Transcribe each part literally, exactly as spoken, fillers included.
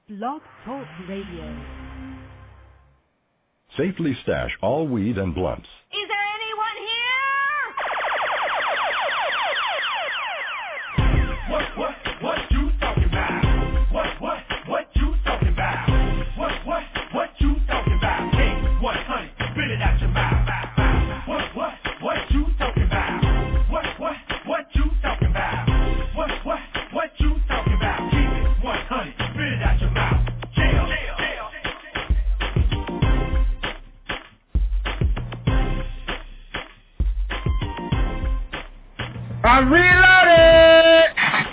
Blog Talk Radio. Safely stash all weed and blunts. Is there anyone here? What, what, what you talking about? What, what, what you talking about? What, what, what you talking about? Hey, one hundred, spit it out your mouth. What, what, what you talking about? What, what, what you talking about? What, what, what you talking about? Keep it one hundred, spit it out your mouth. Jail, jail, jail. I'm reloaded!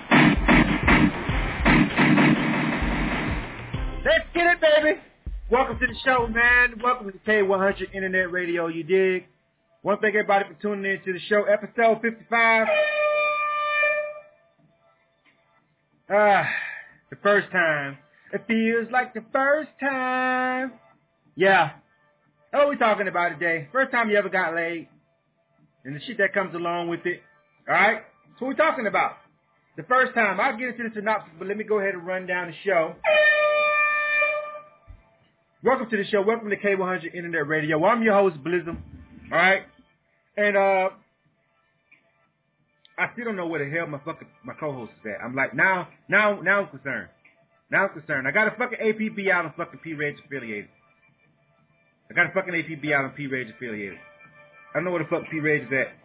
Let's get it, baby! Welcome to the show, man. Welcome to K one hundred Internet Radio, you dig? Want to thank everybody for tuning in to the show, episode fifty-five. Ah, the first time. It feels like the first time. Yeah. What are we talking about today? First time you ever got laid. And the shit that comes along with it. Alright? That's what we're talking about. The first time. I'll get into the synopsis, but let me go ahead and run down the show. Welcome to the show. Welcome to K one hundred Internet Radio. Well, I'm your host, Blizzum. Alright? And, uh, I still don't know where the hell my fucking, my co-host is at. I'm like, now, now, now I'm concerned. Now I'm concerned. I got a fucking A P B out on fucking P-Rage affiliated. I got a fucking A P B out on P-Rage affiliated. I don't know where the fuck P-Rage is at.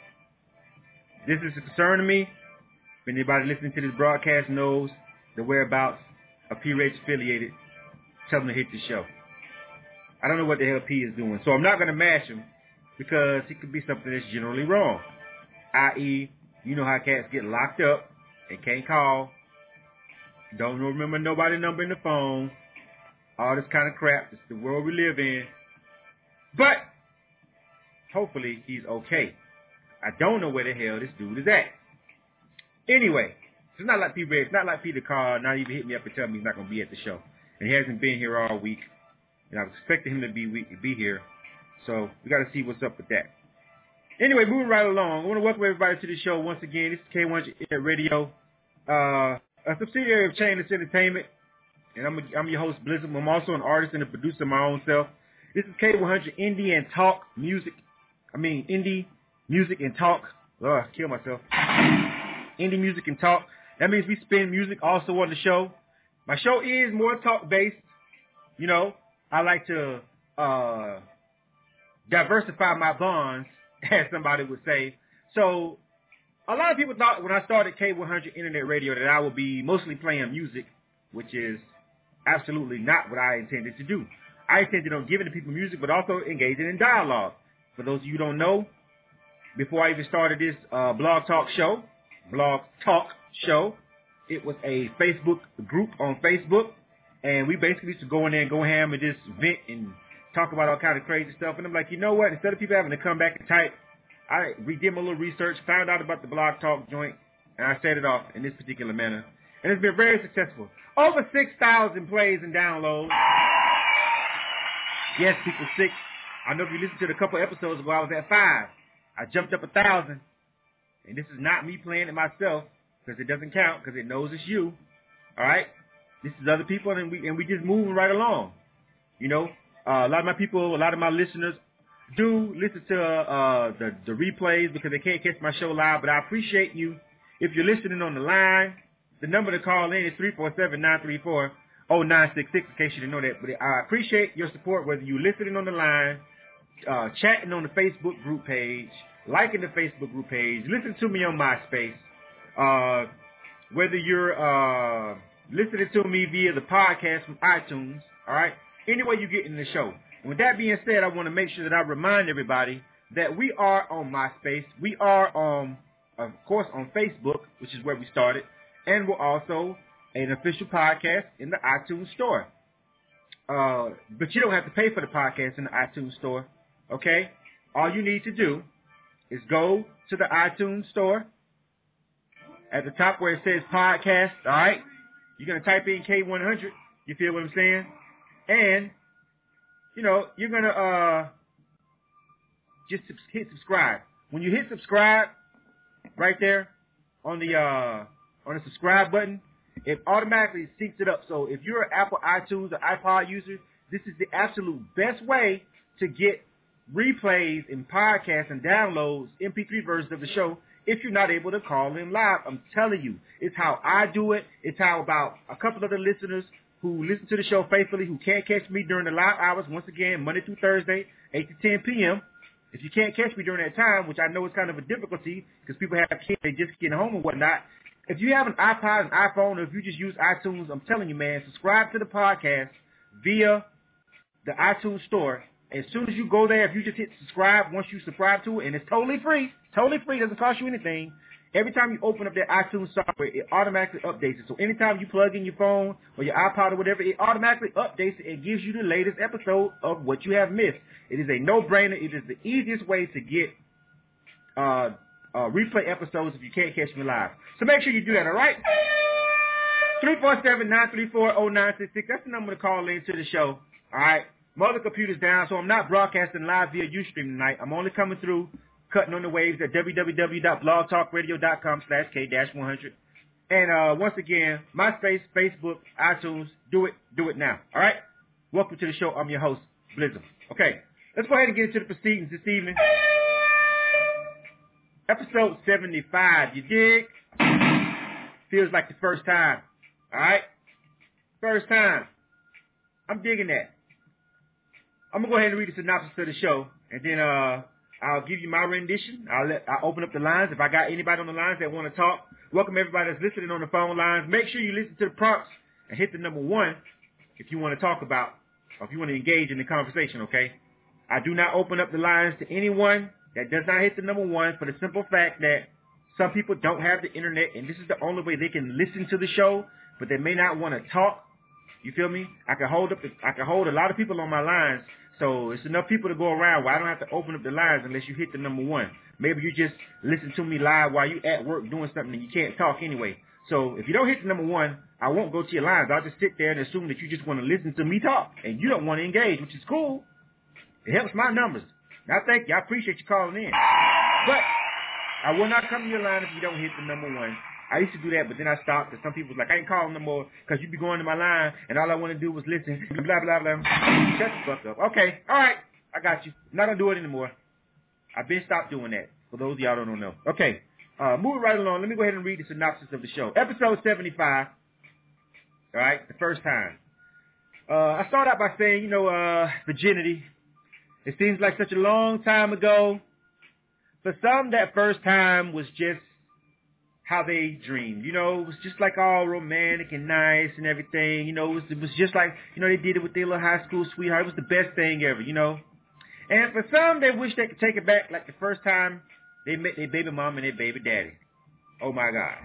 This is a concern to me. If anybody listening to this broadcast knows the whereabouts of P-Rage affiliated, tell them to hit the show. I don't know what the hell P is doing. So I'm not going to mash him because it could be something that's generally wrong. that is, you know how cats get locked up and can't call. Don't remember nobody's number in the phone. All this kind of crap. It's the world we live in. But hopefully he's okay. I don't know where the hell this dude is at. Anyway, it's not like P-Red. It's not like Peter Carr not even hit me up and tell me he's not going to be at the show. And he hasn't been here all week. And I was expecting him to be be here. So we got to see what's up with that. Anyway, moving right along. I want to welcome everybody to the show once again. This is K one hundred Internet Radio, uh, a subsidiary of Chainless Entertainment. And I'm, a, I'm your host, Blizzard. I'm also an artist and a producer of my own self. This is K one hundred Indie and Talk Music. I mean, Indie Music and Talk. Ugh, kill myself. Indie Music and Talk. That means we spin music also on the show. My show is more talk-based. You know, I like to uh, diversify my bonds, as somebody would say. So, a lot of people thought when I started K one hundred Internet Radio that I would be mostly playing music, which is absolutely not what I intended to do. I intended on giving the people music, but also engaging in dialogue. For those of you who don't know, before I even started this uh, blog talk show, blog talk show, it was a Facebook group on Facebook, and we basically used to go in there and go ham and just vent and talk about all kind of crazy stuff. And I'm like, you know what? Instead of people having to come back and type, I did my little research, found out about the blog talk joint, and I set it off in this particular manner. And it's been very successful. Over six thousand plays and downloads. Yes, people, six. I know if you listened to the couple episodes ago, I was at five. I jumped up a thousand. And this is not me playing it myself, because it doesn't count, because it knows it's you. All right? This is other people, and we and we just moving right along. You know, uh, a lot of my people, a lot of my listeners do listen to uh, the, the replays because they can't catch my show live, but I appreciate you. If you're listening on the line, the number to call in is three four seven, nine three four, zero nine six six, in case you didn't know that. But I appreciate your support, whether you're listening on the line, uh, chatting on the Facebook group page, liking the Facebook group page, listen to me on MySpace, uh, whether you're uh, listening to me via the podcast from iTunes, all right? Any way you get in the show. And with that being said, I want to make sure that I remind everybody that we are on MySpace. We are, on, of course, on Facebook, which is where we started, and we're also an official podcast in the iTunes store. Uh, but you don't have to pay for the podcast in the iTunes store, okay? All you need to do is go to the iTunes store. At the top where it says podcast, all right? You're going to type in K one hundred. You feel what I'm saying? And, you know, you're going to uh, just hit subscribe. When you hit subscribe right there on the uh, on the subscribe button, it automatically syncs it up. So if you're an Apple iTunes or iPod user, this is the absolute best way to get replays and podcasts and downloads, M P three versions of the show if you're not able to call in live. I'm telling you, it's how I do it. It's how about a couple of the listeners who listen to the show faithfully, who can't catch me during the live hours, once again, Monday through Thursday, eight to ten p.m. If you can't catch me during that time, which I know is kind of a difficulty because people have kids, they just get home and whatnot, if you have an iPod, an iPhone, or if you just use iTunes, I'm telling you, man, subscribe to the podcast via the iTunes store. As soon as you go there, if you just hit subscribe, once you subscribe to it, and it's totally free, totally free, doesn't cost you anything. Every time you open up that iTunes software, it automatically updates it. So anytime you plug in your phone or your iPod or whatever, it automatically updates it and gives you the latest episode of what you have missed. It is a no-brainer. It is the easiest way to get uh, uh, replay episodes if you can't catch me live. So make sure you do that, all right? three four seven, nine three four, zero nine six six. That's the number to call in to the show, all right? My other computer's down, so I'm not broadcasting live via Ustream tonight. I'm only coming through, cutting on the waves at w w w dot blog talk radio dot com slash K one hundred. And uh, once again, MySpace, Facebook, iTunes, do it, do it now. All right? Welcome to the show. I'm your host, Blizzard. Okay, let's go ahead and get into the proceedings this evening. Episode seventy-five, you dig? Feels like the first time. All right? First time. I'm digging that. I'm going to go ahead and read the synopsis of the show, and then uh, I'll give you my rendition. I'll, let, I'll open up the lines. If I got anybody on the lines that want to talk, welcome everybody that's listening on the phone lines. Make sure you listen to the prompts and hit the number one if you want to talk about or if you want to engage in the conversation, okay? I do not open up the lines to anyone that does not hit the number one for the simple fact that some people don't have the internet, and this is the only way they can listen to the show, but they may not want to talk. You feel me? I can hold up. The, I can hold a lot of people on my lines. So it's enough people to go around where I don't have to open up the lines unless you hit the number one. Maybe you just listen to me live while you at work doing something and you can't talk anyway. So if you don't hit the number one, I won't go to your lines. I'll just sit there and assume that you just want to listen to me talk and you don't want to engage, which is cool. It helps my numbers. Now, thank you. I appreciate you calling in. But I will not come to your line if you don't hit the number one. I used to do that, but then I stopped because some people was like, I ain't calling no more because you be going to my line and all I want to do was listen. Blah, blah, blah. Shut the fuck up. Okay. All right. I got you. I'm not going to do it anymore. I've been stopped doing that. For those of y'all who don't know. Okay. Uh, moving right along. Let me go ahead and read the synopsis of the show. Episode seventy-five. All right. The first time. Uh, I start out by saying, you know, uh, virginity. It seems like such a long time ago. For some, that first time was just how they dreamed. You know, it was just like all romantic and nice and everything. You know, it was, it was just like, you know, they did it with their little high school sweetheart. It was the best thing ever, you know. And for some, they wish they could take it back like the first time they met their baby mom and their baby daddy. Oh, my God.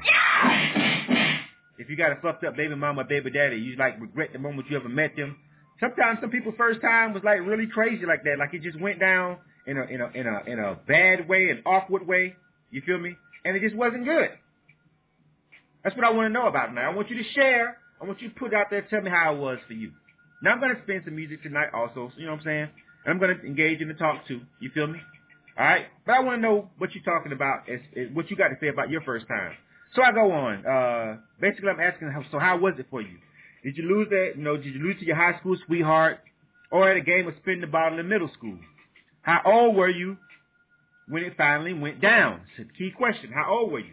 If you got a fucked up baby mama or baby daddy, you, like, regret the moment you ever met them. Sometimes some people's first time was, like, really crazy like that. Like, it just went down in a, in a, in a, in a bad way, an awkward way. You feel me? And it just wasn't good. That's what I want to know about now. I want you to share. I want you to put it out there and tell me how it was for you. Now, I'm going to spin some music tonight also, so you know what I'm saying? And I'm going to engage in the talk, too. You feel me? All right? But I want to know what you're talking about, as, as what you got to say about your first time. So I go on. Uh, basically, I'm asking, so how was it for you? Did you lose that, you know, did you lose to your high school sweetheart or at a game of spin the bottle in middle school? How old were you when it finally went down? It's a key question. How old were you?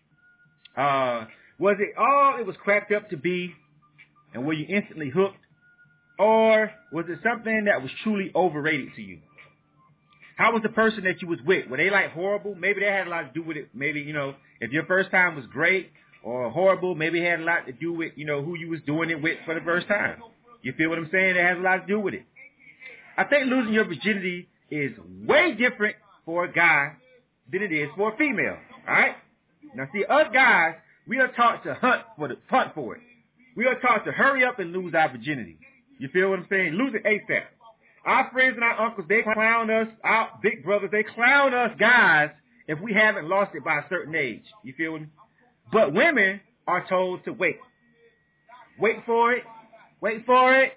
Uh, was it all it was cracked up to be, and were you instantly hooked? Or was it something that was truly overrated to you? How was the person that you was with? Were they like horrible? Maybe they had a lot to do with it. Maybe, you know, if your first time was great or horrible, maybe it had a lot to do with, you know, who you was doing it with for the first time. You feel what I'm saying? It has a lot to do with it. I think losing your virginity is way different for a guy than it is for a female. All right? Now, see, us guys, we are taught to hunt for the hunt for it. We are taught to hurry up and lose our virginity. You feel what I'm saying? Lose it ASAP. Our friends and our uncles, they clown us. Our big brothers, they clown us guys if we haven't lost it by a certain age. You feel me? But women are told to wait. Wait for it. Wait for it.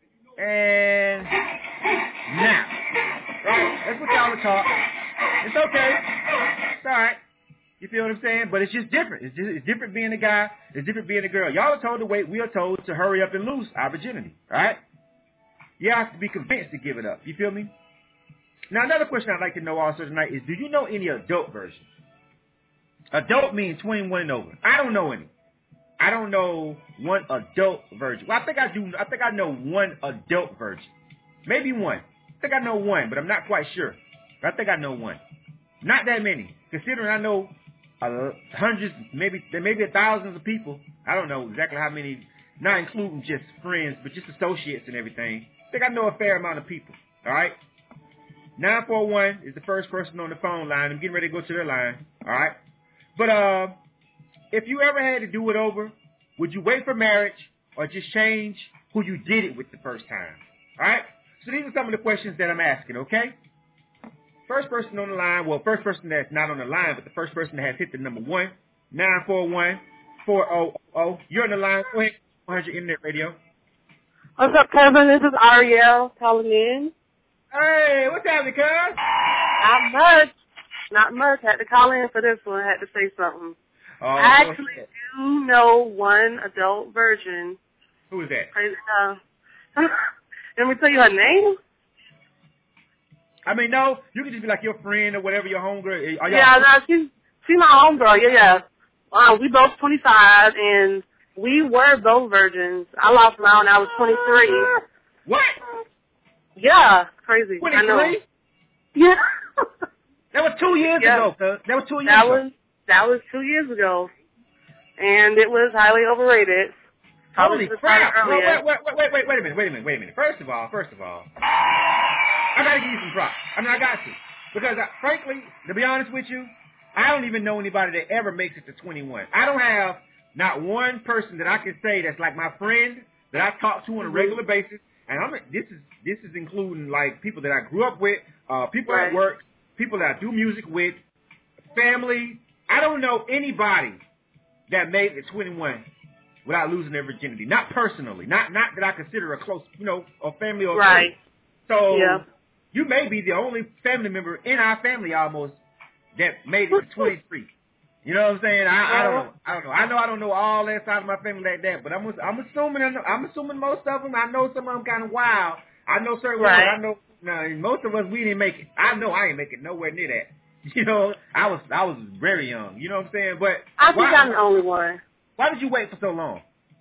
And now. Right? That's what y'all are taught. It's okay. It's all right. You feel what I'm saying? But it's just different. It's just, it's different being a guy. It's different being a girl. Y'all are told to wait. We are told to hurry up and lose our virginity. All right? You have to be convinced to give it up. You feel me? Now, another question I'd like to know also tonight is, do you know any adult versions? Adult means twenty-one and over. I don't know any. I don't know one adult virgin. Well, I think I do. I think I know one adult virgin. Maybe one. I think I know one, but I'm not quite sure. But I think I know one. Not that many. Considering I know uh, hundreds, maybe maybe thousands of people. I don't know exactly how many, not including just friends, but just associates and everything. I think I know a fair amount of people. All right? nine four one is the first person on the phone line. I'm getting ready to go to their line. All right? But uh, if you ever had to do it over, would you wait for marriage or just change who you did it with the first time? All right? So these are some of the questions that I'm asking, okay? First person on the line, well, first person that's not on the line, but the first person that has hit the number one, nine four one, four oh oh. You're on the line. Go ahead. one hundred Internet Radio. What's up, Kevin? This is Ariel calling in. Hey, what's happening, cuz? Not much. Not much. Had to call in for this one. Had to say something. Oh, I actually do know one adult virgin. Who is that? Crazy. Uh, let me tell you her name. I mean, no, you can just be like your friend or whatever, your homegirl. Are y'all Yeah, no, she's she's my homegirl. Yeah, yeah. Uh, we both twenty-five, and we were both virgins. I lost mine when I was twenty-three. What? Yeah, crazy. twenty-three? I know. Yeah. That was two years yeah. ago, cuz. That was two years that ago. Was, that was two years ago. And it was highly overrated. Holy crap. Wait, wait, wait, wait, wait, wait, wait a minute, wait a minute, wait a minute. First of all, first of all, I got to give you some props. I mean, I got to. Because, I, frankly, to be honest with you, I don't even know anybody that ever makes it to twenty-one. I don't have not one person that I can say that's like my friend that I talk to on a mm-hmm. regular basis. And I'm this is this is including like people that I grew up with, uh, people right. at work, people that I do music with, family. I don't know anybody that made it to twenty-one without losing their virginity. Not personally. Not not that I consider a close, you know, a family or a right. friend. So yeah. you may be the only family member in our family almost that made it to twenty-three. You know what I'm saying? I, I don't know. I don't know. I know I don't know all that side of my family like that, but I'm I'm assuming I know, I'm assuming most of them. I know some of them kind of wild. I know certain ones. Right. I know no, most of us we didn't make it. I know I ain't make it nowhere near that. You know, I was I was very young. You know what I'm saying? But I think why, I'm the only one. Why did you wait for so long?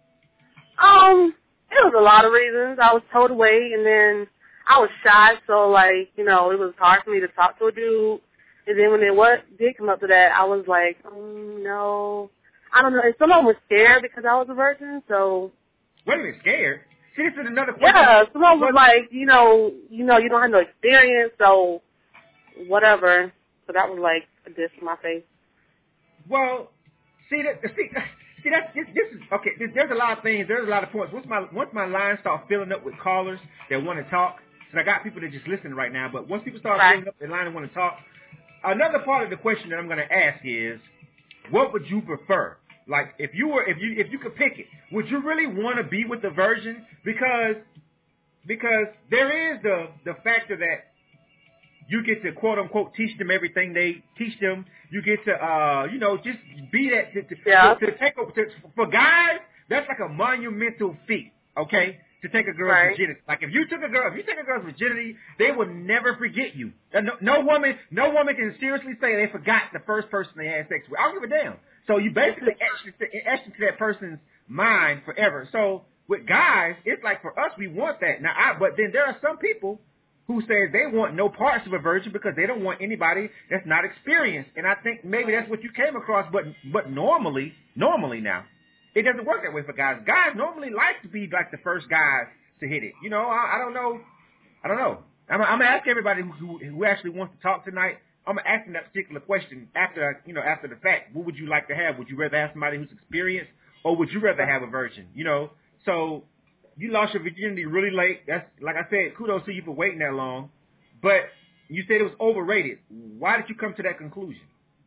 Um, it was a lot of reasons. I was told to wait, and then I was shy, so like you know, it was hard for me to talk to a dude. And then when it was, did come up to that, I was like, oh, no. I don't know. And someone was scared because I was a virgin, so. Wait a minute, scared? See, this is another question. Yeah, someone was like, you know, you know, you don't have no experience, so whatever. So that was like a diss in my face. Well, see, that, see, see that's, this, this is, okay, this, there's a lot of things, there's a lot of points. Once my, once my line starts filling up with callers that want to talk, so I got people that just listen right now, but once people start right. filling up their line and want to talk, another part of the question that I'm going to ask is, what would you prefer? Like, if you were, if you, if you could pick it, would you really want to be with the virgin? Because, because there is the, the factor that you get to quote unquote teach them everything they teach them. You get to, uh, you know, just be that, to, to, yeah. to, to take, a, to, for guys, that's like a monumental feat, okay? To take a girl's right. virginity. Like if you took a girl, if you take a girl's virginity, they will never forget you. No, no woman, no woman can seriously say they forgot the first person they had sex with. I don't give a damn. So you basically etched into that person's mind forever. So with guys, it's like for us, we want that. Now, I, but then there are some people who say they want no parts of a virgin because they don't want anybody that's not experienced. And I think maybe that's what you came across. But but normally, normally now. It doesn't work that way for guys. Guys normally like to be like the first guys to hit it. You know, I, I don't know. I don't know. I'm, I'm gonna ask everybody who who actually wants to talk tonight. I'm gonna ask them that particular question after you know after the fact. What would you like to have? Would you rather have somebody who's experienced, or would you rather have a virgin? You know. So you lost your virginity really late. That's like I said. Kudos to you for waiting that long. But you said it was overrated. Why did you come to that conclusion?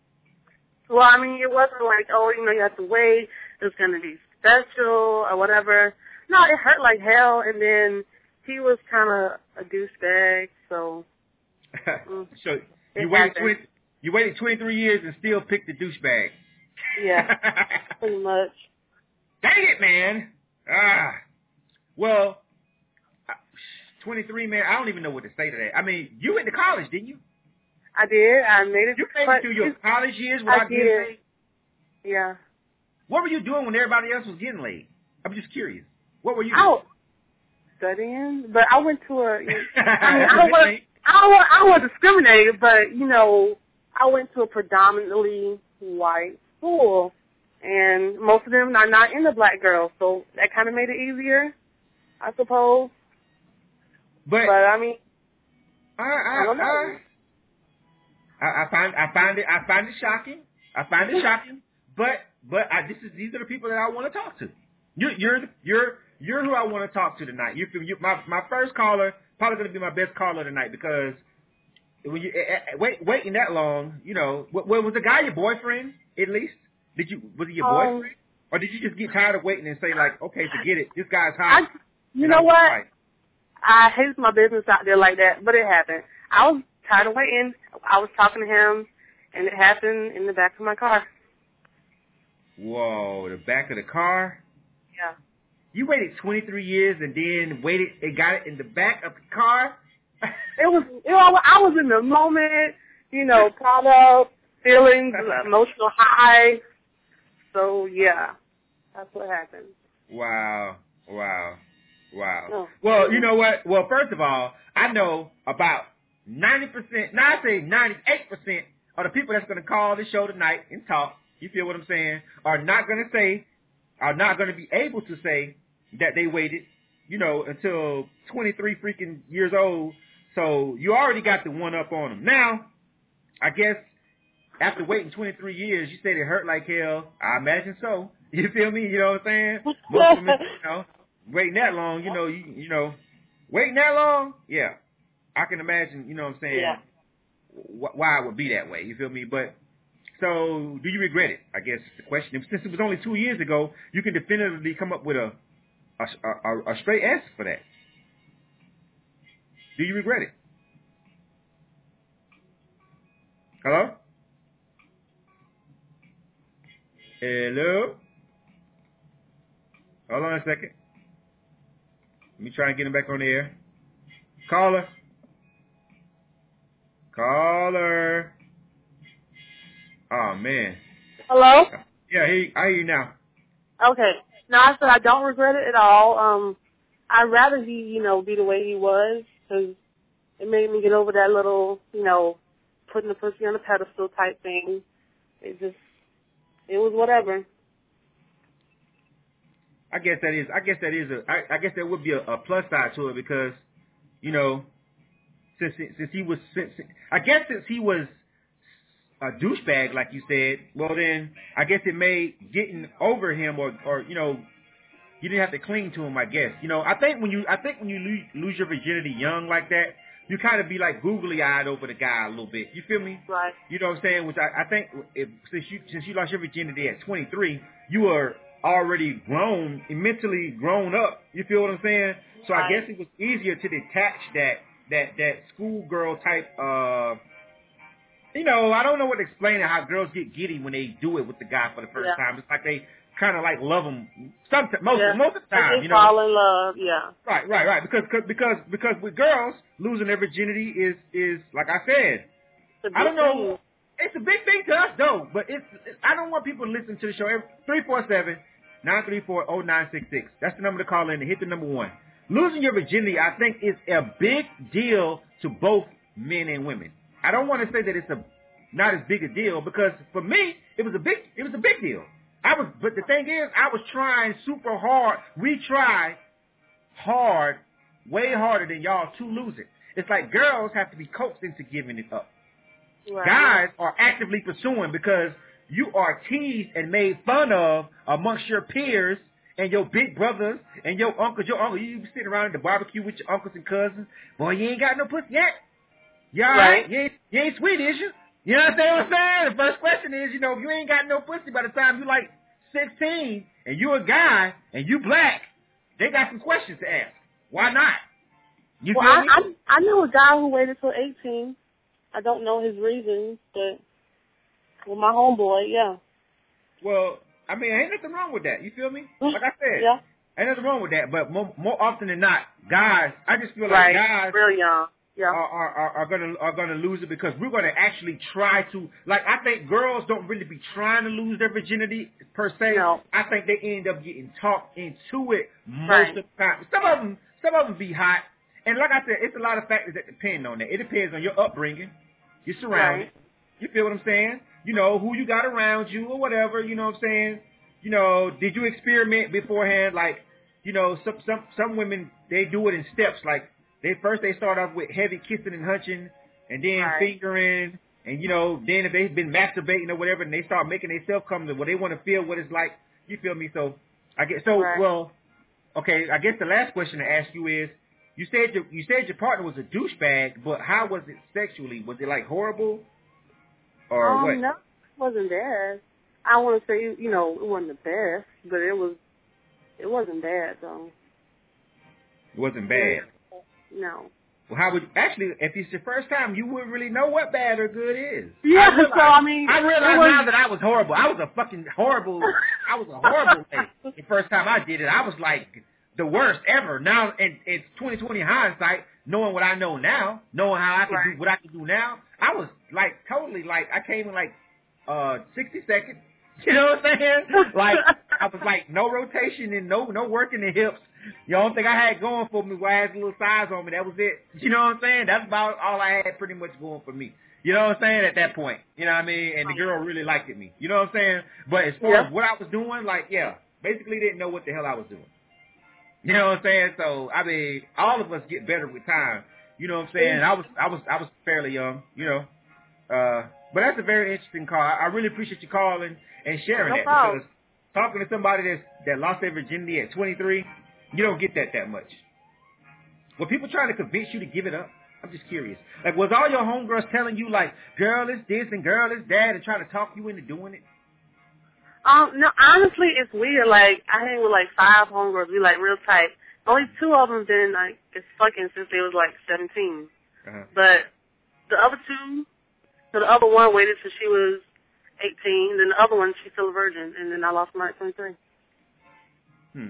Well, I mean, it wasn't like, oh, you know, you have to wait. It's going to be special or whatever. No, it hurt like hell, and then he was kind of a douchebag, so. Mm, so you waited, twenty, You waited twenty-three years and still picked the douchebag. Yeah, pretty much. Dang it, man. Ah. Well, twenty-three, man, I don't even know what to say to that. I mean, you went to college, didn't you? I did. I made it. You made it through your college years I without did. getting laid? Yeah. What were you doing when everybody else was getting laid? I'm just curious. What were you I doing? was studying, but I went to a, I mean, I don't want I don't want, I don't want to discriminate, but, you know, I went to a predominantly white school, and most of them are not into black girls, so that kind of made it easier, I suppose. But, but I mean, I, I, I don't know. I, I find I find it I find it shocking. I find it shocking. But but I, this is these are the people that I want to talk to. You, you're you're you're who I want to talk to tonight. You, you my my first caller probably going to be my best caller tonight because when you uh, wait waiting that long, you know, what, was the guy your boyfriend at least? Did you was he your um, boyfriend, or did you just get tired of waiting and say like, okay, forget it, this guy's hot? I, you know what? Right. I hate my business out there like that, but it happened. I was tired of waiting. I was talking to him, and it happened in the back of my car. Whoa, the back of the car? Yeah. You waited twenty-three years and then waited and got it in the back of the car? It was, you know, I was in the moment, you know, caught up, feelings, emotional high. So, yeah, that's what happened. Wow, wow, wow. Oh. Well, you know what? Well, first of all, I know about ninety percent, now I say ninety-eight percent of the people that's going to call this show tonight and talk, you feel what I'm saying, are not going to say, are not going to be able to say that they waited, you know, until twenty-three freaking years old. So you already got the one up on them. Now, I guess after waiting twenty-three years, you said it hurt like hell. I imagine so. You feel me? You know what I'm saying? Most women, you know, waiting that long, you know, you, you know, waiting that long, yeah. I can imagine, you know what I'm saying, yeah. wh- why it would be that way. You feel me? But, so, do you regret it? I guess the question. Since it was only two years ago, you can definitively come up with a a, a, a straight answer for that. Do you regret it? Hello? Hello? Hold on a second. Let me try and get him back on the air. Caller. Caller. Oh, man. Hello? Yeah, he, I hear you now. Okay. No, I said I don't regret it at all. Um, I'd rather he, you know, be the way he was, because it made me get over that little, you know, putting the pussy on a pedestal type thing. It just, it was whatever. I guess that is, I guess that is a, I, I guess that would be a, a plus side to it because, you know, since since he was, since, I guess since he was a douchebag, like you said, well then, I guess it made getting over him or, or, you know, you didn't have to cling to him, I guess. You know, I think when you, I think when you lose, lose your virginity young like that, you kind of be like googly-eyed over the guy a little bit. You feel me? Right. You know what I'm saying? Which I, I think if, since you since you lost your virginity at twenty-three, you were already grown, mentally grown up. You feel what I'm saying? So Right. I guess it was easier to detach that that that schoolgirl type. Uh, you know, I don't know what to explain it, how girls get giddy when they do it with the guy for the first Yeah. time. It's like they kind of like love him. Sometimes, most Yeah. most of the time, they you know. fall in love, yeah. Right, right, right. Because cause, because because with girls, losing their virginity is is like I said. It's a I don't big know. thing. It's a big thing to us though, but it's. It, I don't want people to listen to the show. Three four seven nine three four zero nine six six. That's the number to call in and hit the number one. Losing your virginity, I think, is a big deal to both men and women. I don't want to say that it's a not as big a deal because for me, it was a big. It was a big deal. I was, but the thing is, I was trying super hard. We tried hard, way harder than y'all to lose it. It's like girls have to be coaxed into giving it up. Right. Guys are actively pursuing because you are teased and made fun of amongst your peers and your big brothers and your uncles. Your uncle, you be sitting around at the barbecue with your uncles and cousins. Boy, you ain't got no pussy yet. You all right? Right. You ain't, you ain't sweet, is you? You understand what I'm saying? The first question is, you know, if you ain't got no pussy by the time you like sixteen and you a guy and you black, they got some questions to ask. Why not? You Well, feel I, me? I I knew a guy who waited till eighteen. I don't know his reasons, but with my homeboy, yeah. Well, I mean, ain't nothing wrong with that. You feel me? Like I said, yeah. ain't nothing wrong with that. But more, more often than not, guys, I just feel like right. guys real young. Yeah. are, are, are, are gonna are gonna lose it because we're gonna actually try to. Like I think girls don't really be trying to lose their virginity per se. No. I think they end up getting talked into it most right. of the time. Some of them, some of them be hot, and like I said, it's a lot of factors that depend on that. It depends on your upbringing, your surroundings. Right. You feel what I'm saying? You know, who you got around you or whatever, you know what I'm saying? You know, did you experiment beforehand? Like, you know, some some some women, they do it in steps. Like, they first they start off with heavy kissing and hunching and then right. fingering. And, you know, then if they've been masturbating or whatever and they start making themselves come to, well, they want to feel what it's like. You feel me? So, I guess, so, right. well, okay, I guess the last question to ask you is, you said your, you said your partner was a douchebag, but how was it sexually? Was it, like, horrible? Or um, what? No, it wasn't bad. I want to say, you know, it wasn't the best, but it was, it wasn't bad, though. It wasn't bad? No. Well, how would, actually, if it's your first time, you wouldn't really know what bad or good is. Yeah, I realize, so, I mean. I realize was, now that I was horrible. I was a fucking horrible, I was a horrible thing. The first time I did it, I was like the worst ever. Now, and it's twenty twenty hindsight, knowing what I know now, knowing how I can right. do what I can do now, I was like totally like, I came in like uh sixty seconds. You know what I'm saying? Like, I was like, no rotation and no no working the hips. The only thing I had going for me was I had a little size on me. That was it. You know what I'm saying? That's about all I had pretty much going for me. You know what I'm saying? At that point. You know what I mean? And the girl really liked me. You know what I'm saying? But as far yep. as what I was doing, like, yeah, basically didn't know what the hell I was doing. You know what I'm saying? So, I mean, all of us get better with time. You know what I'm saying? I was I was, I was fairly young, you know. Uh, but that's a very interesting call. I really appreciate you calling and sharing no that problem. because talking to somebody that's, that lost their virginity at twenty-three, you don't get that that much. Were people trying to convince you to give it up? I'm just curious. Like, was all your homegirls telling you, like, girl, it's this and girl, it's that, and trying to talk you into doing it? Um, no, honestly, it's weird. Like, I hang with, like, five homegirls. We, like, real tight. Only two of them been, like, it's fucking since they was, like, seventeen. Uh-huh. But the other two, so the other one waited till she was eighteen. Then the other one, she's still a virgin. And then I lost mine at twenty-three. Hmm.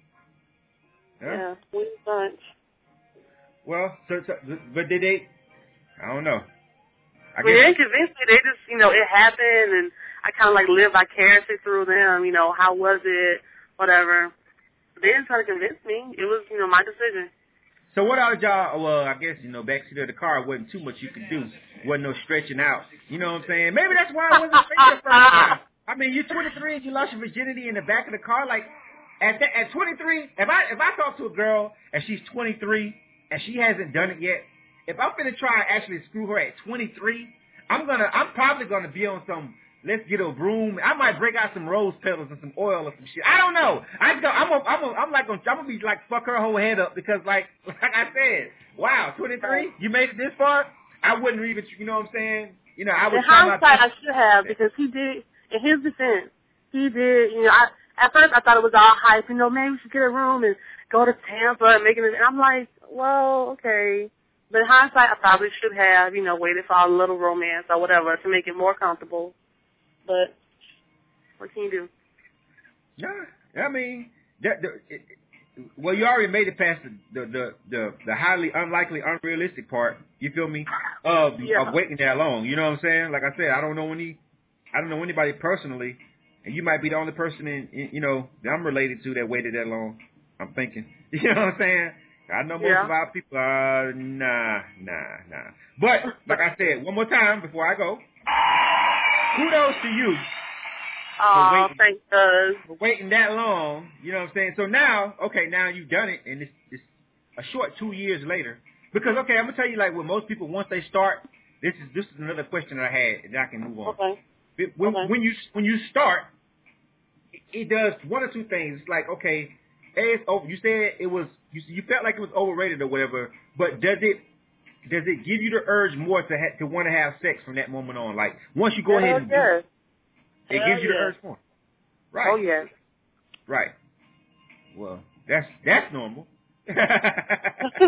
Yeah, yeah we bunch. Well, so, so, but did they, I don't know. I I mean, guess, they convinced me. They just, you know, it happened, and I kind of, like, lived vicariously through them, you know, how was it, whatever. They didn't try to convince me. It was, you know, my decision. So what are y'all, well, I guess, you know, backseat of the car wasn't too much you could do. Wasn't no stretching out. You know what I'm saying? Maybe that's why I wasn't straight the first time. I mean, you're twenty-three and you lost your virginity in the back of the car. Like, at that, at twenty-three, if I if I talk to a girl and she's twenty-three and she hasn't done it yet, if I'm finna try and actually screw her at twenty-three, I'm gonna, I'm probably gonna be on some, let's get a broom. I might break out some rose petals and some oil or some shit. I don't know. I go, I'm, a, I'm, a, I'm like, gonna, I'm gonna be like, fuck her whole head up because, like, like I said, wow, twenty-three, you made it this far. I wouldn't even, you know what I'm saying? You know, I would. In hindsight, I should have because he did. In his defense, he did. You know, I at first I thought it was all hype. You know, maybe we should get a room and go to Tampa and make it. And I'm like, well, okay. But in hindsight, I probably should have, you know, waited for a little romance or whatever to make it more comfortable. But what can you do? Yeah, I mean, that, the, it, well, you already made it past the the, the the the highly unlikely, unrealistic part. You feel me? Of yeah. of waiting that long. You know what I'm saying? Like I said, I don't know any, I don't know anybody personally, and you might be the only person in, in you know that I'm related to that waited that long. I'm thinking. You know what I'm saying? I know most yeah. of our people. Uh, nah, nah, nah. But like I said, one more time before I go. Kudos to you. Oh, thank God. For waiting that long, you know what I'm saying? So now, okay, now you've done it, and it's, it's a short two years later. Because, okay, I'm going to tell you, like, with most people, once they start, this is this is another question that I had, and I can move on. Okay. When, okay. when you when you start, it, it does one or two things. It's like, okay, it's over. You said it was, you, you felt like it was overrated or whatever, but does it does it give you the urge more to ha- to want to have sex from that moment on? Like, once you go Hell ahead and yes. do it, it Hell gives you yes. the urge more. Right. Oh, yes. Right. Well, that's that's normal.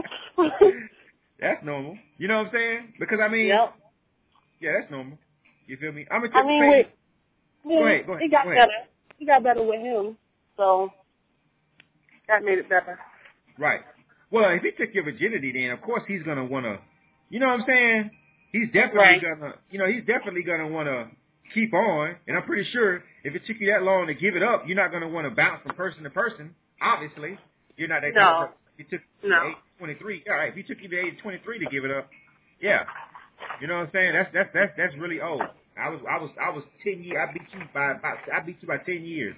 That's normal. You know what I'm saying? Because, I mean, yep. yeah, that's normal. You feel me? I'm I mean, anticipating. with, Go ahead, go ahead. It got go ahead. better. It got better with him, so that made it better. Right. Well, if he took your virginity, then of course he's gonna wanna, you know what I'm saying? He's definitely Right. gonna, you know, he's definitely gonna wanna keep on. And I'm pretty sure if it took you that long to give it up, you're not gonna want to bounce from person to person. Obviously, you're not that. No. Type of person. If it took you No. the age of twenty-three, all right. If he took you the age of twenty-three to give it up, yeah. You know what I'm saying? That's that's that's that's really old. I was I was I was ten years. I beat you by about I beat you by ten years.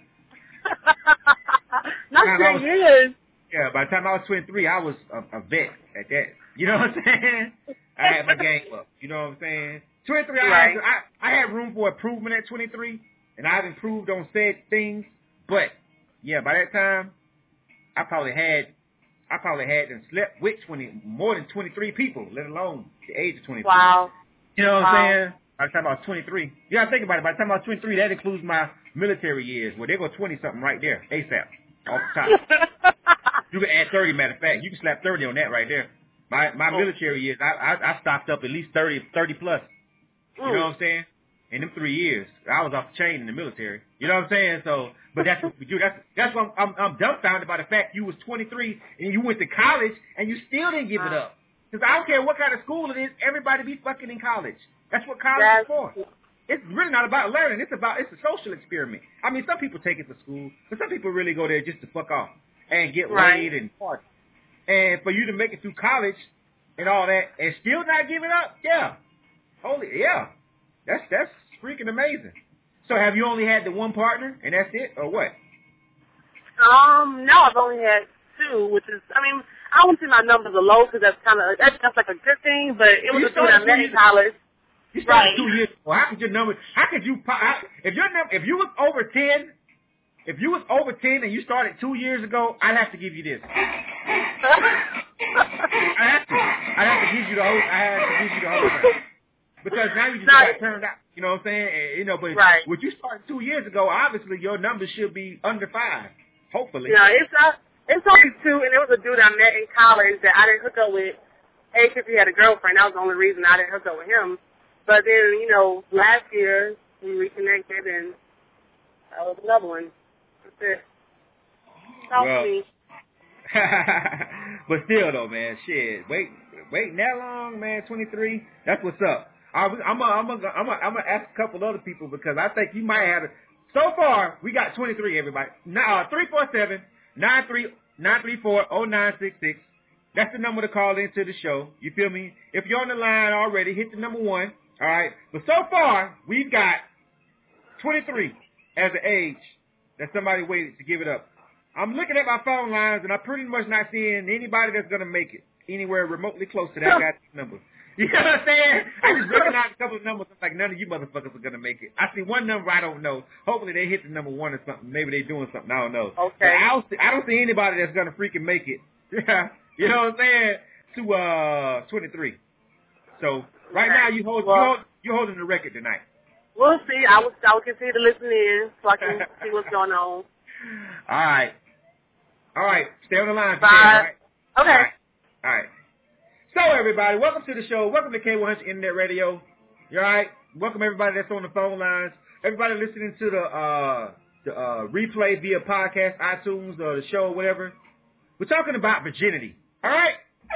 Not Time I ten was- years. Yeah, by the time I was twenty-three, I was a, a vet at that. You know what I'm saying? I had my game up. You know what I'm saying? twenty-three, I, Right. had, I, I had room for improvement at twenty-three, and I've improved on said things. But, yeah, by that time, I probably had, I probably had and slept with twenty, more than twenty-three people, let alone the age of twenty-three. Wow. You know what Wow. I'm saying? By the time I was twenty-three. You gotta think about it. By the time I was twenty-three, that includes my military years. Well, they go twenty-something right there, ASAP, off the top. You can add thirty, matter of fact. You can slap thirty on that right there. My my Oh. military years, I, I I stocked up at least thirty, thirty plus. You know what I'm saying? In them three years, I was off the chain in the military. You know what I'm saying? So, but that's what we do. That's that's why I'm, I'm I'm dumbfounded by the fact you was twenty-three and you went to college and you still didn't give it up. Because I don't care what kind of school it is, everybody be fucking in college. That's what college That's, is for. It's really not about learning. It's about it's a social experiment. I mean, some people take it to school, but some people really go there just to fuck off and get Right. laid and party. And for you to make it through college and all that and still not give it up, yeah, holy yeah, that's that's freaking amazing. So have you only had the one partner and that's it, or what? Um, no, I've only had two, which is, I mean, I wouldn't say my numbers are low because that's kind of, that's, that's like a good thing, but it was You a dude I started met two in years- college. You started Right. two years ago. How could your number? How could you? po- How, if your number, if you was over ten, if you was over ten and you started two years ago, I'd have to give you this. I have to. I have to give you the whole. I have to give you the whole thing. Because now you just No. got turned out. You know what I'm saying? And, you know, but Right. when you started two years ago, obviously your numbers should be under five. Hopefully. Yeah, it's not, it's only two, and it was a dude I met in college that I didn't hook up with. A, because he had a girlfriend. That was the only reason I didn't hook up with him. But then, you know, last year we reconnected, and that was another one. That's it. Talk Well, to me. But still, though, man, shit, wait, waiting that long, man, twenty-three, that's what's up. I was, I'm gonna, I'm gonna, I'm gonna, I'm gonna ask a couple other people because I think you might have it. So far, we got twenty-three, everybody. Now, uh, three four seven, nine three, nine three four, oh nine six six. That's the number to call into the show. You feel me? If you're on the line already, hit the number one. All right. But so far, we've got twenty-three as an age that somebody waited to give it up. I'm looking at my phone lines, and I'm pretty much not seeing anybody that's going to make it anywhere remotely close to that guy's number. You know what I'm saying? I just recognize a couple of numbers. I'm like, none of you motherfuckers are going to make it. I see one number I don't know. Hopefully they hit the number one or something. Maybe they're doing something. I don't know. Okay. But I don't see, I don't see anybody that's going to freaking make it. You know what I'm saying? To uh twenty-three. So right now you hold, Well, you hold you're holding the record tonight. We'll see. I will, I will continue to listen in so I can see what's going on. All right. All right. Stay on the line. Bye. Today, all right? Okay. All right. All right. So, everybody, welcome to the show. Welcome to K one hundred Internet Radio. You all right? Welcome everybody that's on the phone lines. Everybody listening to the uh, the uh, replay via podcast, iTunes, or the show, or whatever. We're talking about virginity. All right?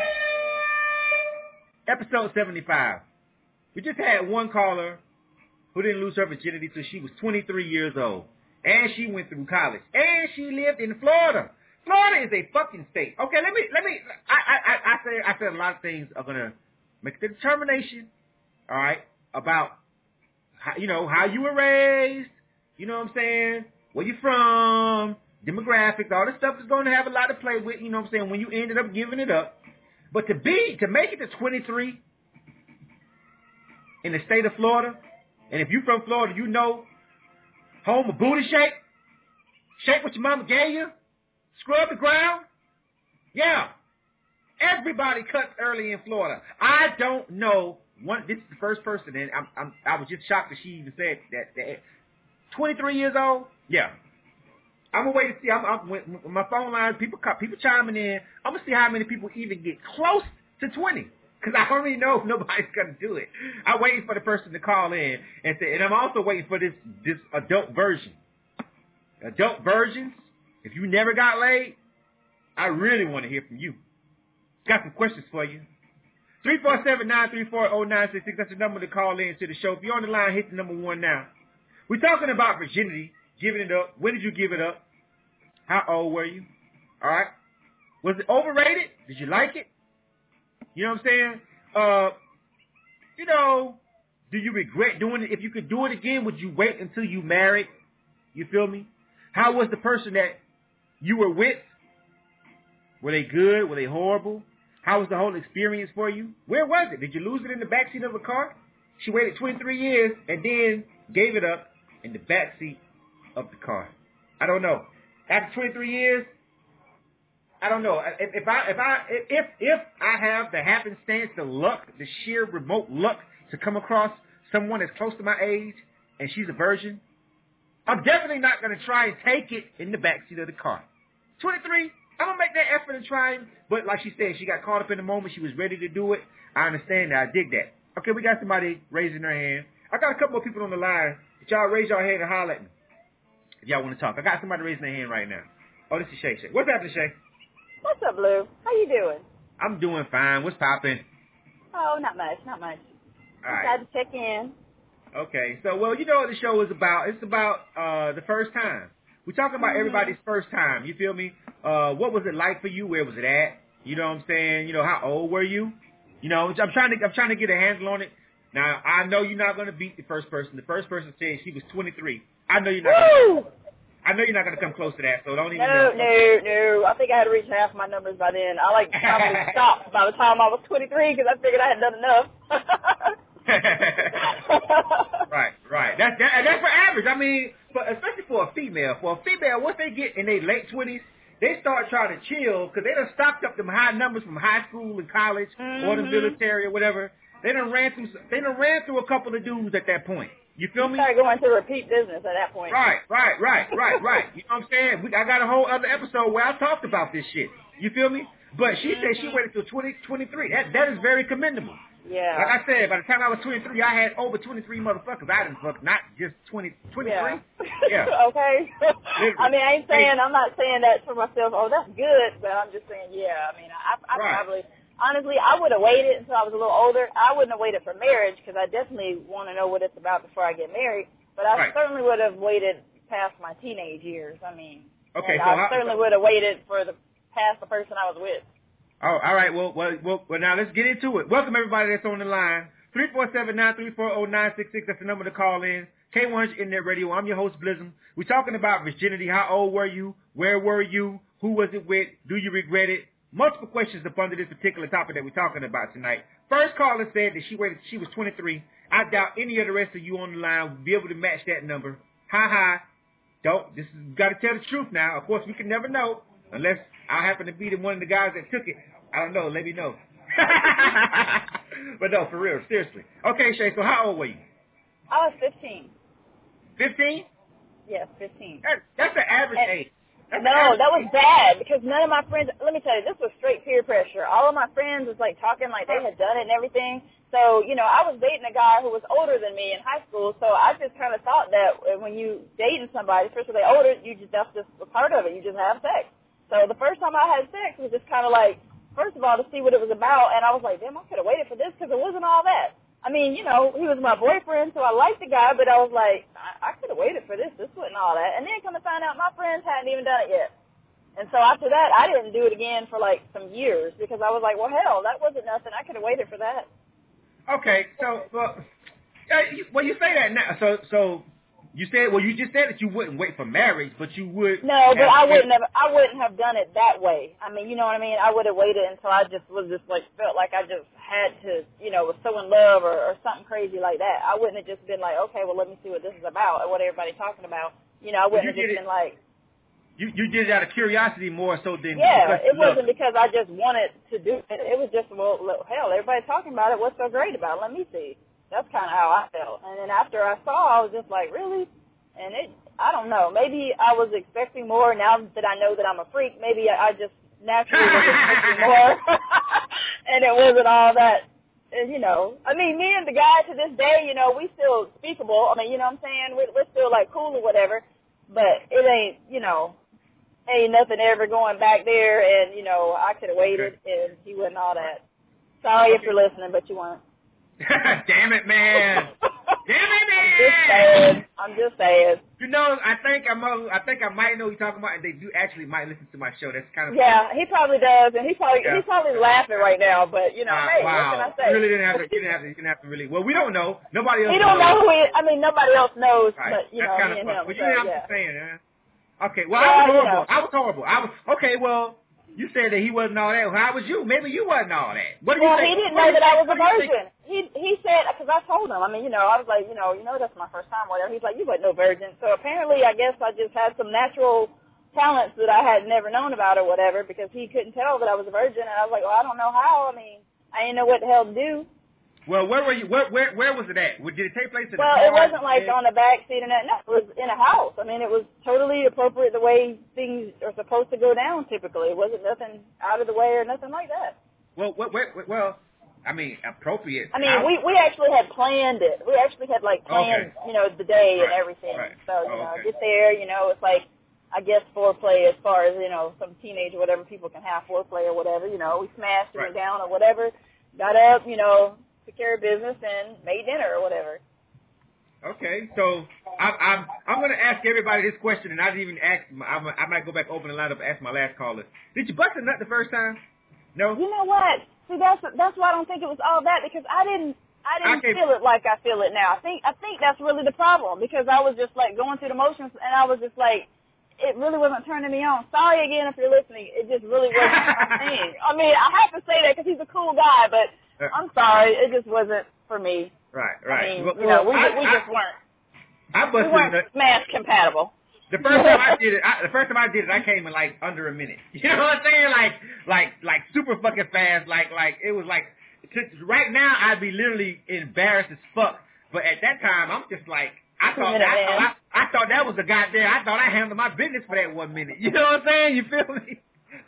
Episode seventy-five. We just had one caller who didn't lose her virginity till she was twenty-three years old. And she went through college. And she lived in Florida. Florida is a fucking state. Okay, let me, let me, I, I, I, I said, I said a lot of things are going to make the determination, all right, about, how, you know, how you were raised, you know what I'm saying, where you from, demographics, all this stuff is going to have a lot to play with, you know what I'm saying, when you ended up giving it up. But to be, to make it to twenty-three in the state of Florida, and if you from Florida, you know, home of booty shake, shake what your mama gave you, scrub the ground, yeah. Everybody cuts early in Florida. I don't know one. This is the first person, and I'm, I'm, I was just shocked that she even said that. that twenty-three years old, yeah. I'm gonna wait to see. I'm, I'm with my phone lines. People, people chiming in. I'm gonna see how many people even get close to twenty. Because I already know nobody's going to do it. I'm waiting for the person to call in. And say, and I'm also waiting for this, this adult version. Adult versions, if you never got laid, I really want to hear from you. Got some questions for you. three four seven, nine three four, zero nine six six. That's the number to call in to the show. If you're on the line, hit the number one now. We're talking about virginity, giving it up. When did you give it up? How old were you? All right. Was it overrated? Did you like it? You know what I'm saying? Uh, you know, do you regret doing it? If you could do it again, would you wait until you married? You feel me? How was the person that you were with? Were they good? Were they horrible? How was the whole experience for you? Where was it? Did you lose it in the backseat of a car? She waited twenty-three years and then gave it up in the backseat of the car. I don't know. After twenty-three years, I don't know. If, if I if I if if I have the happenstance, the luck, the sheer remote luck to come across someone that's close to my age and she's a virgin, I'm definitely not going to try and take it in the backseat of the car. twenty-three, I'm going to make that effort and try and, but like she said, she got caught up in the moment. She was ready to do it. I understand that. I dig that. Okay, we got somebody raising their hand. I got a couple more people on the line. But y'all raise your hand and holler at me if y'all want to talk. I got somebody raising their hand right now. Oh, this is Shay Shay. What's happening, Shay? What's up, Lou? How you doing? I'm doing fine. What's popping? Oh, not much, not much. All Just right. had to check in. Okay, so, well, you know what the show is about. It's about uh, the first time. We're talking about Mm-hmm. everybody's first time. You feel me? Uh, what was it like for you? Where was it at? You know what I'm saying? You know, how old were you? You know, I'm trying to I'm trying to get a handle on it. Now, I know you're not going to beat the first person. The first person said she was twenty-three. I know you're not going to I know you're not going to come close to that, so don't even No, know. no, no. I think I had to reach half my numbers by then. I like probably stopped by the time I was twenty-three because I figured I had done enough. Right, right. That's that, and that's for average. I mean, but especially for a female. For a female, once they get in their late twenties, they start trying to chill because they done stocked up them high numbers from high school and college Mm-hmm. or the military or whatever. They done ran through. They done ran through a couple of dudes at that point. You feel me? Started going to repeat business at that point. Right, right, right, right, right. You know what I'm saying? We, I got a whole other episode where I talked about this shit. You feel me? But she said she waited till twenty twenty-three. That that is very commendable. Yeah. Like I said, by the time I was twenty-three, I had over twenty-three motherfuckers. I didn't fuck, not just twenty, twenty-three. Yeah. Yeah. Okay. I mean, I ain't saying, I'm not saying that for myself, oh, that's good, but I'm just saying, yeah, I mean, I, I Right. probably, honestly, I would have waited until I was a little older. I wouldn't have waited for marriage because I definitely want to know what it's about before I get married, but I Right. certainly would have waited past my teenage years. I mean, Okay, and so I how- certainly would have waited for the past the person I was with. Oh, all right. Well, well, well, well, now let's get into it. Welcome everybody that's on the line. three four seven, nine three four, zero nine six six. That's the number to call in. K one hundred Internet Radio. I'm your host, Blizzum. We're talking about virginity. How old were you? Where were you? Who was it with? Do you regret it? Multiple questions up under this particular topic that we're talking about tonight. First caller said that she waited. She was twenty-three. I doubt any of the rest of you on the line will be able to match that number. Ha ha. Don't. This is got to tell the truth now. Of course, we can never know unless I happen to be the one of the guys that took it. I don't know. Let me know. But no, for real, seriously. Okay, Shay, so how old were you? I was fifteen. fifteen? Yes, fifteen. That, that's the average And- age. That's the No, average that was age. bad because none of my friends, let me tell you, this was straight peer pressure. All of my friends was like talking like they had done it and everything. So, you know, I was dating a guy who was older than me in high school, so I just kind of thought that when you dating somebody, especially they older, you just, that's just a part of it. You just have sex. So the first time I had sex was just kind of like, first of all, to see what it was about, and I was like, damn, I could have waited for this because it wasn't all that. I mean, you know, he was my boyfriend, so I liked the guy, but I was like, I, I could have waited for this. This wasn't all that. And then come to find out my friends hadn't even done it yet. And so after that, I didn't do it again for like some years because I was like, well, hell, that wasn't nothing. I could have waited for that. Okay, so, well, uh, you, well, you say that now. So, so you said, well, you just said that you wouldn't wait for marriage, but you would. No, but have- I wouldn't have. I wouldn't have done it that way. I mean, you know what I mean. I would have waited until I just was just like felt like I just had to, you know, was so in love or, or something crazy like that. I wouldn't have just been like, okay, well, let me see what this is about or what everybody's talking about. You know, I wouldn't have you just did it- been like, You you did it out of curiosity more so than yeah. because It you loved wasn't because I just wanted to do it. It was just, well, look, hell, everybody's talking about it. What's so great about it? Let me see. That's kind of how I felt. And then after I saw, I was just like, really? And it, I don't know. Maybe I was expecting more. Now that I know that I'm a freak, maybe I, I just naturally was expecting more. And it wasn't all that and, you know, I mean, me and the guy to this day, you know, we still speakable. I mean, you know what I'm saying? We're, we're still, like, cool or whatever. But it ain't, you know, ain't nothing ever going back there. And, you know, I could have waited, okay. and he wasn't all that. Sorry okay. if you're listening, but you weren't. Damn it, man. Damn it, man. I'm just saying. I'm just saying. You know, I think I'm. I think I might know what you're talking about, and they do actually might listen to my show. That's kind of yeah. funny. He probably does, and he probably yeah. he's probably laughing right now. But you know, uh, hey, wow. what can I say? You really didn't have to. You didn't have to. You didn't have to really. Well, we don't know. Nobody else. We don't knows. know who he. I mean, nobody else knows, right. but you That's know, kind me of and fun. him. But so, you know what yeah. I'm saying, huh? Okay. Well, yeah, I was horrible. You know. I was horrible. I was okay. Well. You said that he wasn't all that. Well, how was you? Maybe you wasn't all that. What do you well, think? he didn't what know that think? I was a What do you virgin. He he said, because I told him, I mean, you know, I was like, you know, you know, that's my first time, whatever. He's like, you wasn't no virgin. So apparently, I guess I just had some natural talents that I had never known about or whatever, because he couldn't tell that I was a virgin. And I was like, well, I don't know how. I mean, I didn't know what the hell to do. Well, where were you? Where where, where was it at? Did it take place in well, the car? Well, it wasn't like on the back seat and that. No, it was in a house. I mean, it was totally appropriate the way things are supposed to go down typically. It wasn't nothing out of the way or nothing like that. Well, what, what, well, I mean, appropriate. I mean, we we actually had planned it. We actually had, like, planned, okay. you know, the day right. and everything. Right. So, you oh, know, okay. get there, you know, it's like, I guess foreplay as far as, you know, some teenage or whatever, people can have foreplay or whatever. You know, we smashed and right. went down or whatever, got up, you know, took care of business and made dinner or whatever. Okay, so I, I'm I'm going to ask everybody this question, and I didn't even ask. I'm, I might go back open the line up and ask my last caller. Did you bust a nut the first time? No. You know what? See, that's that's why I don't think it was all that, because I didn't I didn't I feel it like I feel it now. I think I think that's really the problem, because I was just like going through the motions, and I was just like, it really wasn't turning me on. Sorry again if you're listening. It just really wasn't my thing. I mean, I have to say that because he's a cool guy, but I'm sorry, it just wasn't for me. Right, right. I mean, well, you know, we, I, we I, just weren't. I busted we weren't nut. smash compatible. The first time I did it, I, the first time I did it, I came in like under a minute. You know what I'm saying? Like, like, like super fucking fast. Like, like it was like. Right now, I'd be literally embarrassed as fuck. But at that time, I'm just like, I thought, minute, I, thought I, I thought that was a goddamn. I thought I handled my business for that one minute. You know what I'm saying? You feel me?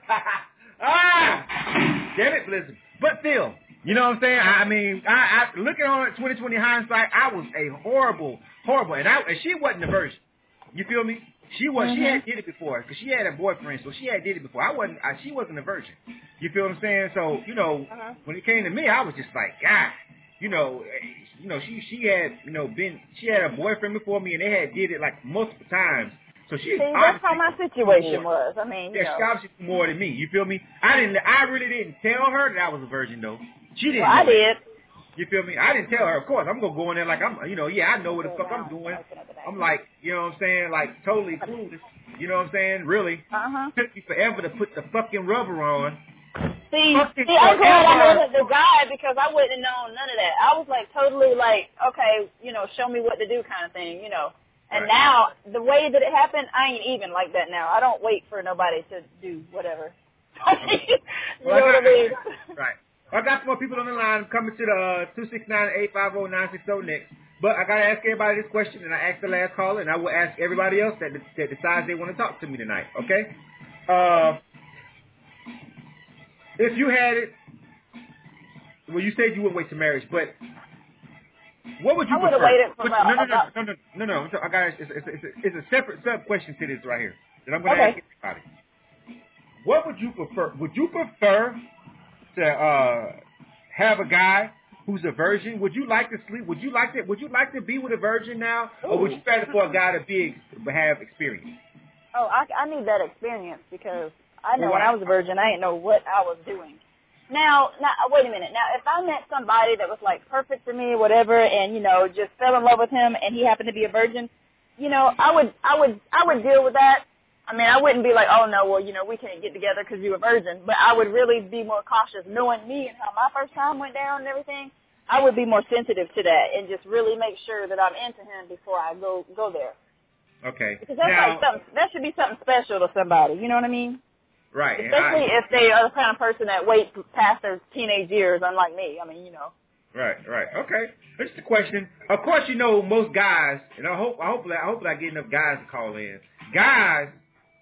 ah, damn it, Blizzard. But still. You know what I'm saying? I mean, I, I looking on it, twenty twenty hindsight, I was a horrible, horrible, and I and she wasn't a virgin. You feel me? She was. Mm-hmm. She had did it before because she had a boyfriend, so she had did it before. I wasn't. I, she wasn't a virgin. You feel what I'm saying? So you know, uh-huh. when it came to me, I was just like, God, you know, you know, she she had you know been she had a boyfriend before me, and they had did it like multiple times. So she. See, that's how my situation was. I mean, you yeah, know. she obviously more than me. You feel me? I didn't. I really didn't tell her that I was a virgin though. She didn't. Well, I know did. That. You feel me? I didn't tell her. Of course, I'm gonna go in there like I'm. You know, yeah, I know what the fuck I'm doing. I'm like, you know what I'm saying? Like totally clueless. You know what I'm saying? Really. Uh huh. Took me forever to put the fucking rubber on. See, fucking see, I'm glad I forever. wasn't the guy, because I wouldn't have known none of that. I was like totally like, okay, you know, show me what to do kind of thing, you know. And right. now, the way that it happened, I ain't even like that now. I don't wait for nobody to do whatever. you well, know what I mean? Right. I got some more people on the line coming to the uh, two six nine, eight five zero, nine six zero next. But I got to ask everybody this question, and I asked the last caller, and I will ask everybody else that, that decides they want to talk to me tonight, okay? Uh, if you had it, well, you said you wouldn't wait to marriage, but what would you I would have prefer? waited for Which, about, no, no, no, about, no, no, no, no, no. I got it's, it's, it's, it's a separate sub question to this right here that I'm going to okay. ask everybody. What would you prefer? Would you prefer to uh, have a guy who's a virgin? Would you like to sleep? Would you like to? Would you like to be with a virgin now, or would you rather for a guy to be have experience? Oh, I, I need that experience, because I know well, when I was a virgin, I didn't know what I was doing. Now, now, wait a minute. Now, if I met somebody that was like perfect for me, whatever, and you know, just fell in love with him, and he happened to be a virgin, you know, I would, I would, I would deal with that. I mean, I wouldn't be like, oh no, well, you know, we can't get together because you're a virgin. But I would really be more cautious, knowing me and how my first time went down and everything. I would be more sensitive to that and just really make sure that I'm into him before I go go there. Okay. Because that's now, like something, that should be something special to somebody. You know what I mean? Right. Especially I, if they are the kind of person that waits past their teenage years, unlike me. I mean, you know. Right, right. Okay. That's the question. Of course, you know most guys, and I hope, I hope, I hope I get enough guys to call in. Guys,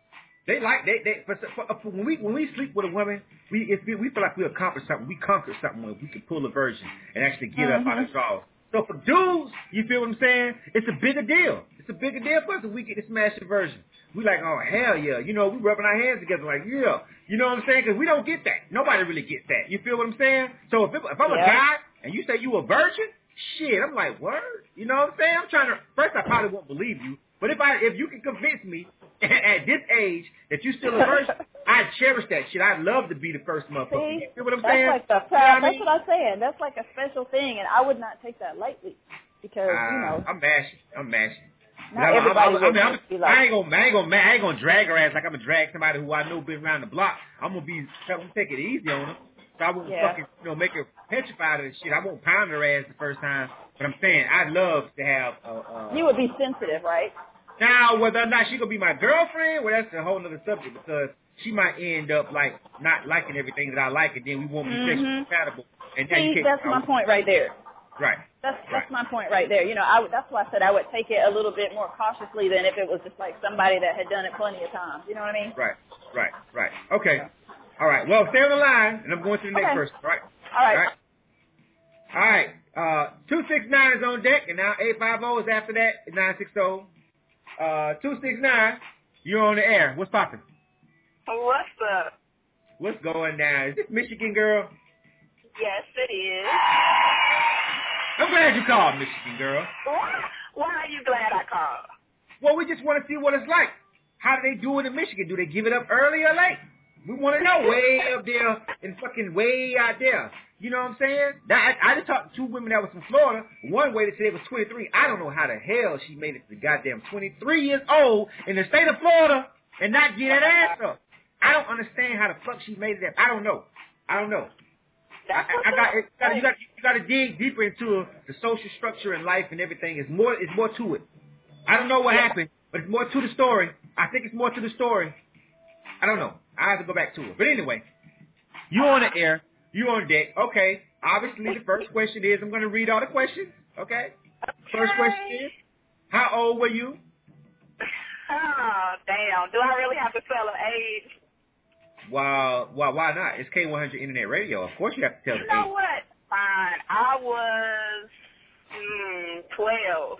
They like they they for, for, for when we when we sleep with a woman, we if we, we feel like we accomplished something, we conquered something when we can pull a virgin and actually get mm-hmm. up out of drawers. So for dudes, you feel what I'm saying? It's a bigger deal. It's a bigger deal for us if we get to smash the virgin. We like, oh hell yeah, you know, we rubbing our hands together like yeah, you know what I'm saying? Because we don't get that. Nobody really gets that. You feel what I'm saying? So if it, if I'm yeah. a guy and you say you a virgin, shit, I'm like, word? You know what I'm saying? I'm trying to, first I probably won't believe you, but if I, if you can convince me at this age that you still a virgin, I'd cherish that shit. I'd love to be the first motherfucker. See, you feel what I'm that's saying? Like the proud, you know what that's I mean? what I'm saying. That's like a special thing, and I would not take that lightly because, uh, you know. I'm mashing. I'm mashing. Not I'm, everybody I'm, I'm, would I'm, be I'm, like, I ain't gonna, I ain't gonna, I ain't gonna drag her ass like I'm gonna drag somebody who I know been around the block. I'm gonna be, I'm gonna take it easy on her. So I won't yeah. fucking, you know, make her petrified of this shit. I won't pound her ass the first time. But I'm saying, I'd love to have a, uh, you would be sensitive, right? now, whether or not she gonna be my girlfriend, well, that's a whole other subject because she might end up like not liking everything that I like, and then we won't be mm-hmm. sexually compatible. And now See, you can't, that's my point right there. Right. That's right. that's my point right there. You know, I would, that's why I said I would take it a little bit more cautiously than if it was just like somebody that had done it plenty of times. You know what I mean? Right. Right. Right. Okay. Yeah. All right. Well, stay on the line, and I'm going to the next okay. person. All right. All right. All right. All right. Uh, two six nine is on deck, and now eight five zero is after that. nine six zero. Uh, two six nine, you're on the air. What's poppin'? What's up? What's going down? Is this Michigan girl? Yes, it is. I'm glad you called, Michigan girl. Why are you glad I called? Well, we just want to see what it's like. How do they do it in Michigan? Do they give it up early or late? We want to know way up there and fucking way out there. You know what I'm saying? Now, I, I just talked to two women that was from Florida. One way they said it was twenty-three. I don't know how the hell she made it to goddamn twenty-three years old in the state of Florida and not get that ass up. I don't understand how the fuck she made it up. I don't know. I don't know. I, I, I got, it, you got you got you got to dig deeper into the social structure in life and everything. It's more it's more to it. I don't know what happened, but it's more to the story. I think it's more to the story. I don't know. I have to go back to it. But anyway, you on the air. You on deck. Okay. Obviously, the first question is, I'm going to read all the questions. Okay? First question is, how old were you? Oh, damn. Do I really have to tell an age? Well, why, why not? It's K one hundred Internet Radio. Of course you have to tell you the age. You know what? Fine. I was mm, twelve.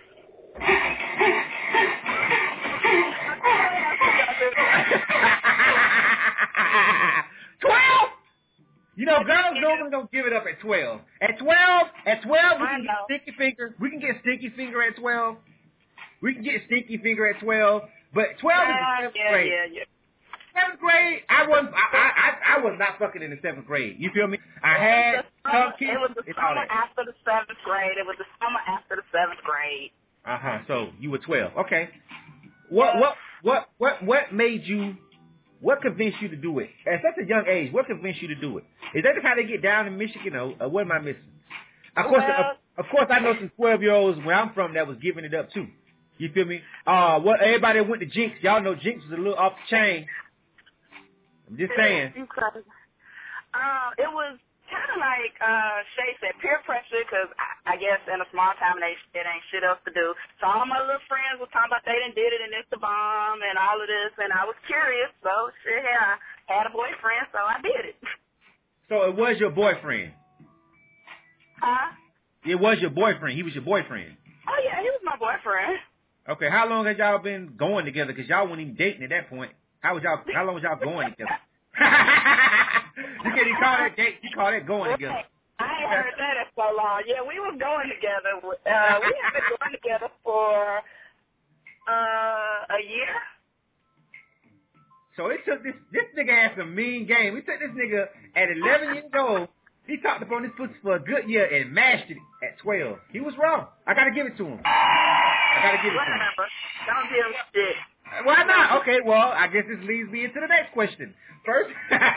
twelve? You know, girls normally don't give it up at twelve. At twelve, at twelve, we can get sticky finger. We can get sticky finger at twelve. We can get sticky finger at twelve. But twelve yeah, is the seventh yeah, grade. Yeah, yeah. Seventh grade, I wasn't. I, I, I was not fucking in the seventh grade. You feel me? I had some kids. It was the summer after the seventh grade. It was the summer after the seventh grade. Uh huh. So you were twelve. Okay. What what what what what made you? What convinced you to do it at such a young age? What convinced you to do it? Is that how they get down in Michigan, or, or what am I missing? Of course, well, of, of course, I know some twelve year olds where I'm from that was giving it up too. You feel me? Uh, what everybody that went to Jinx, y'all know Jinx was a little off the chain. I'm just saying. Uh, it was kind of like uh, Shay said, peer pressure, because I, I guess in a small town, they, it ain't shit else to do. So all my little friends were talking about they done did it and it's the bomb and all of this, and I was curious, so shit, I had a boyfriend, so I did it. So it was your boyfriend? Huh? It was your boyfriend. He was your boyfriend? Oh, yeah, he was my boyfriend. Okay, how long had y'all been going together? Because y'all weren't even dating at that point. How was y'all? How long was y'all going together? You can't even call that date. You call that going together. I ain't heard that in so long. Yeah, we was going together. Uh, we have been going together for uh, a year. So they took this. This nigga had some mean game. We took this nigga at eleven years old. He talked upon this pussy for a good year and mashed it at twelve. He was wrong. I gotta give it to him. I gotta give it to him. Whatever. Don't give him shit. Why not? Okay, well, I guess this leads me into the next question. First,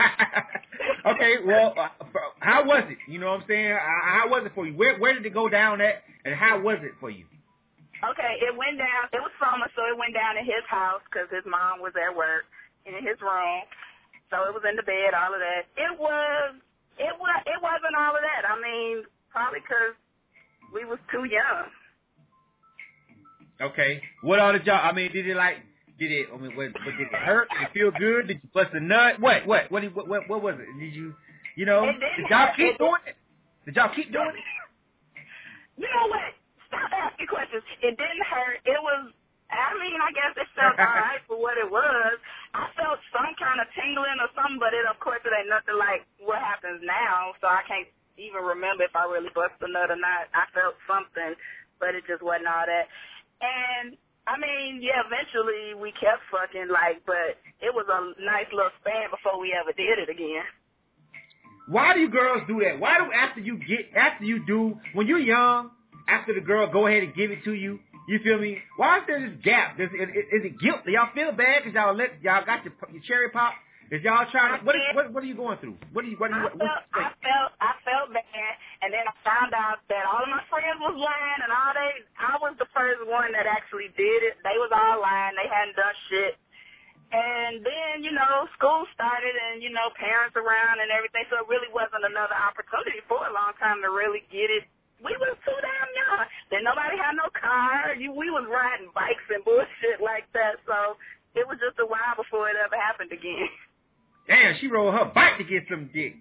okay, well, uh, how was it? You know what I'm saying? Uh, how was it for you? Where where did it go down at, and how was it for you? Okay, it went down. It was summer, so it went down at his house because his mom was at work in his room. So it was in the bed, all of that. It was, it was, it wasn't all of that. I mean, probably because we was too young. Okay, what all did y'all? I mean, did it like? Did it? I mean, what, what did it hurt? Did it feel good? Did you bust a nut? What? What? What? What? What, what was it? Did you? You know? It didn't Did y'all hurt. keep It doing it? Did y'all keep doing it? You know what? Stop asking questions. It didn't hurt. It was. I mean, I guess it felt all right for what it was. I felt some kind of tingling or something, but it, of course, it ain't nothing like what happens now, so I can't even remember if I really busted a nut or not. I felt something, but it just wasn't all that. And, I mean, yeah, eventually we kept fucking, like, but it was a nice little span before we ever did it again. Why do you girls do that? Why do after you get, after you do, when you're young, after the girl go ahead and give it to you, you feel me? Why is there this gap? Is, is, is it guilt? Do y'all feel bad because y'all let y'all got your, your cherry pop? Is y'all trying to? What, is, what what are you going through? What are you? What are you? I what, felt I felt I felt bad, and then I found out that all of my friends was lying, and all they I was the first one that actually did it. They was all lying. They hadn't done shit. And then, you know, school started and, you know, parents around and everything, so it really wasn't another opportunity for a long time to really get it. We was too damn young. Then nobody had no car. You, we was riding bikes and bullshit like that, so it was just a while before it ever happened again. Damn, she rode her bike to get some dick.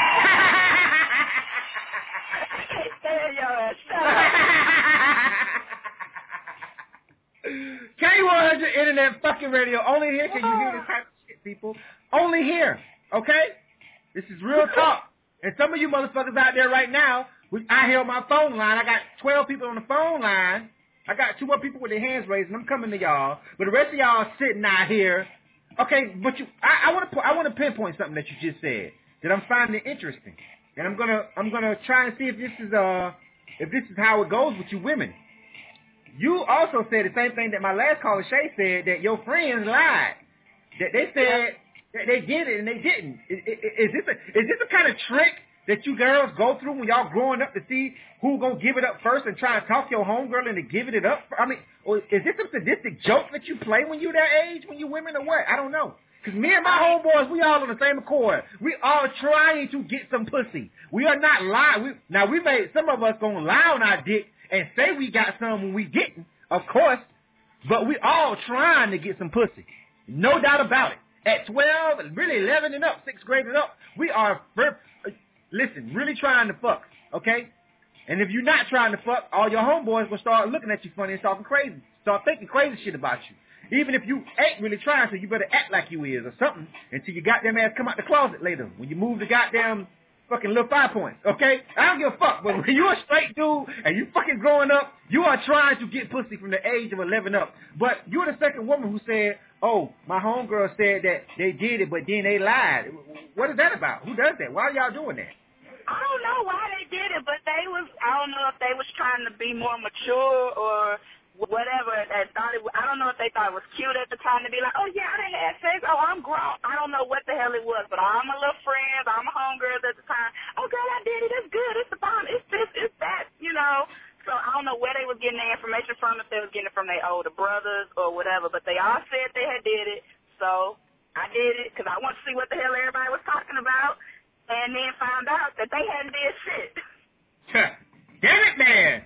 Hey, yo, shut up. K one hundred Internet fucking radio. Only here can you hear this type of shit, people. Only here, okay? This is real talk. And some of you motherfuckers out there right now, we, I hear on my phone line, I got twelve people on the phone line. I got two more people with their hands raised, and I'm coming to y'all. But the rest of y'all are sitting out here. Okay, but you, I, I want to, I want to pinpoint something that you just said that I'm finding interesting, and I'm gonna, I'm gonna try and see if this is, uh, if this is how it goes with you women. You also said the same thing that my last caller Shay said, that your friends lied, that they said that they did it and they didn't. Is, is, is this a, is this a kind of trick that you girls go through when y'all growing up to see who gonna give it up first and try and talk your homegirl into giving it up? I mean, or is this a sadistic joke that you play when you that age, when you women, or what? I don't know. Because me and my homeboys, we all on the same accord. We all trying to get some pussy. We are not lying. We, now, we may, some of us gonna lie on our dick and say we got some when we getting, of course, but we all trying to get some pussy. No doubt about it. At twelve, really eleven and up, sixth grade and up, we are, listen, really trying to fuck, okay? And if you're not trying to fuck, all your homeboys will start looking at you funny and talking crazy. Start thinking crazy shit about you. Even if you ain't really trying to, you better act like you is or something until your goddamn ass come out the closet later when you move the goddamn fucking little five points, okay? I don't give a fuck, but when you're a straight dude and you fucking growing up, you are trying to get pussy from the age of eleven up. But you're the second woman who said, oh, my homegirl said that they did it, but then they lied. What is that about? Who does that? Why are y'all doing that? I don't know why they did it, but they was, I don't know if they was trying to be more mature or whatever, and thought it, I don't know if they thought it was cute at the time to be like, oh yeah, I done had sex, oh I'm grown. I don't know what the hell it was, but all my little friends, all my homegirls at the time, oh girl, I did it, it's good, it's the bomb, it's this, it's that, you know. So I don't know where they was getting their information from, if they was getting it from their older brothers or whatever, but they all said they had did it, so I did it because I wanted to see what the hell everybody was talking about, and then found out that they hadn't did shit. Damn it, man!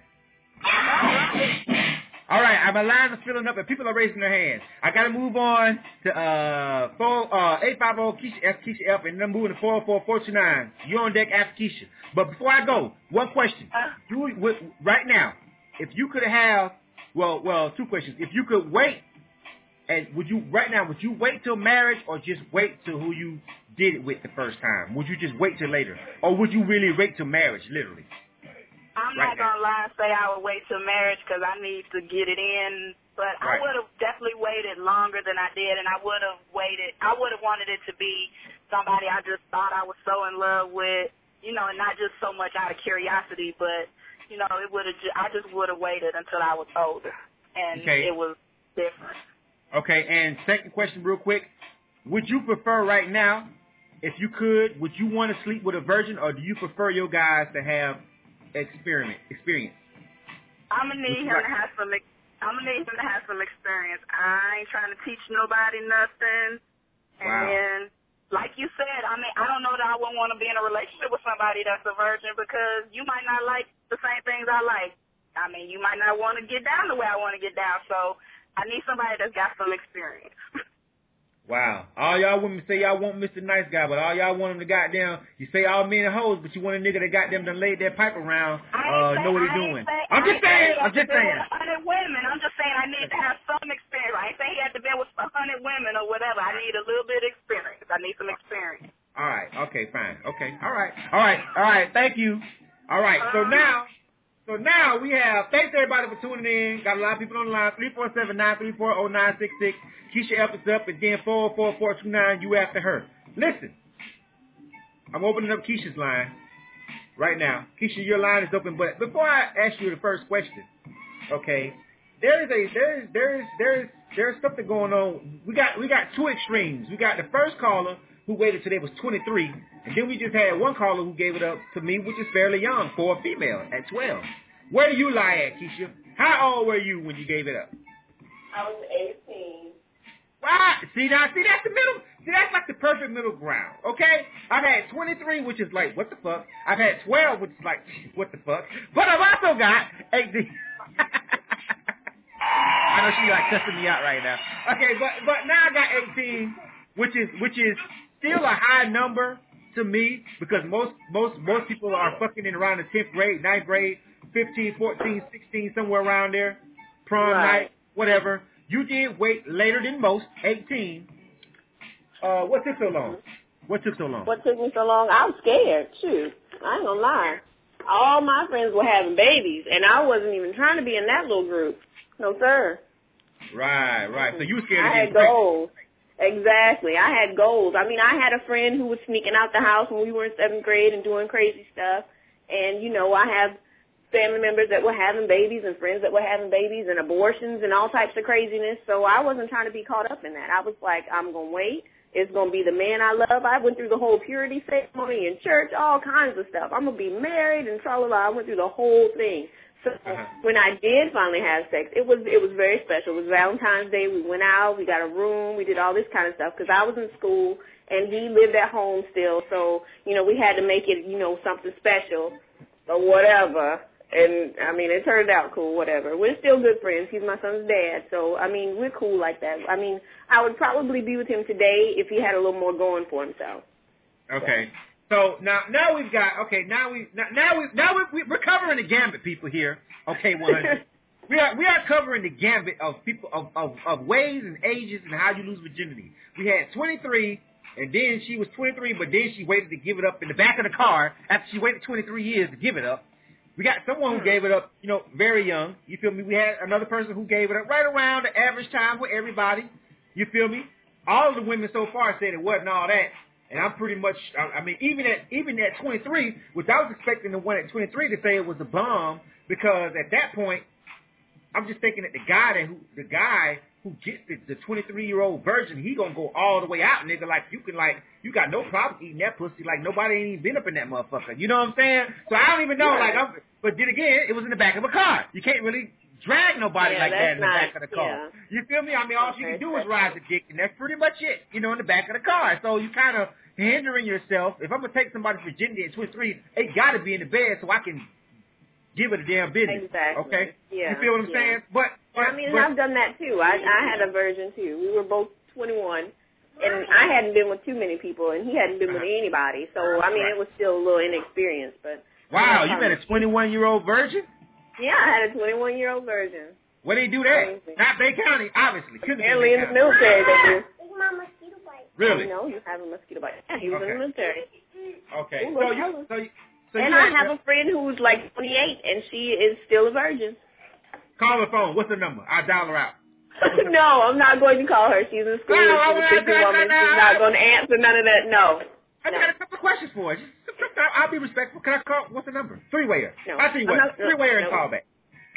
All right, my line is filling up and people are raising their hands. I got to move on to uh, four, uh, eight five zero Keisha F, Keisha F, and then I'm moving to four oh four, four two nine. You're on deck after Keisha. But before I go, one question. You, with, right now, if you could have, well, well, two questions. If you could wait, and would you, right now, would you wait till marriage or just wait till who you did it with the first time? Would you just wait till later? Or would you really wait till marriage, literally? I'm right not going to lie and say I would wait till marriage because I need to get it in, but right. I would have definitely waited longer than I did, and I would have waited. I would have wanted it to be somebody I just thought I was so in love with, you know, and not just so much out of curiosity, but, you know, it would have. Ju- I just would have waited until I was older, and okay. It was different. Okay, and second question real quick. Would you prefer right now, if you could, would you want to sleep with a virgin, or do you prefer your guys to have experiment experience? I'm gonna need him to have some. I'm gonna need him to have some experience. I ain't trying to teach nobody nothing. And wow. then, like you said, I mean, I don't know that I wouldn't want to be in a relationship with somebody that's a virgin because you might not like the same things I like. I mean, you might not want to get down the way I want to get down. So I need somebody that's got some experience. Wow. All y'all women say y'all want Mister Nice Guy, but all y'all want him to goddamn, you say all men are hoes, but you want a nigga that goddamn done laid that pipe around, uh, know what he's doing. Say, I'm just saying, I'm just saying. With a hundred women. I'm just saying I need to have some experience. I ain't saying he had to be with a hundred women or whatever. I need a little bit of experience. I need some experience. All right. Okay, fine. Okay. All right. All right. All right. Thank you. All right. So now, so now we have, thanks everybody for tuning in. Got a lot of people on the line, three four seven, nine three four, zero nine six six. Keisha F is up, and then four four four two nine, you after her. Listen, I'm opening up Keisha's line right now. Keisha, your line is open, but before I ask you the first question, okay, there is a there is there is there is there's something going on. We got we got two extremes. We got the first caller who waited till they was twenty-three, and then we just had one caller who gave it up to me, which is fairly young for a female at twelve. Where do you lie at, Keisha? How old were you when you gave it up? I was eighteen. Wow. See now, see that's the middle. See that's like the perfect middle ground. Okay, I've had twenty-three, which is like what the fuck. I've had twelve, which is like what the fuck. But I've also got eighteen. I know she like testing me out right now. Okay, but but now I got eighteen, which is which is still a high number to me because most most most people are fucking in around the tenth grade, ninth grade, fifteen, fourteen, sixteen, somewhere around there, prom Right. night, whatever. You did wait later than most, eighteen. Uh, what took so long? What took so long? What took me so long? I was scared. Shoot, I ain't gonna lie. All my friends were having babies, and I wasn't even trying to be in that little group. No, sir. Right, right. So you were scared I of had getting pregnant. goals. Exactly. I had goals. I mean, I had a friend who was sneaking out the house when we were in seventh grade and doing crazy stuff. And, you know, I have family members that were having babies and friends that were having babies and abortions and all types of craziness. So I wasn't trying to be caught up in that. I was like, I'm going to wait. It's going to be the man I love. I went through the whole purity ceremony in church, all kinds of stuff. I'm going to be married and tra-la-la. I went through the whole thing. So Uh-huh. when I did finally have sex, it was it was very special. It was Valentine's Day. We went out. We got a room. We did all this kind of stuff because I was in school and he lived at home still. So, you know, we had to make it, you know, something special or whatever. And, I mean, it turned out cool, whatever. We're still good friends. He's my son's dad. So, I mean, we're cool like that. I mean, I would probably be with him today if he had a little more going for himself. Okay. So now, now we've got okay. Now we now, now we now we, we're covering the gambit, people here. Okay, one hundred. we are we are covering the gambit of people of, of of ways and ages and how you lose virginity. We had twenty-three, and then she was twenty-three, but then she waited to give it up in the back of the car after she waited twenty-three years to give it up. We got someone who gave it up, you know, very young. You feel me? We had another person who gave it up right around the average time for everybody. You feel me? All of the women so far said it wasn't all that. And I'm pretty much, I mean, even at even at twenty-three, which I was expecting the one at twenty-three to say it was a bomb, because at that point, I'm just thinking that the guy that who the guy who gets the, the twenty-three-year-old virgin, he gonna go all the way out, nigga. Like you can, like you got no problem eating that pussy. Like nobody ain't even been up in that motherfucker. You know what I'm saying? So I don't even know. Like, I'm, but then again, it was in the back of a car. You can't really drag nobody Yeah, like that in the that's back not- of the car. yeah. You feel me? I mean, all she can do is ride the dick, and that's pretty much it. You know, in the back of the car. So you kind of hindering yourself. If I'm gonna take somebody's virginity at twenty-three, it got to be in the bed so I can give it a damn business. Exactly. Okay. Yeah. You feel what I'm yeah. saying? But, but I mean, but, I've done that too. I I had a virgin too. We were both twenty-one, and I hadn't been with too many people, and he hadn't been with Uh-huh. anybody. So I mean, Right. it was still a little inexperienced. But wow, yeah, you met a twenty-one-year-old virgin? yeah, I had a twenty-one-year-old virgin. Where they do that? Amazing. Not Bay County, obviously. Couldn't be Apparently Bay in the County. military they do. Really? No, you have a mosquito bite. Yeah, he was in Okay. the military. Okay. Ooh, So what's you, hella? so you, so And you I had have to- a friend who's like twenty-eight, and she is still a virgin. call her phone. What's the number? I'll dial her out. No, I'm not going to call her. She's in school. No, I She's a wanna- Christian no, woman. no, She's no. not going to answer none of that. No. I No. got a couple of questions for her. Just, I'll be respectful. Can I call? What's the number? Three-way her. No. I'll tell you I'm what. not- no, Three-way her and no. call back.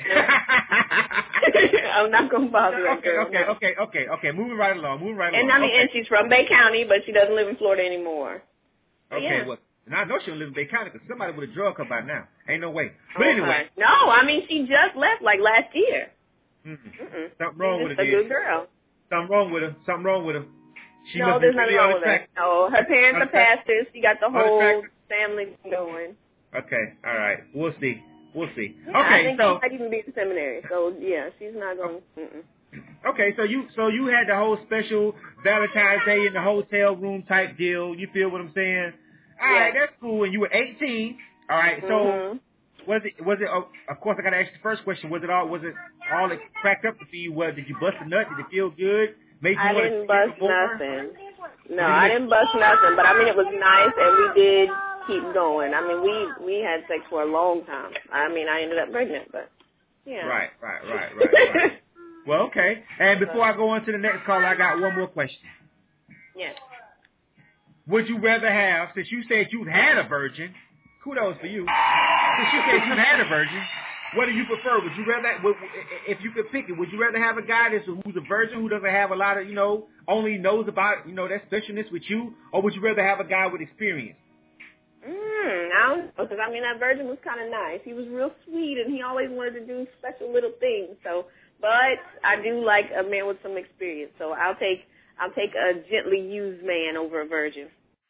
I'm not going to bother that okay, girl. okay, no. okay, okay, okay. Moving right along. Moving right And along. I mean, okay. and she's from Bay County, but she doesn't live in Florida anymore. But Okay, yeah. well, and I know she don't live in Bay County because somebody would have drugged her by now. Ain't no way. But Okay. anyway. No, I mean, she just left like last year. Mm-mm. Mm-mm. Something wrong She's with just her, a dude. good girl. Something wrong with her. Something wrong with her. She No, must be there's nothing really wrong with her. unattractive. No, her parents are Unattractive. pastors. She got the whole Unattractive. family going. Okay, all right. We'll see. We'll see. Yeah, I Okay, think so she might even be in seminary. So, yeah, she's not going to. Okay, so you so you had the whole special Valentine's Day in the hotel room type deal. You feel what I'm saying? All right, that's cool. And you were eighteen. All right, so Mm-hmm. was it was it? Oh, of course, I got to ask you the first question. Was it all was it all it cracked up to you? What did you bust a nut? Did it feel good? Made you I want didn't to bust more? nothing. No, I didn't bust nothing, but I mean it was nice, and we did keep going. I mean we we had sex for a long time. I mean I ended up pregnant, but yeah. Right, right, right, right, right. Well, okay. And before I go on to the next call, I got one more question. Yes. Would you rather have, since you said you've had a virgin, kudos for you. Since you said you've had a virgin, what do you prefer? Would you rather, would, if you could pick it, would you rather have a guy that's who's a virgin, who doesn't have a lot of, you know, only knows about, you know, that specialness with you, or would you rather have a guy with experience? Mm, I don't know, because I mean that virgin was kind of nice. He was real sweet, and he always wanted to do special little things. So, but I do like a man with some experience. So I'll take I'll take a gently used man over a virgin.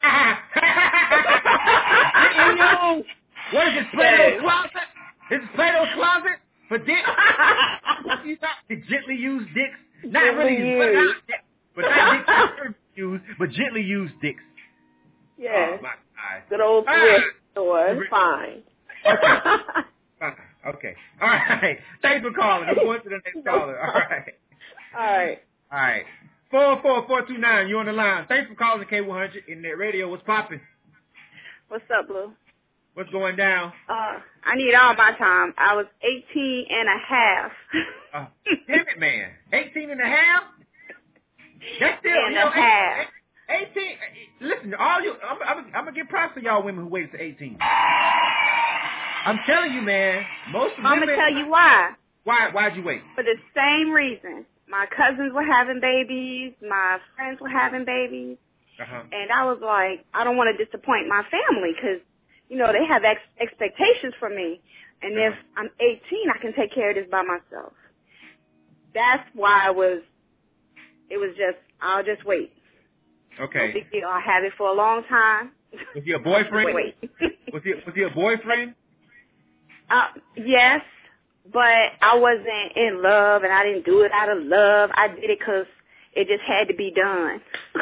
What is this, Plato's closet? Is this Plato's closet for dicks? You thought the gently used dicks? Not Gently really, used. but not, but not dicks used, but gently used dicks. Yes. Oh, my God. Good old Ah. thrift store. It's fine. Okay. Okay. All right. Thanks for calling. I'm going to the next caller. All right. All right. All right. four four four two nine, you're on the line. Thanks for calling K one hundred Internet Radio. What's popping? What's up, Blue? What's going down? Uh, I need all my time. I was eighteen and a half. Uh, damn it, man. eighteen and a half? That's still, and you know, a half. eighteen. Listen, all you, I'm, I'm, I'm going to give props to y'all women who waited to eighteen. I'm telling you, man, most women. I'm going to tell you why. Why, why'd you wait? For the same reason. My cousins were having babies. My friends were having babies. Uh-huh. And I was like, I don't want to disappoint my family because, you know, they have ex- expectations from me. And Uh-huh. if I'm eighteen, I can take care of this by myself. That's why I was, it was just, I'll just wait. Okay. No big deal. I'll have it for a long time. Was he a boyfriend? Wait. was, he, was he a boyfriend? Uh, yes, but I wasn't in love, and I didn't do it out of love. I did it because it just had to be done.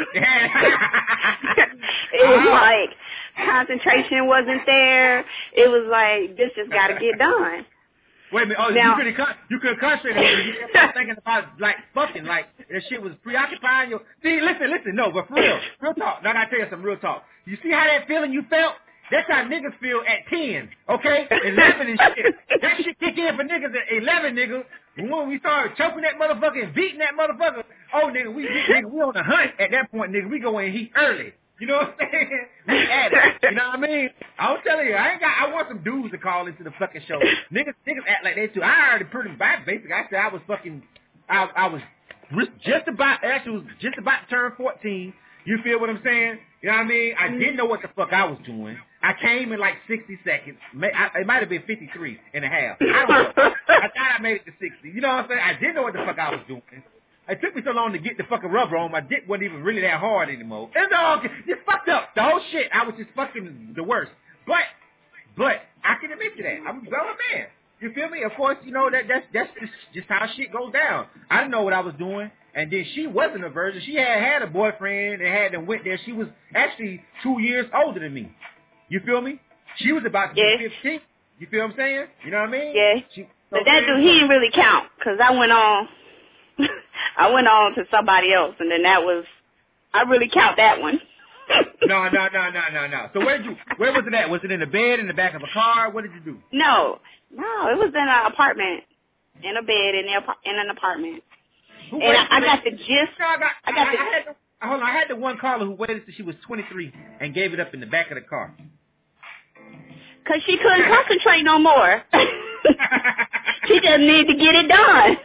It was like concentration wasn't there. It was like, this just got to get done. Wait a minute. Oh, Now- you could you could concentrate on it. You kept thinking about like fucking, like that shit was preoccupying you. See, listen, listen, no, but for real, real talk. Now I gotta tell you some real talk. You see how that feeling you felt? That's how niggas feel at ten, okay? eleven and shit. That shit kick in for niggas at eleven, niggas. And when we started choking that motherfucker and beating that motherfucker, oh, nigga, we, we, nigga, we on the hunt at that point, nigga. We go in heat early. You know what I'm saying? We at it. You know what I mean? I'm telling you, I ain't got. I want some dudes to call into the fucking show. Niggas, niggas act like they too. I already pretty bad. Basically, I said I was fucking. I, I was just about. Actually, was just about to turn fourteen. You feel what I'm saying? You know what I mean? I didn't know what the fuck I was doing. I came in like sixty seconds. I, it might have been fifty-three and a half. I don't know. I thought I made it to sixty. You know what I'm saying? I didn't know what the fuck I was doing. It took me so long to get the fucking rubber on. My dick wasn't even really that hard anymore. It's all just fucked up. The whole shit. I was just fucking the worst. But, but I can admit to that. I'm a grown man. You feel me? Of course, you know that that's that's just, just how shit goes down. I didn't know what I was doing. And then she wasn't a virgin. She had had a boyfriend and had them went there. She was actually two years older than me. You feel me? She was about to Yeah. be fifteen. You feel what I'm saying? You know what I mean? Yeah. She, But that dude, he didn't really count because I went on, I went on to somebody else, and then that was, I really count that one. No, no, no, no, no, no. So where did you? Where was it at? Was it in the bed, in the back of a car? What did you do? No, no, it was in an apartment, in a bed, in, the, in an apartment. Who And waited I, I till got they- the gist. No, I got. I got I, the- I had the, hold on. I had the one caller who waited till she was twenty-three and gave it up in the back of the car. Because she couldn't concentrate no more. She just needed to get it done.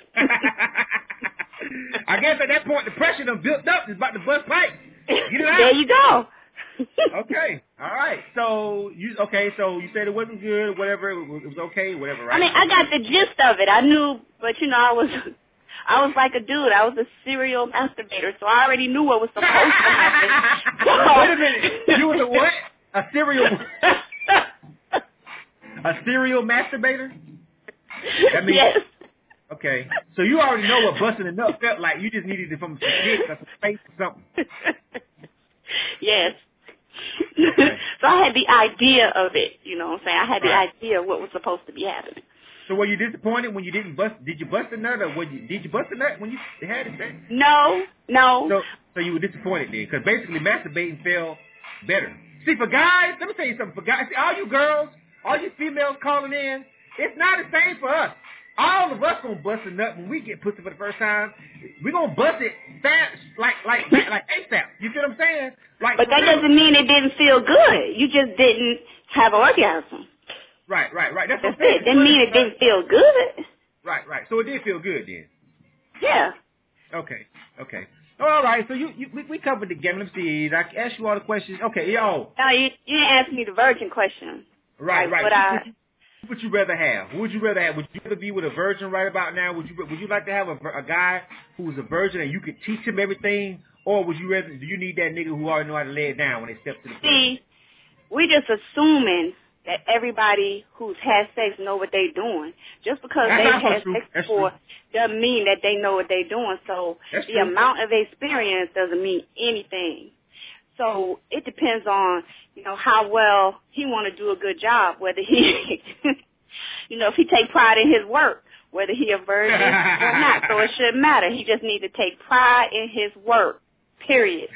I guess at that point the pressure done built up. It's about to bust pipe. Get it out. There you go. Okay. All right. So you okay? So you said it wasn't good. Whatever. It was, it was okay. Whatever. Right? I mean, I got the gist of it. I knew, but you know, I was, I was like a dude. I was a serial masturbator, so I already knew what was supposed to happen. Wait a minute. You was a what? A serial. A serial masturbator? That means, Yes. okay. So you already know what busting a nut felt like. You just needed it from some dick or some face or something. Yes. So I had the idea of it, you know what I'm saying? I had the Right. idea of what was supposed to be happening. So were you disappointed when you didn't bust? Did you bust a nut, or was you, did you bust a nut when you had it? Back? No, no. So, so you were disappointed then, because basically masturbating felt better. See, for guys, let me tell you something. For guys, see, all you girls, all you females calling in, it's not the same for us. All of us gonna bust a nut when we get pussy for the first time. We gonna bust it fast, like like like ASAP. You see what I'm saying? Like, But that doesn't mean it didn't feel good. You just didn't have an orgasm. Right, right, right. That's, That's what I'm saying. it. Didn't mean it didn't feel good. Right, right. So it did feel good then. Yeah. Okay, okay. All right. So you, you we, we covered the game. Let me see. I asked you all the questions. Okay, yo. No, you, you didn't ask me the virgin question. Right, like, right. What I, What would you rather have? Who would you rather have? Would you rather be with a virgin right about now? Would you Would you like to have a, a guy who's a virgin and you could teach him everything, or would you rather? Do you need that nigga who already know how to lay it down when they step to the see, we just assuming that everybody who's had sex know what they're doing. Just because That's they've not had true. sex That's before true. doesn't mean that they know what they're doing. So That's the true. amount of experience doesn't mean anything. So it depends on, you know, how well he want to do a good job, whether he, you know, if he take pride in his work, whether he a virgin or not. So it shouldn't matter. He just need to take pride in his work, period.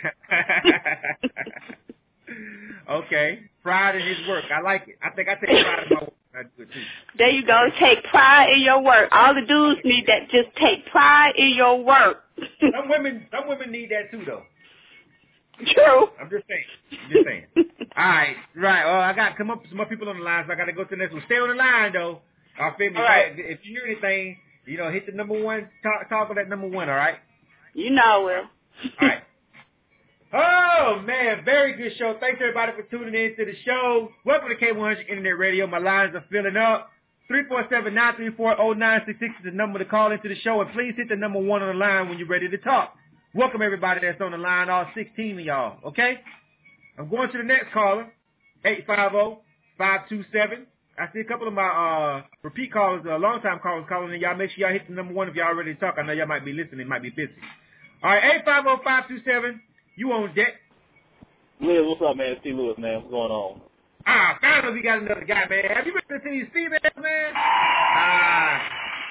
Okay. Pride in his work. I like it. I think I take pride in my work. I do it too. There you go. Take pride in your work. All the dudes need that. Just take pride in your work. Some women, some women need that too, though. True. I'm just saying. I'm just saying. All right, right. Well, I got to come up with some more people on the line, so I got to go to the next one. Stay on the line, though. Our family. All right. If you hear anything, you know, hit the number one. Talk, talk on that number one. All right. You know, Will. All right. Oh, man, very good show. Thanks, everybody, for tuning in to the show. Welcome to K one hundred Internet Radio. My lines are filling up. three four seven, nine three four, zero nine six six is the number to call into the show. And please hit the number one on the line when you're ready to talk. Welcome, everybody that's on the line, all sixteen of y'all, okay? I'm going to the next caller, eight five zero, five two seven. I see a couple of my uh, repeat callers, uh, long-time callers calling in. Y'all make sure y'all hit the number one if y'all ready to talk. I know y'all might be listening, might be busy. All right, eight five zero, five two seven. You on deck. Liz, what's up, man? Steve Lewis, man. What's going on? Ah, finally we got another guy, man. Have you been to these females, man? Ah.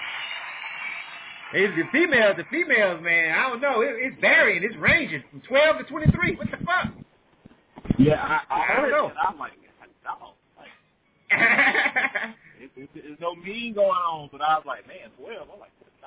It's the females, the females, man. I don't know. It, it's varying. It's ranging from twelve to twenty-three. What the fuck? Yeah, I, I, I heard don't know. it. I'm like, no. Like, it's, it's, it's no mean going on, but I was like, man, twelve. I'm like, that's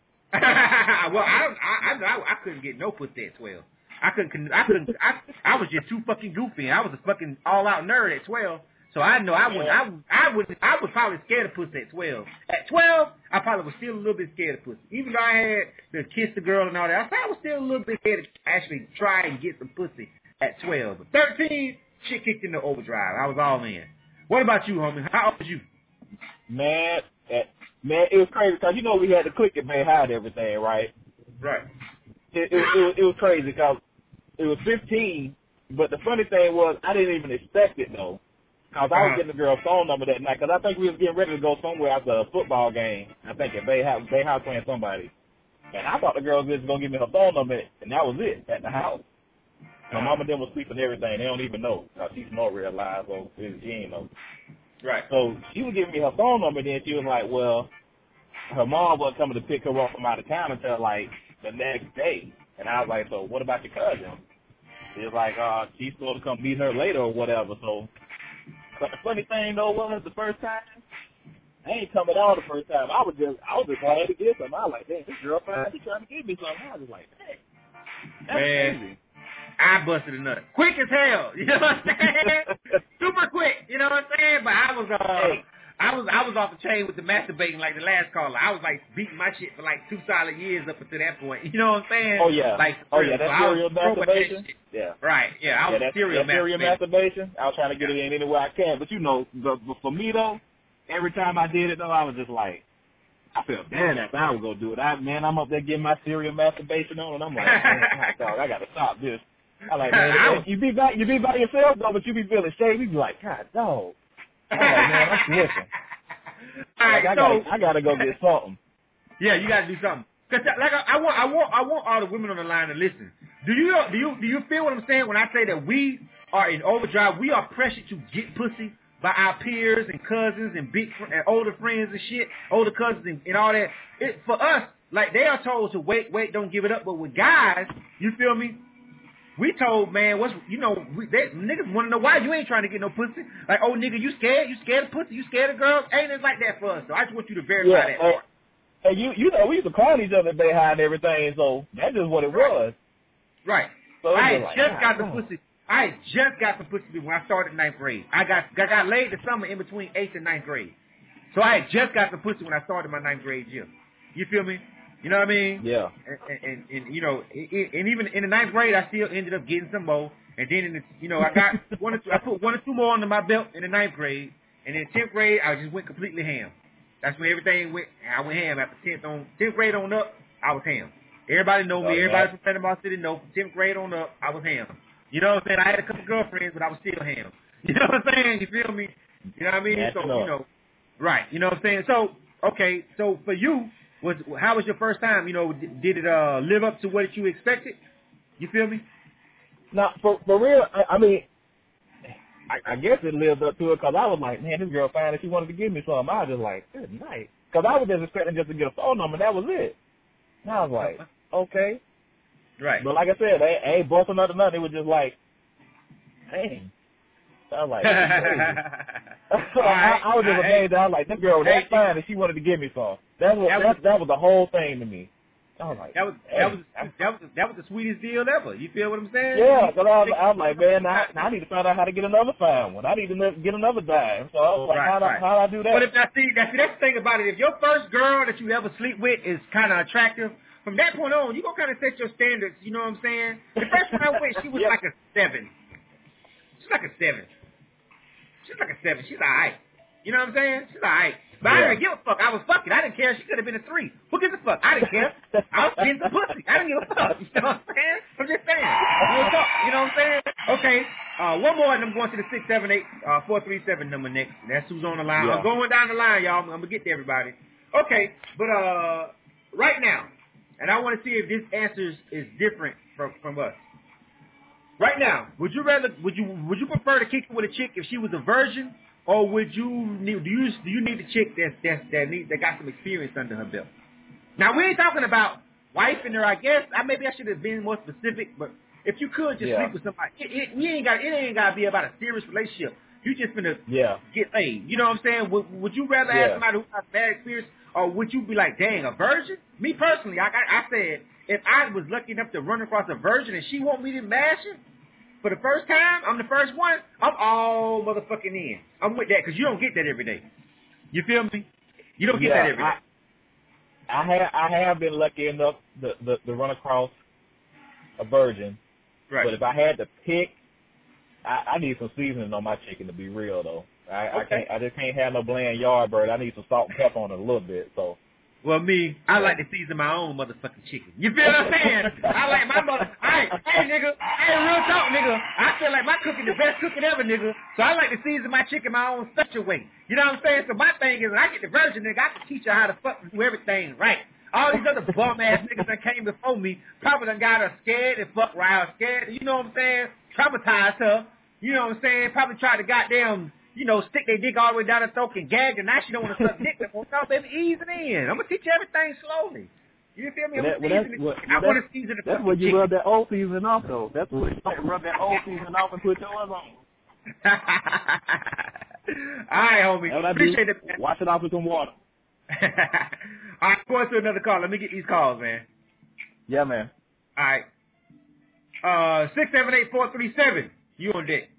nice. Well, I, I, I, I, I couldn't get no pussy at twelve. I couldn't, I couldn't, I, I was just too fucking goofy. I was a fucking all-out nerd at twelve. So I know I would, I, I would, I was probably scared of pussy at twelve. At twelve, I probably was still a little bit scared of pussy. Even though I had to kiss the girl and all that, I was still a little bit scared to actually try and get some pussy at twelve. But thirteen, shit kicked into overdrive. I was all in. What about you, homie? How old was you? Man, at, man, it was crazy because, you know, we had to click it, man, hide everything, right? Right. It, it, it, was, it was crazy because it was fifteen, but the funny thing was I didn't even expect it, though. Because I was getting the girl's phone number that night, because I think we was getting ready to go somewhere after a football game. I think at Bay House, Bay House playing somebody. And I thought the girl was just going to give me her phone number, and that was it, at the house. My mama then was sleeping and everything. They don't even know. Because she's not real live, so she ain't know. Right. So she was giving me her phone number, and then she was like, well, her mom wasn't coming to pick her up from out of town until, like, the next day. And I was like, so what about your cousin? She was like, uh, she's supposed to come meet her later or whatever, so... But the funny thing though was the first time, I ain't coming out the first time. I was just, I was just glad to get something. I was like, damn, this girl finally trying to give me something. I was like, dang, that's Man, crazy. I busted a nut quick as hell. You know what I'm saying? Super quick. You know what I'm saying? But I was, uh, Hey. I was, I was off the chain with the masturbating like the last caller. I was like beating my shit for like two solid years up until that point. You know what I'm saying? Oh yeah, Like, oh yeah, so that I was serial throwing that masturbation. shit. Yeah. Right. Yeah, I was yeah, that, serial that serial masturbation. masturbation. I was trying to get it in any way I can, but you know, but, but for me though, every time I did it though, I was just like, I felt bad after I would go do it. I man, I'm up there getting my serial masturbation on, and I'm like, man, dog, I gotta stop this. I like, man, you be by you be by yourself though, but you be feeling shady. You be like, God, dog. I'm like, man, I'm slipping. All right, like, I so gotta, I gotta go get something. Yeah, you got to do something. Cause like I, I want, I want, I want all the women on the line to listen. Do you, do you, do you feel what I'm saying when I say that we are in overdrive? We are pressured to get pussy by our peers and cousins and big fr- and older friends and shit, older cousins and, and all that. It, for us, like they are told to wait, wait, don't give it up. But with guys, you feel me? We told, man, what's, you know, we, they, niggas want to know why you ain't trying to get no pussy. Like, oh, nigga, you scared? You scared of pussy? You scared of girls? Ain't it like that for us? So I just want you to verify yeah, that and, part. and you, you know, we used to call each other behind everything, so that's just what it Right. was. Right. So I had like, just God, got the God. pussy. I had just got the pussy when I started ninth grade. I got, I got laid the summer in between eighth and ninth grade. So I had just got the pussy when I started my ninth grade year. You feel me? You know what I mean? Yeah. And, and, and you know, and, and even in the ninth grade, I still ended up getting some more. And then, in the, you know, I got one or two, I put one or two more under my belt in the ninth grade. And in tenth grade, I just went completely ham. That's when everything went, I went ham. After tenth on, tenth grade on up, I was ham. Everybody know me. Oh, Everybody yeah. from Panama City know. From tenth grade on up, I was ham. You know what I'm saying? I had a couple girlfriends, but I was still ham. You know what I'm saying? You feel me? You know what I mean? That's so, enough. you know, right. You know what I'm saying? So, okay, so for you, was how was your first time? You know, did, did it uh, live up to what you expected? You feel me? Now, for, for real, I, I mean, I, I guess it lived up to it because I was like, man, this girl fine and she wanted to give me something. I was just like, good night. Because I was just expecting just to get a phone number and that was it. And I was like, okay. Right. But like I said, I, I ain't busting nothing nothing. It was just like, dang. So I was like, so I, I was just amazed. I was like, this girl was that fine and she wanted to give me some. That was, that that, was that was the whole thing to me. I was like, that was hey, that was that was that was the sweetest deal ever. You feel what I'm saying? yeah, because I was, I was like, man, now, now I need to find out how to get another fine one. I need to get another dime. So I was like, Right, how do right. how do I do that? But if I see that's that's the thing about it. If your first girl that you ever sleep with is kind of attractive, from that point on, you gonna kind of set your standards. You know what I'm saying? The first one I went, she was Yep. like a seven. She's like a seven. She's like a seven. She's alright. You know what I'm saying? She's alright. But I Yeah. didn't give a fuck. I was fucking. I didn't care. She could have been a three. Who gives a fuck? I didn't care. I was getting some pussy. I didn't give a fuck. You know what I'm saying? I'm just saying. Real talk. You know what I'm saying? Okay. Uh, one more, and I'm going to the six seven eight uh four three seven number next. That's who's on the line. Yeah. I'm going down the line, y'all. I'm, I'm gonna get to everybody. Okay. But uh, right now, and I want to see if this answer is, is different from from us. Right now, would you rather would you would you prefer to kick it with a chick if she was a virgin, or would you need do you do you need a chick that's that's that need that got some experience under her belt? Now we ain't talking about wifing her. I guess I maybe I should have been more specific, but if you could just Yeah. sleep with somebody, it, it, you ain't got it ain't got to be about a serious relationship. You just finna Yeah. get laid. You know what I'm saying? Would, would you rather Yeah. have somebody who has bad experience, or would you be like, dang, a virgin? Me personally, I, I, I said, if I was lucky enough to run across a virgin and she want me to mash her for the first time, I'm the first one, I'm all motherfucking in. I'm with that, because you don't get that every day. You feel me? You don't get Yeah, that every day. I, I have I have been lucky enough to, to, to run across a virgin. Right. But if I had to pick, I, I need some seasoning on my chicken to be real though. I, I Okay. can't I just can't have no bland yardbird. I need some salt and pepper on it a little bit. So Well, me, I like to season my own motherfucking chicken. You feel what I'm saying? I like my mother. I, hey, nigga, hey, real talk, nigga. I feel like my cooking the best cooking ever, nigga. So I like to season my chicken my own special way. You know what I'm saying? So my thing is, when I get the virgin, nigga, I can teach her how to fucking do everything right. All these other bum ass niggas that came before me probably done got her scared and fucked around scared. You know what I'm saying? Traumatized her. You know what I'm saying? Probably tried to goddamn, you know, stick their dick all the way down her throat and gag her. Now she don't want to suck dick no more. No, baby, ease it in. I'm going to teach you everything slowly. You feel me? I'm Well, going that- to season well, it. that's- I well, want to that's- season the that's fucking where you chicken. rub that old season off though. That's where you rub that old season off and put yours on. All right, homie. That's what I Appreciate do. it, man. Wash it off with some water. All right, going to another call. Let me get these calls, man. Yeah, man. All right. Uh, six seven eight four three seven. You on deck.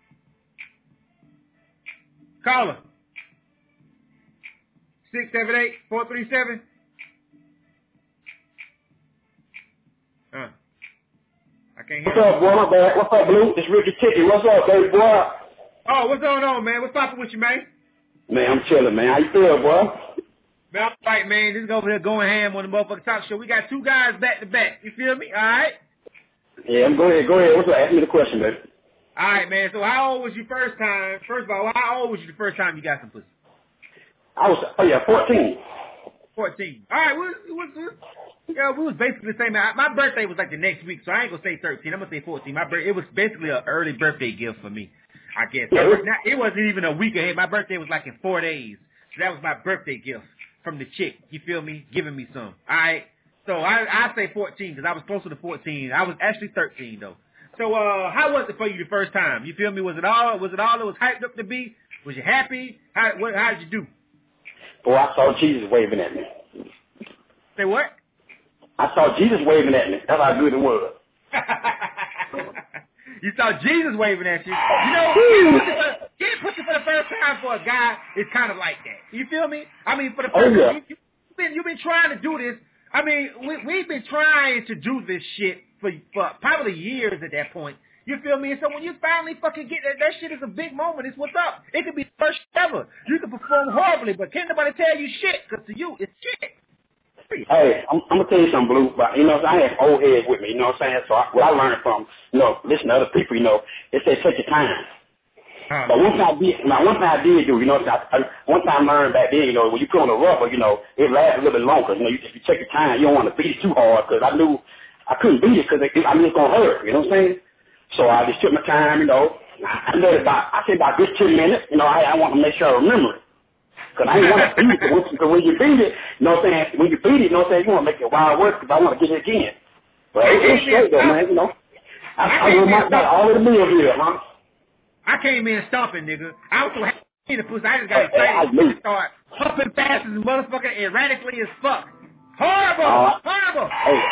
Caller. Six seven eight four three seven. Uh, I can't hear. What's up, boy? My bad. What's up, Blue? It's Ricky Ticky. What's up, baby boy? Oh, what's going on, man? What's poppin' with you, man? Man, I'm chilling, man. How you feel, boy? Man, I'm right, man. This is over here going ham on the motherfucking talk show. We got two guys back to back. You feel me? All right? Yeah, I'm go ahead. Go ahead. What's up? Ask me the question, baby. All right, man. So how old was you first time? First of all, how old was you the first time you got some pussy? I was, oh yeah, fourteen. fourteen. All right, we was, we was, yeah, we was basically the same. My, my birthday was like the next week, so I ain't gonna say thirteen. I'm gonna say fourteen. My birthday, it was basically an early birthday gift for me, I guess. Yeah. My, not, it wasn't even a week ahead. My birthday was like in four days, so that was my birthday gift from the chick. You feel me? Giving me some. All right. So I I say fourteen because I was closer to fourteen. I was actually thirteen though. So uh, how was it for you the first time? You feel me? Was it all? Was it all it was hyped up to be? Was you happy? How what? How did you do? Boy, I saw Jesus waving at me. Say what? I saw Jesus waving at me. That's how good it was. You saw Jesus waving at you. You know, getting pussy for the first time for a guy is kind of like that. You feel me? I mean, for the first oh, yeah. time, you, you've been you've been trying to do this. I mean, we we've been trying to do this shit for for probably years at that point. You feel me? And so when you finally fucking get that, that shit is a big moment. It's what's up. It could be the first ever. You can perform horribly, but can't nobody tell you shit, because to you, it's shit. Hey, I'm, I'm going to tell you something, Blue. But, you know, I have old heads with me, you know what I'm saying? So I, what I learned from, you know, listening to other people, you know, they say take your time. Huh. But one thing I did, now one thing I did do, you know, I, I, one time I learned back then, you know, when you put on the rubber, you know, it lasts a little bit longer. You know, you, if you take your time, you don't want to beat it too hard, because I knew I couldn't beat it because I knew it's going to hurt, you know what I'm saying? So I just took my time, you know. I let it about, I say about this ten minutes, you know, I, I want to make sure I remember it. Because I didn't want to beat it. Because when you beat it, you know what I'm saying, when you beat it, you know what I'm saying, you want to make it wild work because I want to get it again. But it, it's straight though, man, you know. I, I, I want my back all of the meal here, huh? I came in stomping, nigga. I was so happy to pussy. I just got excited. I, I start humping fast as motherfucker, erratically as fuck. Horrible! Uh, horrible! Hey.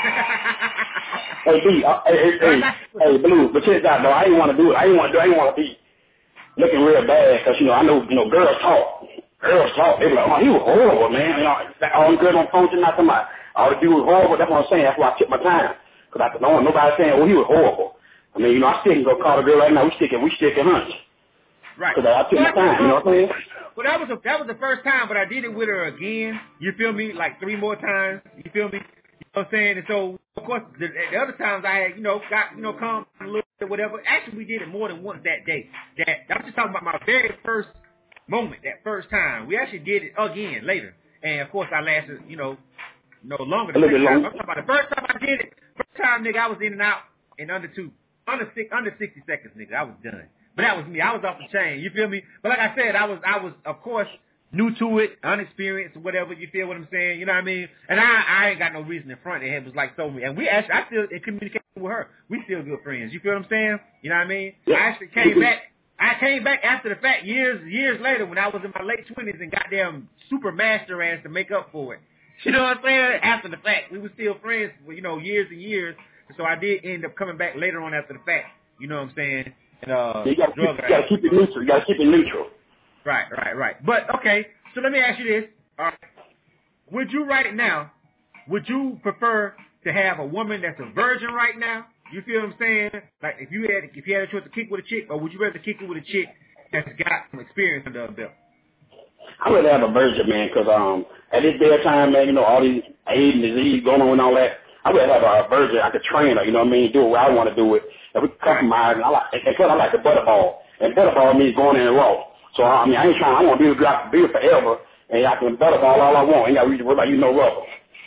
Hey, B, uh, hey, hey, hey, hey, Blue, but check this out, though. I didn't want to do it. I didn't want to do. I didn't want to be looking real bad because you know I know you know girls talk. Girls talk. They be like, oh, he was horrible, man. You know, all the girls on function, not somebody. All the dude was horrible. That's what I'm saying. That's why I took my time because I don't want nobody saying, well, he was horrible. I mean, you know, I still can go call a girl right now. We still can, we still can hunt. Right. Because I took my time. You know what I'm saying? Well, that was a, that was the first time, but I did it with her again. You feel me? Like three more times. You feel me? You know what I'm saying? And so, of course, the, the other times I had, you know, got, you know, calm a little bit, whatever. Actually, we did it more than once that day. That I'm just talking about my very first moment, that first time. We actually did it again later. And, of course, I lasted, you know, no longer than that time. I'm talking about the first time I did it. First time, nigga, I was in and out in under two, under six, under sixty seconds, nigga. I was done. But that was me. I was off the chain. You feel me? But like I said, I was, I was, of course, new to it, unexperienced, or whatever. You feel what I'm saying? You know what I mean? And I, I ain't got no reason in front. It was like so me. And we actually, I still in communication with her. We still good friends. You feel what I'm saying? You know what I mean? I actually came back. I came back after the fact years, years later when I was in my late twenties and goddamn super master ass to make up for it. You know what I'm saying? After the fact, we were still friends for you know years and years. So I did end up coming back later on after the fact. You know what I'm saying? And, uh, you gotta, keep, you gotta keep it neutral. You gotta keep it neutral. Right, right, right. But okay, so let me ask you this: all right, would you right now? Would you prefer to have a woman that's a virgin right now? You feel what I'm saying? Like if you had if you had a choice to kick with a chick, or would you rather kick it with a chick that's got some experience under her belt? I would have a virgin, man, because um, at this day of time, man, you know all these AIDS and disease going on and all that. I would have a virgin. I could train her, you know what I mean, do it where I want to do it. And we could compromise. And I like, and plus I like the butterball. And butterball means going in raw. So, I mean, I ain't trying, I want to be with you, be with forever. And I can butterball all I want. Ain't got to worry about you no rubber.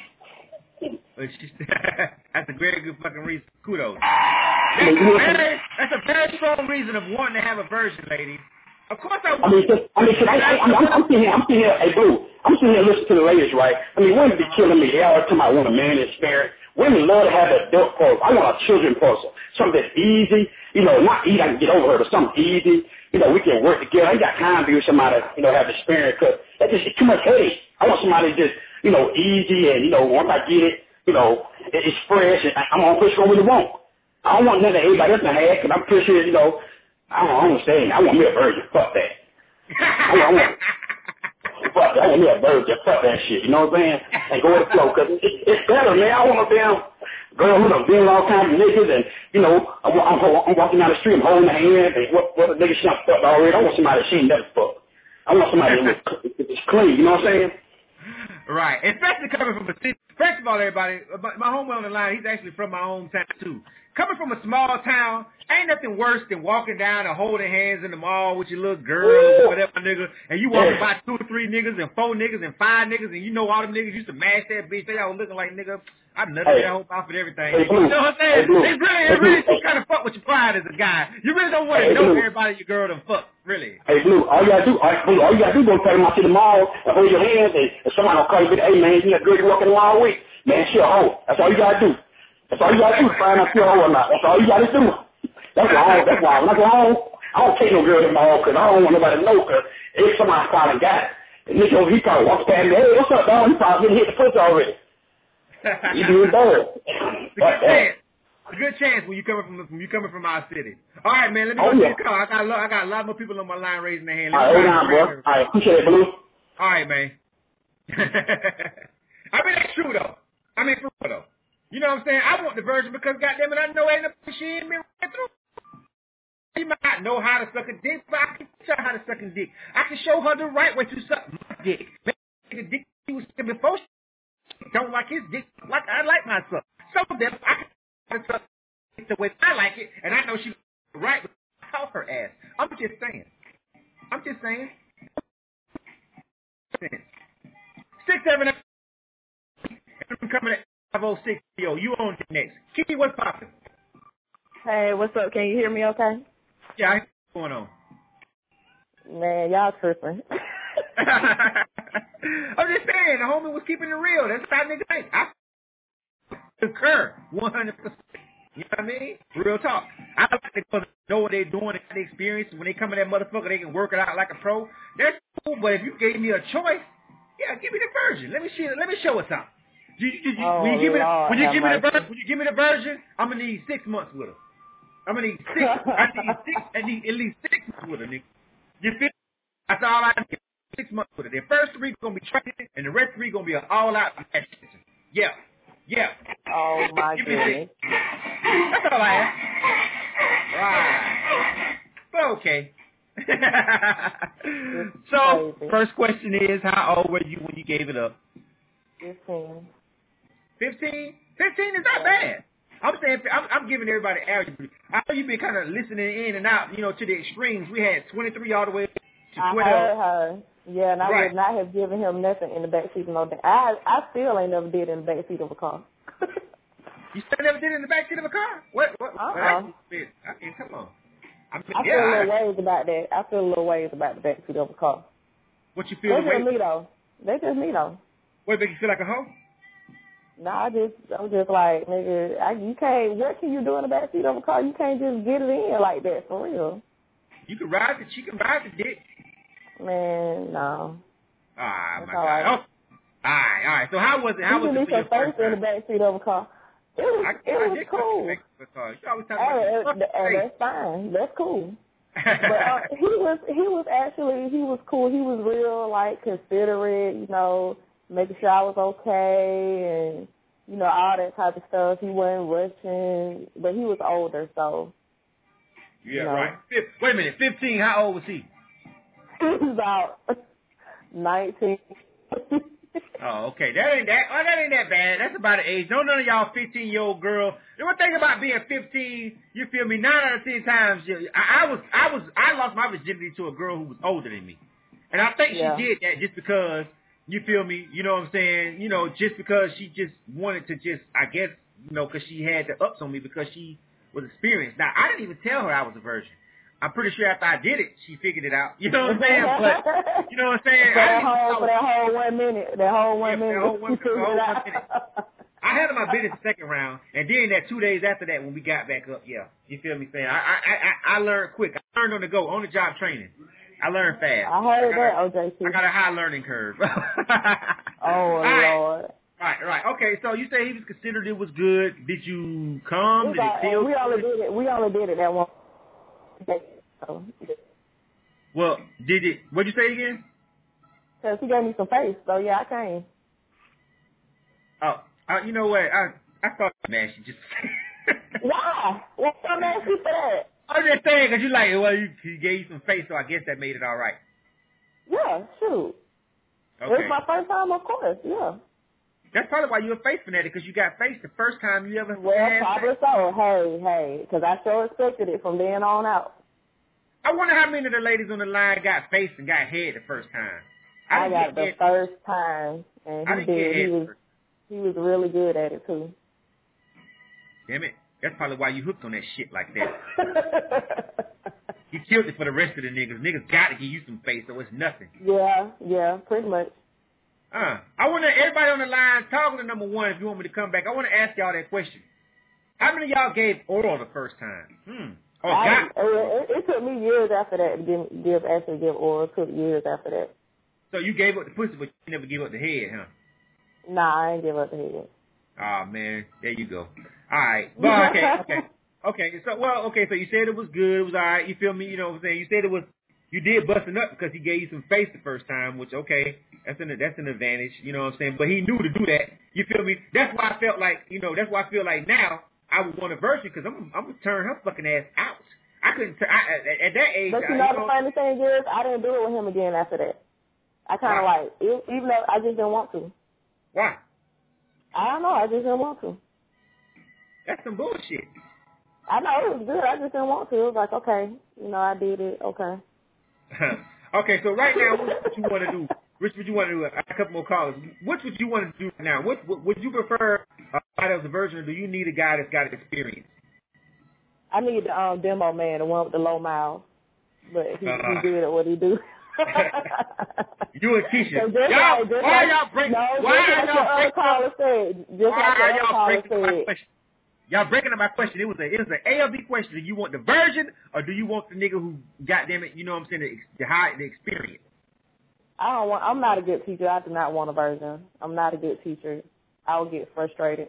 That's a very good fucking reason. Kudos. That's a, very, that's a very strong reason of wanting to have a virgin, ladies. Of course I would. I mean, I mean, I, I, I'm, I'm, I'm sitting here, I'm sitting here, hey, Blue, I'm sitting here listening to the ladies, right? I mean, women be killing me. They always tell me I want a man in spirit. Women love to have an adult person. I want a children person. Something that's easy. You know, not easy, I can get over her, but something easy. You know, we can work together. I ain't got time to be with somebody, you know, have experience, because that's just it's too much headache. I want somebody just, you know, easy, and, you know, once I get it, you know, it, it's fresh, and I, I'm on push what I really want. I don't want nothing that everybody else done had, because I'm pretty sure, you know, I don't, I don't say, I want me a virgin. Fuck that. I want, I want, fuck that. I want me a virgin. Fuck that shit. You know what I'm saying? And go with the flow, because it, it's better, man. I want a damn girl who done been with all kinds of niggas, and, you know, I'm, I'm, I'm walking down the street, I'm holding her hand, and what, what a nigga she done fucked already. I want somebody that she ain't never fucked. I want somebody that was clean. You know what I'm saying? Right. Especially coming from a city. First of all, everybody, my homeboy on the line, he's actually from my hometown, too. coming from a small town, ain't nothing worse than walking down and holding hands in the mall with your little girl or whatever, nigga, and you walking by two or three niggas and four niggas and five niggas, and you know all them niggas used to mash that bitch. They all looking like, nigga, I nutted Hey. that whole outfit, everything. Hey, You know what I'm saying? Hey, Blue. It's really, Hey, it really Blue. kind of fuck with your pride as a guy. You really don't want to Hey, know Blue. everybody your girl done fuck, really. Hey, Blue, all you gotta do, all, Blue, all you gotta do, go take them out to the mall and hold your hands, and, and somebody will call you, hey, man, you that girl you walking the mall with? Man, she a hoe. That's all you gotta do. That's all you gotta do to find out if you're a hoe or not. That's all you gotta do. That's why, that's why, when I go home, I don't take no girl to the mall, because I don't want nobody to know, because if somebody probably got it. And this over, he probably walks past me, hey, what's up, dog? He probably been hit the pussy already. You do it better. It's a good chance. It's a good chance when you coming from when you coming from our city. All right, man. Let me Oh, go yeah. to the call. I got a lot, I got a lot more people on my line raising their hand. All Let right, me hold on, try to- bro. All right, appreciate it, Blue. All right, man. I mean, that's true though. I mean, for real though. You know what I'm saying? I want the virgin because goddamn it, I know ain't no she ain't been right through. She might not know how to suck a dick, but I can show her how to suck a dick. I can show her the right way to suck my dick. Maybe the dick he was sucking before she don't like his dick like I like my suck. So then I can suck it the way I like it, and I know she's right without her ass. I'm just saying. I'm just saying. Six seven eight. I'm coming at five oh six. Yo, you on the next. Kiki, what's poppin'? Hey, what's up? Can you hear me okay? Yeah, I what's going on? Man, y'all tripping. I'm just saying, the homie was keeping it real. That's how niggas think. I concur one hundred percent. You know what I mean? Real talk. I like to go know what they're doing and the experience. When they come in that motherfucker, they can work it out like a pro. That's cool, but if you gave me a choice, yeah, give me the version. Let me see. Let me show us something. You, you, you, Oh, when you give me, the, Lord when you have give me the mercy. version, when you give me the version, I'm gonna need six months with her. I'm gonna need six. I need six. I need at least six months with her, nigga. You feel? That's all I need. Six months with her. The first three gonna be training, and the rest three gonna be an all-out action. Yeah, yeah. Oh, my Give me goodness. six. That's all I have. Right. But okay. So, crazy. first question is, how old were you when you gave it up? Fifteen. Fifteen? Fifteen is not bad. I'm saying, I'm, I'm giving everybody average. I know you've been kind of listening in and out, you know, to the extremes. We had twenty-three all the way to I twelve. heard her. Yeah, and I Right. would not have given him nothing in the backseat of no damn. I I still ain't never did in the backseat of a car. You still never did it in the backseat of a car? What? What? Uh-uh. I mean, I mean, come on. I mean, I feel yeah, a I, little ways about that. I feel a little ways about the backseat of a car. what you feel That's the way? just me though. That's just me though. What make you feel like a hoe? No, I just I'm just like nigga. I, you can't. What can you do in the backseat of a car? You can't just get it in like that for real. You can ride the, she can ride the dick. Man, no. Ah, That's my all God. right. Oh, all right, all right. So how was it? How You was can it be for your some first thirst in time? the backseat of a car. It was I, it I was did cool. make the car. You always talk Hey, about uh, uh, that's fine. That's cool. But uh, he was he was actually he was cool. He was real like considerate, you know, making sure I was okay and you know all that type of stuff. He wasn't rushing, but he was older, so Yeah, you know. right. Fif- Wait a minute. Fifteen. How old was he? he was about nineteen. Oh, okay. That ain't that. Oh, that ain't that bad. That's about the age. Don't none of y'all fifteen year old girl. The one thing about being fifteen, you feel me? Nine out of ten times, you, I, I was, I was, I lost my virginity to a girl who was older than me, and I think Yeah. she did that just because you feel me. You know what I'm saying? You know, just because she just wanted to just, I guess, you know, because she had the ups on me because she was experienced. Now I didn't even tell her I was a virgin. I'm pretty sure after I did it, she figured it out. You know what I'm saying? But you know what I'm saying? For I that didn't even whole know. for that whole one minute, that whole one Yeah, for minute, that whole one- you for the whole figured it one out. minute. I handled my business the second round, and then that two days after that, when we got back up, yeah, you feel me saying? I I I, I learned quick. I learned on the go, on the job training. I learned fast. I heard got that, a- O J T. I got a high learning curve. Oh All right. Lord. Right, right. Okay, so you say he was considered it was good. Did you come? We, Did got, it feel we only good? did it. We only did it that one. So, Well, did it? What'd you say again? Cause he gave me some face, so yeah, I came. Oh, uh, you know what? I I thought man, she just. Why? What's so nasty for that? I'm just saying because you like well, you, he gave you some face, so I guess that made it all right. Yeah, shoot. It was Okay. my first time, of course. Yeah. That's probably why you're a face fanatic, because you got face the first time you ever Well, had probably sex. so. Hey, hey, because I sure expected it from then on out. I wonder how many of the ladies on the line got face and got head the first time. I, I got it the head. first time, and I he didn't get did. He head was first. he was really good at it too. Damn it. That's probably why you hooked on that shit like that. You killed it for the rest of the niggas. Niggas got to give you some face, so it's nothing. Yeah, yeah, pretty much. Uh, I want to, everybody on the line, talking to number one, if you want me to come back, I want to ask y'all that question. How many of y'all gave oral the first time? Hmm. Oh, I, God. it, it took me years after that to give, give actually give oral. It took years after that. So you gave up the pussy, but you never gave up the head, huh? Nah, I ain't give up the head. Oh, man. There you go. All right. Well, okay, okay. Okay, so, well, okay, so you said it was good. It was all right. You feel me? You know what I'm saying? You said it was, you did busting up because he gave you some face the first time, which, okay, that's an, that's an advantage. You know what I'm saying? But he knew to do that. You feel me? That's why I felt like, you know, that's why I feel like now I would want a version because I'm, I'm going to turn her fucking ass out. I couldn't, t- I, at, at that age. But you I, know, you the know funny thing is, I didn't do it with him again after that. I kind of like, it, even though I just didn't want to. Why? I don't know. I just didn't want to. That's some bullshit. I know it was good. I just didn't want to. It was like, okay, you know, I did it. Okay. Okay, so right now, what you want to do? Which would you want to do? I have a couple more callers. Which would you want to do now? What, what would you prefer a guy that was a virgin, or do you need a guy that's got experience? I need the um, demo man, the one with the low miles, but he, Uh, he good at what he do. You and Keisha. So just Y'all, like, just why like, y'all break? No, why just are like y'all your other breaking caller up? said. Just Why like your are other y'all caller breaking up my said. question? Y'all breaking up my question. It was a it was an A or B question. Do you want the virgin, or do you want the nigga who, goddamn it, you know what I'm saying, the, the high the experience? I don't want. I'm not a good teacher. I do not want a virgin. I'm not a good teacher. I will get frustrated.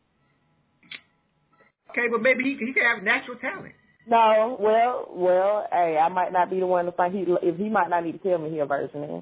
Okay, but maybe he he can have natural talent. No, well, well, hey, I might not be the one to find he if he might not need to tell me he a virgin then.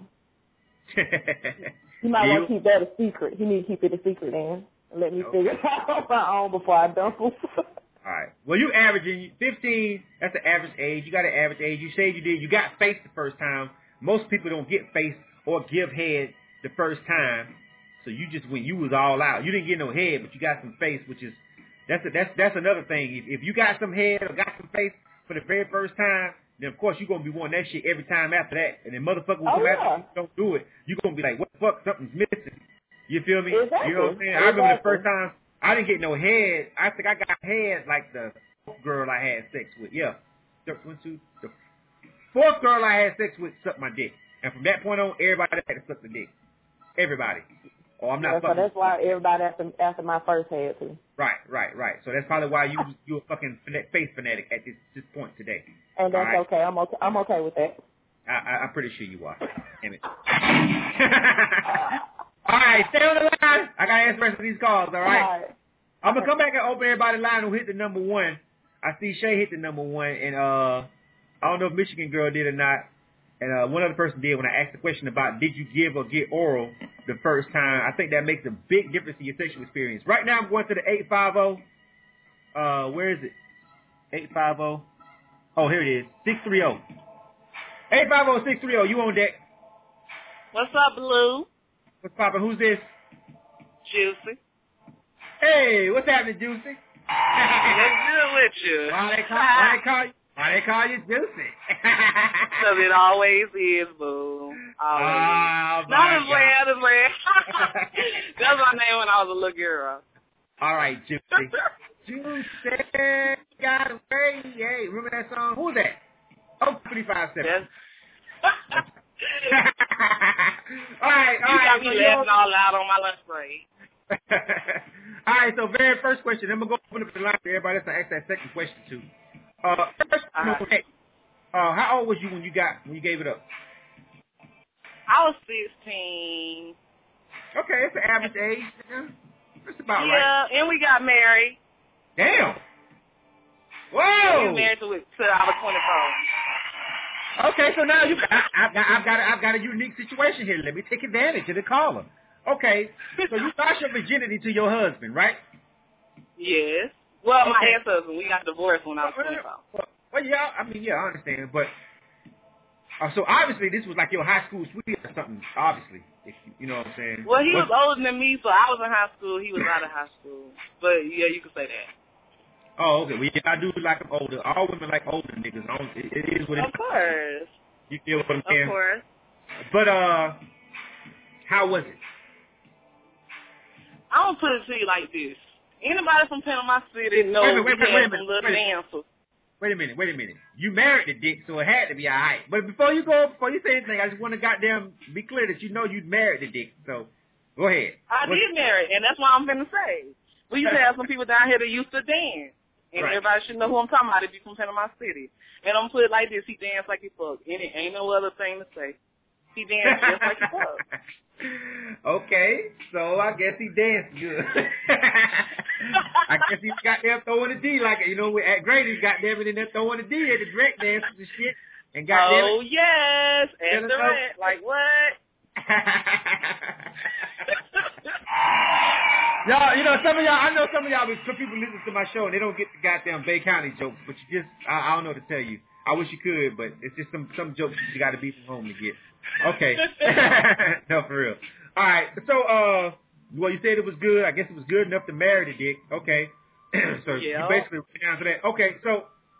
He might You- want to keep that a secret. He need to keep it a secret then. And let me Okay. figure it out on my own before I dump him. All right. Well, you averaging fifteen. That's the average age. You got an average age. You said you did. You got face the first time. Most people don't get face or give head the first time. So you just went. You was all out. You didn't get no head, but you got some face, which is that's a, that's that's another thing. If, if you got some head or got some face for the very first time, then of course you're gonna be wanting that shit every time after that. And then motherfucker will Oh, come yeah. after you, don't do it. You're gonna be like, what the fuck? Something's missing. You feel me? Exactly. You know what I'm saying? I remember the Exactly. first time I didn't get no head. I think I got head like the fourth girl I had sex with. Yeah. The, one, two, the fourth girl I had sex with sucked my dick. And from that point on, everybody had to suck the dick. Everybody. Oh, I'm not Yeah, so fucking. that's why everybody after after my first head too. Right, right, right. So that's probably why you you a fucking fana- face fanatic at this this point today. And that's All right? okay. I'm okay. I'm okay with that. I, I, I'm pretty sure you are. Damn it. All right, stay on the line. I gotta answer the rest of these calls. All right. All right. I'm gonna come back and open everybody's line who hit the number one. I see Shay hit the number one, and uh, I don't know if Michigan Girl did or not. And uh, one other person did when I asked the question about did you give or get oral the first time. I think that makes a big difference in your sexual experience. Right now, I'm going to the eight five zero. Uh, where is it? eight five zero. Oh, here it is. six three zero. eight five zero six three zero. You on deck? What's up, Blue? What's poppin'? Who's this? Juicy. Hey, what's happening, Juicy? What's good with you? Why they call, why they call you? Why they call you Juicy? Because it always is, boo. Always. Oh, no, I'm just playing, I'm just playing. That's my name when I was a little girl. All right, Juicy. Juicy got away. Hey, remember that song? Who's that? Oh, three five seven. all right, all you right. got me so laughing all loud on my lunch break. All right, so very first question. I'm going to go open up the line for everybody else to ask that second question to. Uh, first, Uh-huh. okay. uh, how old was you when you got when you gave it up? I was sixteen. Okay, it's the average age. Yeah, that's about yeah, right. and we got married. Damn. We Whoa. were married till, we, till I was twenty-four. Okay, so now you, I, I've got, I've got, I've got a unique situation here. Let me take advantage of the caller. Okay, so you lost your virginity to your husband, right? Yes. Well, my Okay. ex-husband, we got divorced when I was Well, twenty-four. well, well, yeah, I mean, yeah, I understand, but Uh, so obviously this was like your high school sweetie or something. Obviously, if you, you know what I'm saying. Well, he was What- older than me, so I was in high school. He was out of high school. But yeah, you could say that. Oh, okay. Well, yeah, I do like them older. All women like older niggas. I don't, it, it is what it is. Of course. You feel what I'm saying? Of course. But uh, how was it? I don't put it to you like this. Anybody from Panama City knows Wait a minute, wait, we wait, wait a had minute, some little wait a minute. dancers. Wait a minute, wait a minute. You married the dick, so it had to be all right. But before you go, before you say anything, I just want to goddamn be clear that you know you married the dick. So go ahead. I What- did marry, and that's what I'm finna say. We used to have some people down here that used to dance. And Right. everybody should know who I'm talking about if you from Panama City. And I'm gonna put it like this, he danced like he fucked. And it ain't no other thing to say. He danced just like he fucked. Okay, so I guess he danced good. I guess he got there throwing the D like, you know, at Grady's got them in there throwing the D at the direct dances and shit. And got Oh, yes. Tell At us the how- red. Like what? Y'all, you know, some of y'all, I know some of y'all, some people listen to my show and they don't get the goddamn Bay County jokes, but you just, I, I don't know what to tell you. I wish you could, but it's just some, some jokes you got to be from home to get. Okay. No, for real. All right. So, uh, well, you said it was good. I guess it was good enough to marry the dick. Okay. So Yeah. you basically went down to that. Okay. So,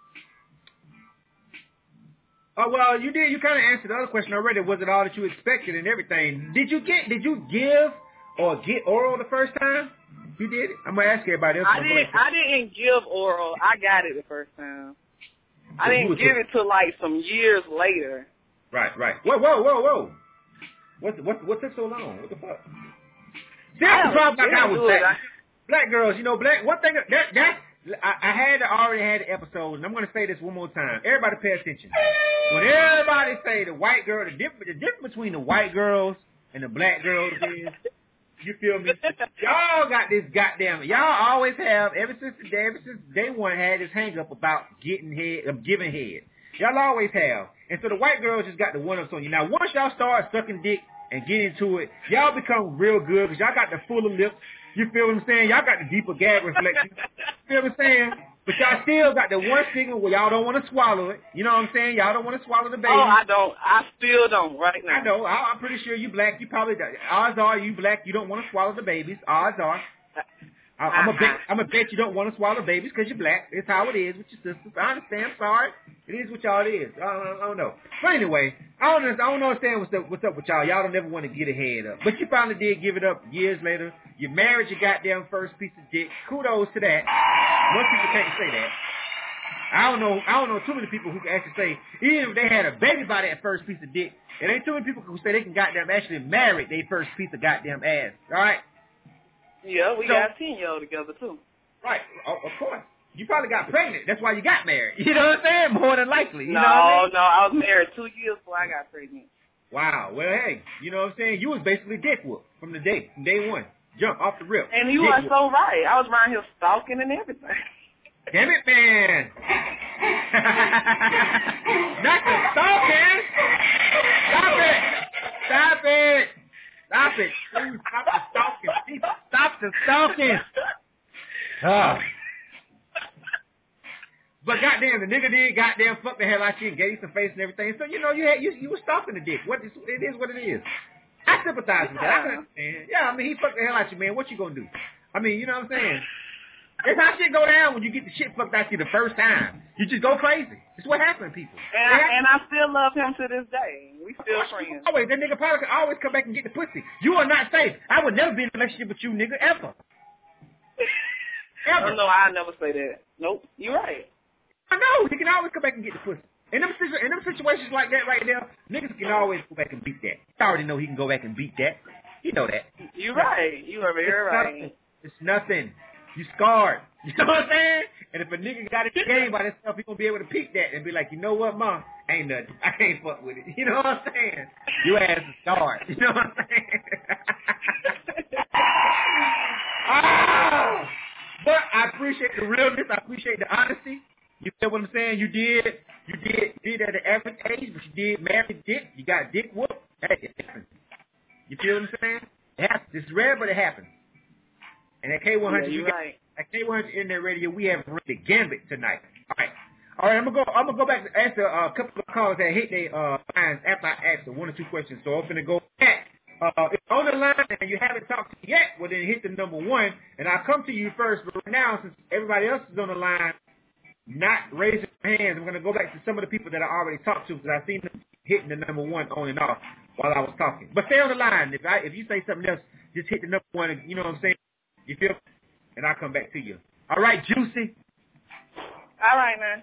oh, well, you did, you kind of answered the other question already. Was it all that you expected and everything? Did you get, did you give or get oral the first time? You did it? I'm going to ask everybody else. I didn't I didn't give oral. I got it the first time. I So you didn't was give a- it till like some years later. Right, right. Whoa, whoa, whoa, whoa. What, what, what took so long? What the fuck? See, that's the problem I got with black, black girls. You know, black, one thing, that, that, I, I had to already had the episode, and I'm going to say this one more time. Everybody pay attention. When everybody say the white girl, the difference, the difference between the white girls and the black girls is, you feel me? Y'all got this goddamn, y'all always have, ever since the day, ever since day one, had this hang up about getting head, of giving head. Y'all always have. And so the white girls just got the one-ups on you. Now, once y'all start sucking dick and get into it, y'all become real good because y'all got the fuller lips. You feel what I'm saying? Y'all got the deeper gag reflection. You feel what I'm saying? But y'all still got the one signal where y'all don't want to swallow it. You know what I'm saying? Y'all don't want to swallow the baby. Oh, I don't. I still don't right now. I know. I, I'm pretty sure you black. You probably, odds are you black. You don't want to swallow the babies. Odds are. I, I'm a bet. I'm a bet you don't want to swallow babies because you're black. It's how it is with your sisters. I understand. I'm sorry. It is what y'all it is. I don't, I don't know. But anyway, I don't. I don't understand what's up. What's up with y'all? Y'all don't never want to get a head up. But you finally did give it up years later. You married your goddamn first piece of dick. Kudos to that. Most people can't say that. I don't know. I don't know too many people who can actually say even if they had a baby by that first piece of dick. It ain't too many people who say they can goddamn actually marry their first piece of goddamn ass. All right. Yeah, we So- got ten year old together too. Right, o- of course. You probably got pregnant. That's why you got married. You know what I'm saying? More than likely. You no, know what I mean? no, I was married two years before I got pregnant. Wow. Well, hey, you know what I'm saying? You was basically dick whoop from the day, from day one. Jump off the rip. And you Dick are whoop. so right. I was around here stalking and everything. Damn it, man. Not the stalking. Stop it. Stop it. Stop it. Please stop the stalking. Please stop the stalking. Ah. But goddamn, the nigga did goddamn fuck the hell out you and gave you some face and everything. So you know you had you you were stalking the dick. What is it is what it is. I sympathize with that. I can understand. Yeah, I mean he fucked the hell out you, man. What you gonna do? I mean, you know what I'm saying? That's how shit go down when you get the shit fucked out you the first time. You just go crazy. It's what happened to people. And I, and I still love him to this day. We still friends. Always that nigga probably could always come back and get the pussy. You are not safe. I would never be in a relationship with you, nigga, ever. Ever. Oh, no, I never say that. Nope, you're right. I know. He can always come back and get the pussy. In them, situ- in them situations like that right there, niggas can always go back and beat that. He already know he can go back and beat that. You know that. You're right. You are very It's right. nothing. It's nothing. You scarred. You know what I'm saying? And if a nigga got his game by himself, he gonna be able to peek that and be like, you know what, ma? Ain't nothing. I can't fuck with it. You know what I'm saying? Your ass is scarred. You know what I'm saying? Ah! But I appreciate the realness. I appreciate the honesty. You feel what I'm saying? You did, you did, did at an average age, but you did marry dick. You got dick whooped. Hey, it happens. You feel what I'm saying? It happens. It's rare, but it happens. And at K one hundred, Yeah, we got, right. at K one hundred Internet Radio, we have run the gambit tonight. All right, all right. I'm gonna go. I'm gonna go back to answer a couple of callers that hit their uh, lines after I asked them one or two questions. So I'm going to go back. Uh, if you're on the line and you haven't talked to me yet, well, then hit the number one, and I'll come to you first. But right now, since everybody else is on the line, not raising their hands, I'm going to go back to some of the people that I already talked to because I've seen them hitting the number one on and off while I was talking. But stay on the line. If I, if you say something else, just hit the number one, and, you know what I'm saying? You feel? And I'll come back to you. All right, Juicy. All right, man.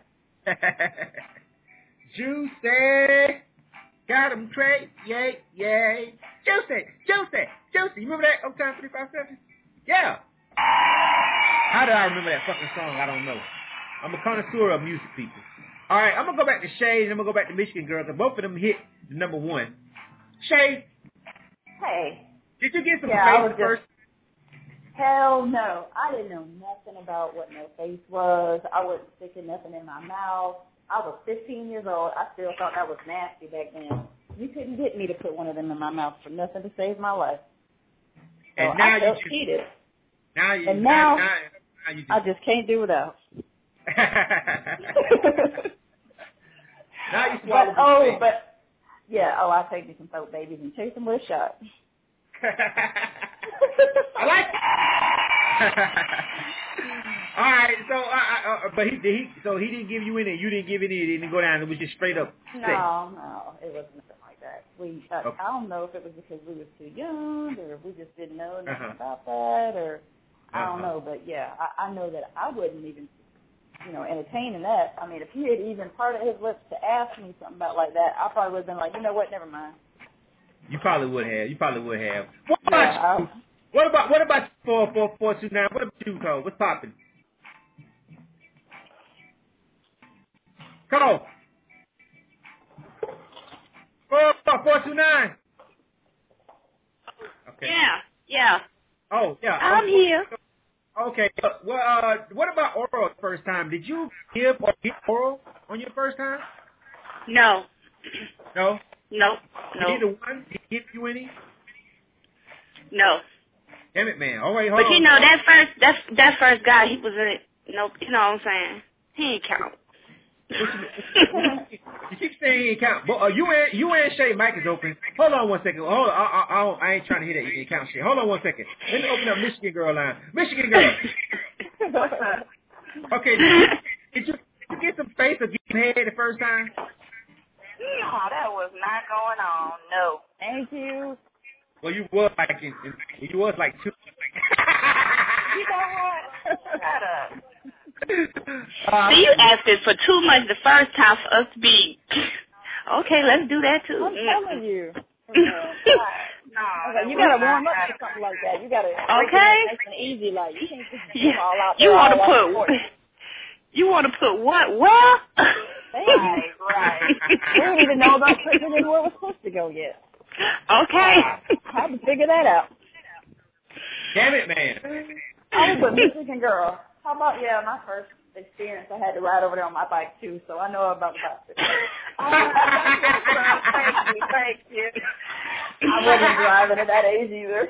Juicy. Got him straight. Yay, yay. Juicy, Juicy, Juicy. You remember that Uptown three five seven? Yeah. How did I remember that fucking song? I don't know. I'm a connoisseur of music, people. All right, I'm going to go back to Shay, and I'm going to go back to Michigan Girls, and both of them hit the number one. Shay. Hey. Did you get some yeah, face just, first? Hell no. I didn't know nothing about what no face was. I wasn't sticking nothing in my mouth. I was fifteen years old. I still thought that was nasty back then. You couldn't get me to put one of them in my mouth for nothing to save my life. So And now I felt you just, cheated. Now you, and now, now, now you just, I just can't do without. Now you swallow but, oh, face. but, yeah, oh, I'll take me some soap babies and chase them with a shot. I like it. All right, so, uh, uh, but he, did he, so he didn't give you any, you didn't give any, it didn't go down, it was just straight up sex. No, no, it wasn't nothing like that. We, uh, Okay. I don't know if it was because we were too young or if we just didn't know nothing Uh-huh. about that or I don't Uh-huh. know, but yeah, I, I know that I wouldn't even, you know, entertaining that. I mean, if he had even parted his lips to ask me something about like that, I probably would have been like, you know what, never mind. You probably would have, you probably would have. What Yeah, about you? What about, what about four four four two nine? What about you, Cole? What's popping? Cole. Four four four two nine. Okay. Yeah, yeah. Oh, yeah. I'm okay. here. Okay. Uh, well, uh, what about oral the first time? Did you give or get oral on your first time? No. No? No. No. Neither one? Did he give you any? No. Damn it, man. Oh, wait, hold But on. you know, that first that that first guy, he was in it. No, you know what I'm saying? He ain't count. You keep saying he ain't count. But uh, you and you and Shay, mic is open. Hold on one second. Hold on. I, I, I, I ain't trying to hear that you ain't count shit. Hold on one second. Let me open up Michigan Girl line. Michigan Girl. Okay. Did you, did you did you get some face or get some head the first time? No, that was not going on. No. Thank you. Well, you was like in, in, you was like two. You know what? Shut up. Uh, See, you asking for too much the first time for us to be, okay, let's do that too. I'm telling you. No, Okay, you gotta warm up to something like that. You gotta break it Okay. up nice and easy, like you can't just Yeah. all out You there want to all out put, the you want to put what? Where? Right, right. We don't even know about putting it in where we're supposed to go yet. Okay. I have to figure that out. Damn it, man. I was a Michigan girl. How about, yeah, my first experience, I had to ride over there on my bike, too, so I know about the bicycle. Thank you, thank you. I wasn't driving at that age either.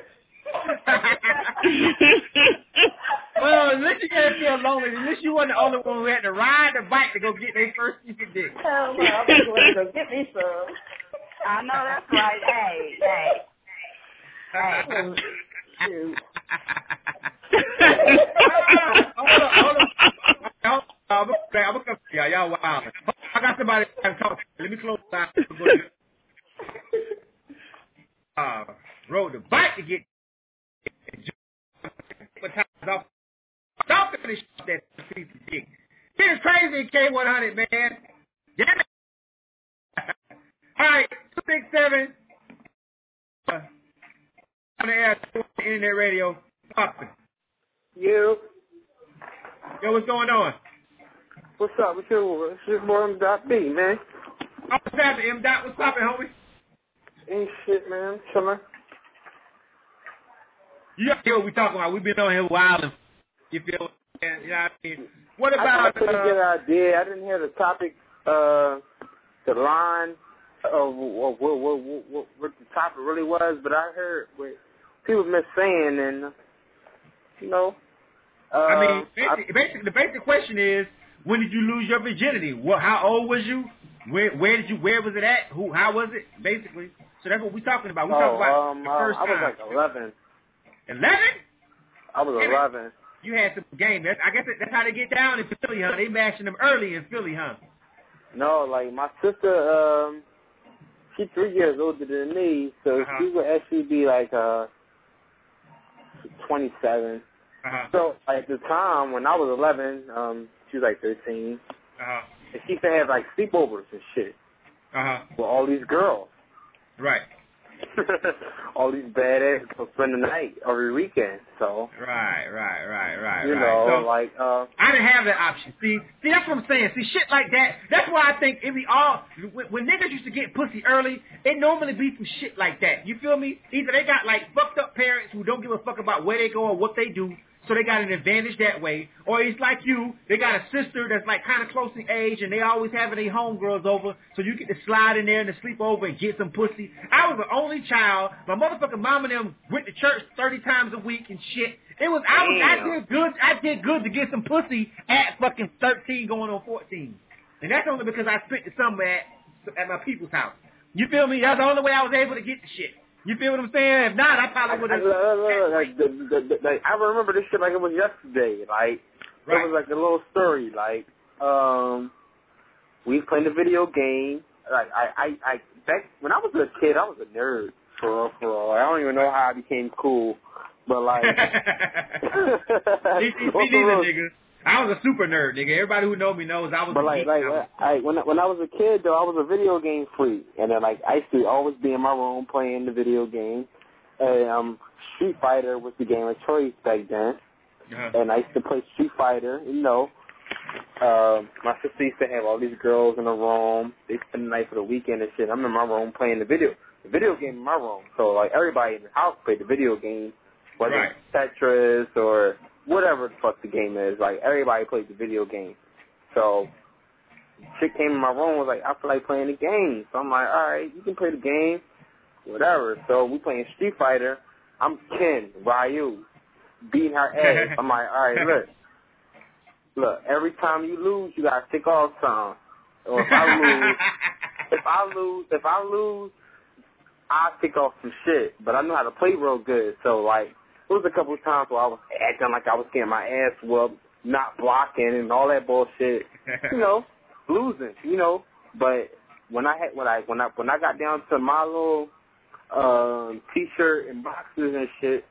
Well, at least you can't feel lonely. At least you weren't the only one who had to ride the bike to go get their first piece of dick. Hell no, I'm just going to go get me some. I know that's right. Hey, hey. Oh, shoot. Hold on, hold on. Hold on. I'm going to come to y'all. Y'all wild. I got somebody to talk to. Let me close the line. Uh, rode the bike to get off. Don't finish that piece of dick. It's crazy, K one hundred, man. Damn it. All right, two six seven. Uh, on the air, internet radio. Poppin'. You. Yo, what's going on? What's up? What's your, it's your boy M. Dot B, man. What's happening, M. Dot? What's poppin', homie? Ain't shit, man. Chillin'. You know what we talking about. We've been on here wilding. You feel what I'm saying? You know what I mean? What about... I got a pretty uh, good idea. I didn't hear the topic, uh, the line of what, what, what, what, what the topic really was, but I heard what people been saying, and, you know... Uh, I mean, basically, basically, the basic question is, when did you lose your virginity? What? How old was you? Where where did you? Where was it at? Who? How was it? Basically. So that's what we're talking about. We oh, talking about um, the first uh, I was time. like eleven. Eleven? I was eleven. You had some game. That's, I guess that's how they get down in Philly, huh? They mashing them early in Philly, huh? No, like my sister, um, she's three years older than me, so uh-huh. she would actually be like uh, twenty-seven. Uh-huh. So like, at the time when I was eleven, um, she was like thirteen, uh-huh. and she used to have like sleepovers and shit uh-huh. with all these girls. Right. all these badass girls spend the night every weekend. So right, right, right, right. You right. know, so, like uh, I didn't have that option. See, see, that's what I'm saying. See, shit like that. That's why I think if we all, when, when niggas used to get pussy early, it normally be some shit like that. You feel me? Either they got like fucked up parents who don't give a fuck about where they go or what they do, so they got an advantage that way. Or it's like you, they got a sister that's like kind of close in age, and they always having their homegirls over, so you get to slide in there and to sleep over and get some pussy. I was the only child. My motherfucking mom and them went to church thirty times a week and shit. It was I was I did good. I did good to get some pussy at fucking thirteen, going on fourteen, and that's only because I spent the summer at at my people's house. You feel me? That's the only way I was able to get the shit. You feel what I'm saying? If not, I probably would have. Like, the, the, the, like, I remember this shit like it was yesterday. Like, right. It was like a little story. Like, um, we was playing a video game. Like, I, I, I, back when I was a kid, I was a nerd for real, for real. I don't even know how I became cool, but like, me, me neither, nigga. I was a super nerd, nigga. Everybody who know me knows I was but a like, geek. like, was... I, when, when I was a kid, though, I was a video game freak. And then, like, I used to always be in my room playing the video game. And, um, Street Fighter was the game of choice back then. Uh-huh. And I used to play Street Fighter, you know. Um, my sister used to have all these girls in the room. They spend the night for the weekend and shit. I'm in my room playing the video the video game in my room. So, like, everybody in the house played the video game, whether right. it's Tetris or whatever the fuck the game is. Like, everybody played the video game. So, chick came in my room and was like, I feel like playing the game. So I'm like, all right, you can play the game, whatever. So we playing Street Fighter. I'm Ken, Ryu, beating her ass. I'm like, all right, look. Look, every time you lose, you got to take off some. Or if I lose, if I lose, if I lose, I'll take off some shit. But I know how to play real good. So, like, it was a couple of times where I was acting like I was getting my ass whooped, not blocking and all that bullshit. You know, losing, you know. But when I had when I when I when I got down to my little um t-shirt and boxes and shit,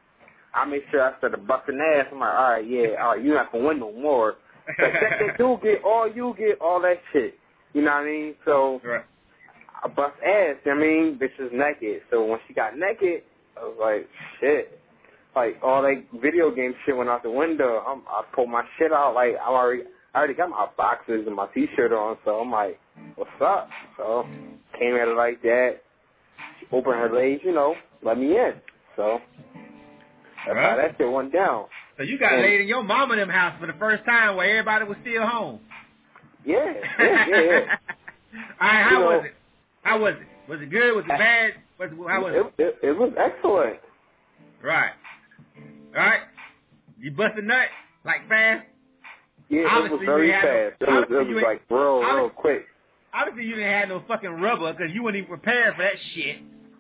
I made sure I started busting ass. I'm like, all right, yeah, all right, you're not gonna win no more. But that you get all you get all that shit. You know what I mean? So right. I bust ass. I mean, bitch was naked. So when she got naked, I was like, shit. Like, all that video game shit went out the window. I'm, I pulled my shit out. Like, I already, I already got my boxes and my T-shirt on. So I'm like, what's up? So came at her like that. She opened her legs, you know, let me in. So that's right. how that shit went down. So you got and, laid in your mama and them house for the first time where everybody was still home. Yeah, yeah, yeah. yeah. All right, how you know, was it? How was it? Was it good? Was it bad? Was, how was it? It, it, it was excellent. Right. Right? You bust a nut, like, fast? Yeah, obviously it was very fast. No, it was, it was like real, real quick. Obviously, you didn't have no fucking rubber because you weren't even prepared for that shit.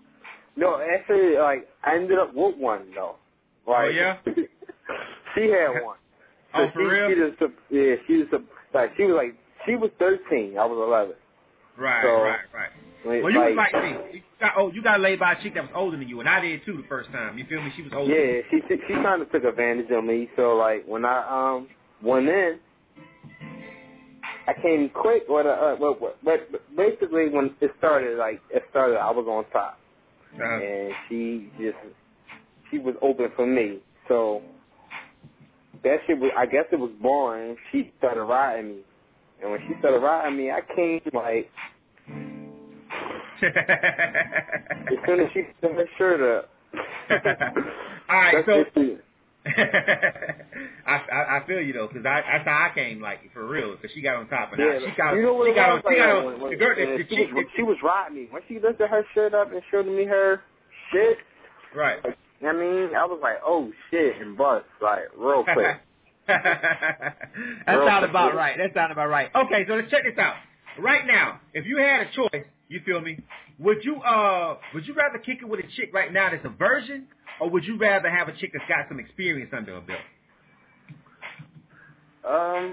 No, actually, like, I ended up with one, though. Like, oh, yeah? She had one. So oh, for she, real? She just, yeah, she was, like, she was like, she was thirteen. I was eleven. Right, so, right, right. Like, well, you like, was like me. You got, oh, you got laid by a chick that was older than you, and I did, too, the first time. You feel me? She was older. Yeah, she she kind of took advantage of me. So, like, when I um went in, I came quick. What, uh, what, what, but basically, when it started, like, it started, I was on top. Uh-huh. And she just, she was open for me. So, that shit was, I guess it was boring. She started riding me. And when she started riding me, I came, like, as soon as she put her shirt up. All right, that's so I, I I feel you though, because I that's how I came, like, for real, because she got on top of that. Yeah, she got you know what she got on, was, she like, got on, when, when, the girl, when the, the she, chick, was, the, she was riding me. When she lifted her shirt up and showed me her shit, right? Like, I mean, I was like, oh shit, and bust, like, real quick. That sounds about right. That sounds about right. Okay, so let's check this out. right now, if you had a choice, you feel me? Would you uh would you rather kick it with a chick right now that's a virgin, or would you rather have a chick that's got some experience under her belt? Um,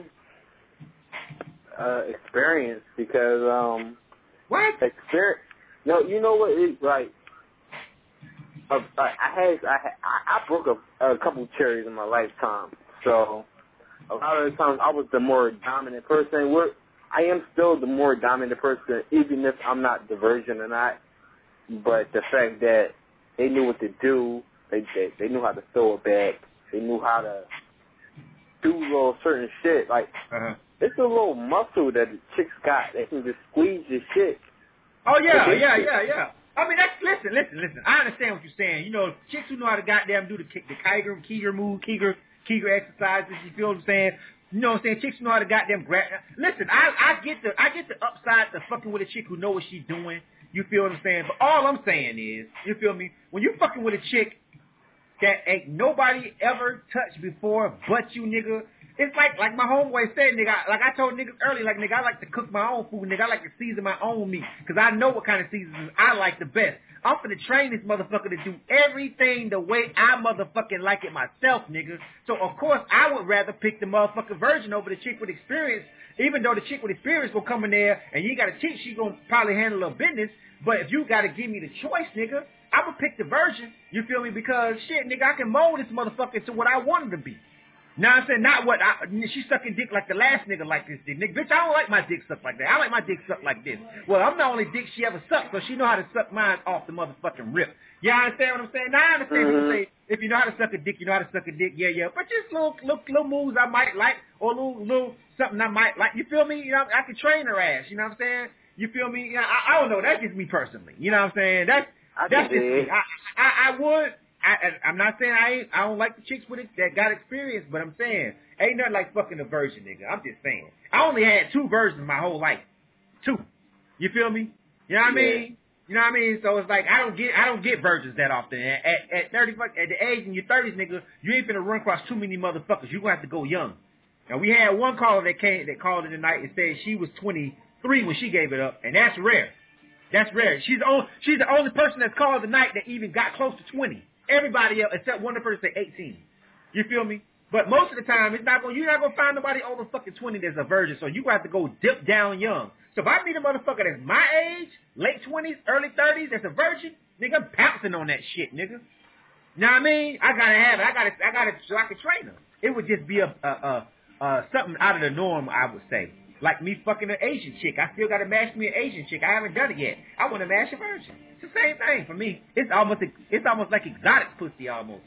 uh, experience because um, what experience? No, you know what? It's like uh, I had I had, I broke a, a couple cherries in my lifetime, so a lot of the times I was the more dominant person. We're I am still the more dominant person, even if I'm not the virgin or not. But the fact that they knew what to do, they they, they knew how to throw it back, they knew how to do little certain shit. Like uh-huh. it's a little muscle that the chicks got. They can just squeeze your shit. Oh yeah, yeah, yeah, yeah. I mean, that's listen, listen, listen. I understand what you're saying. You know, chicks who know how to goddamn do the the Kegger, Kegger move, Kegger, Kegger exercises. You feel what I'm saying? You know what I'm saying? Chicks who know how to goddamn grab. Listen, I I get the I get the upside to fucking with a chick who know what she's doing. You feel what I'm saying? But all I'm saying is, you feel me? When you fucking with a chick that ain't nobody ever touched before but you, nigga. It's like like my homeboy said, nigga. Like I told niggas earlier, like nigga, I like to cook my own food, nigga. I like to season my own meat because I know what kind of seasons I like the best. I'm finna train this motherfucker to do everything the way I motherfucking like it myself, nigga. So of course I would rather pick the motherfucking virgin over the chick with experience, even though the chick with experience will come in there and you got to teach, she gonna probably handle her business. But if you gotta give me the choice, nigga, I would pick the virgin. You feel me? Because shit, nigga, I can mold this motherfucker to what I want him to be. Now I'm saying not what I, she sucking dick like the last nigga like this dick. Nigga, bitch, I don't like my dick sucked like that. I like my dick sucked like this. Well, I'm the only dick she ever sucked, so she know how to suck mine off the motherfucking rip. You understand what I'm saying? Now I understand mm-hmm. people say if you know how to suck a dick, you know how to suck a dick. Yeah, yeah. But just little little, little moves I might like, or little little something I might like. You feel me? You know, I can train her ass. You know what I'm saying? You feel me? You know, I, I don't know. That's just me personally. You know what I'm saying? That's I that's just me. I, I I would. I, I'm not saying I ain't, I don't like the chicks with it that got experience, but I'm saying ain't nothing like fucking a virgin, nigga. I'm just saying. I only had two virgins my whole life. Two. You feel me? You know what I mean? You know what I mean? So it's like I don't get I don't get virgins that often. At at thirty at the age in your thirties, nigga, you ain't finna run across too many motherfuckers. You gonna have to go young. Now we had one caller that came that called in tonight and said she was twenty-three when she gave it up, and that's rare. That's rare. She's the only she's the only person that's called tonight that even got close to twenty. Everybody else, except one person, say eighteen. You feel me? But most of the time, it's not going. You're not gonna find nobody over fucking twenty that's a virgin. So you gonna have to go dip down young. So if I meet a motherfucker that's my age, late twenties, early thirties, that's a virgin, nigga, I'm pouncing on that shit, nigga. You know what I mean? I gotta have it. I gotta, I gotta, so I can train her. It would just be a, a, a, a something out of the norm, I would say. Like me fucking an Asian chick. I still gotta mash me an Asian chick. I haven't done it yet. I want to mash a virgin. It's the same thing for me. It's almost, it's almost like exotic pussy almost.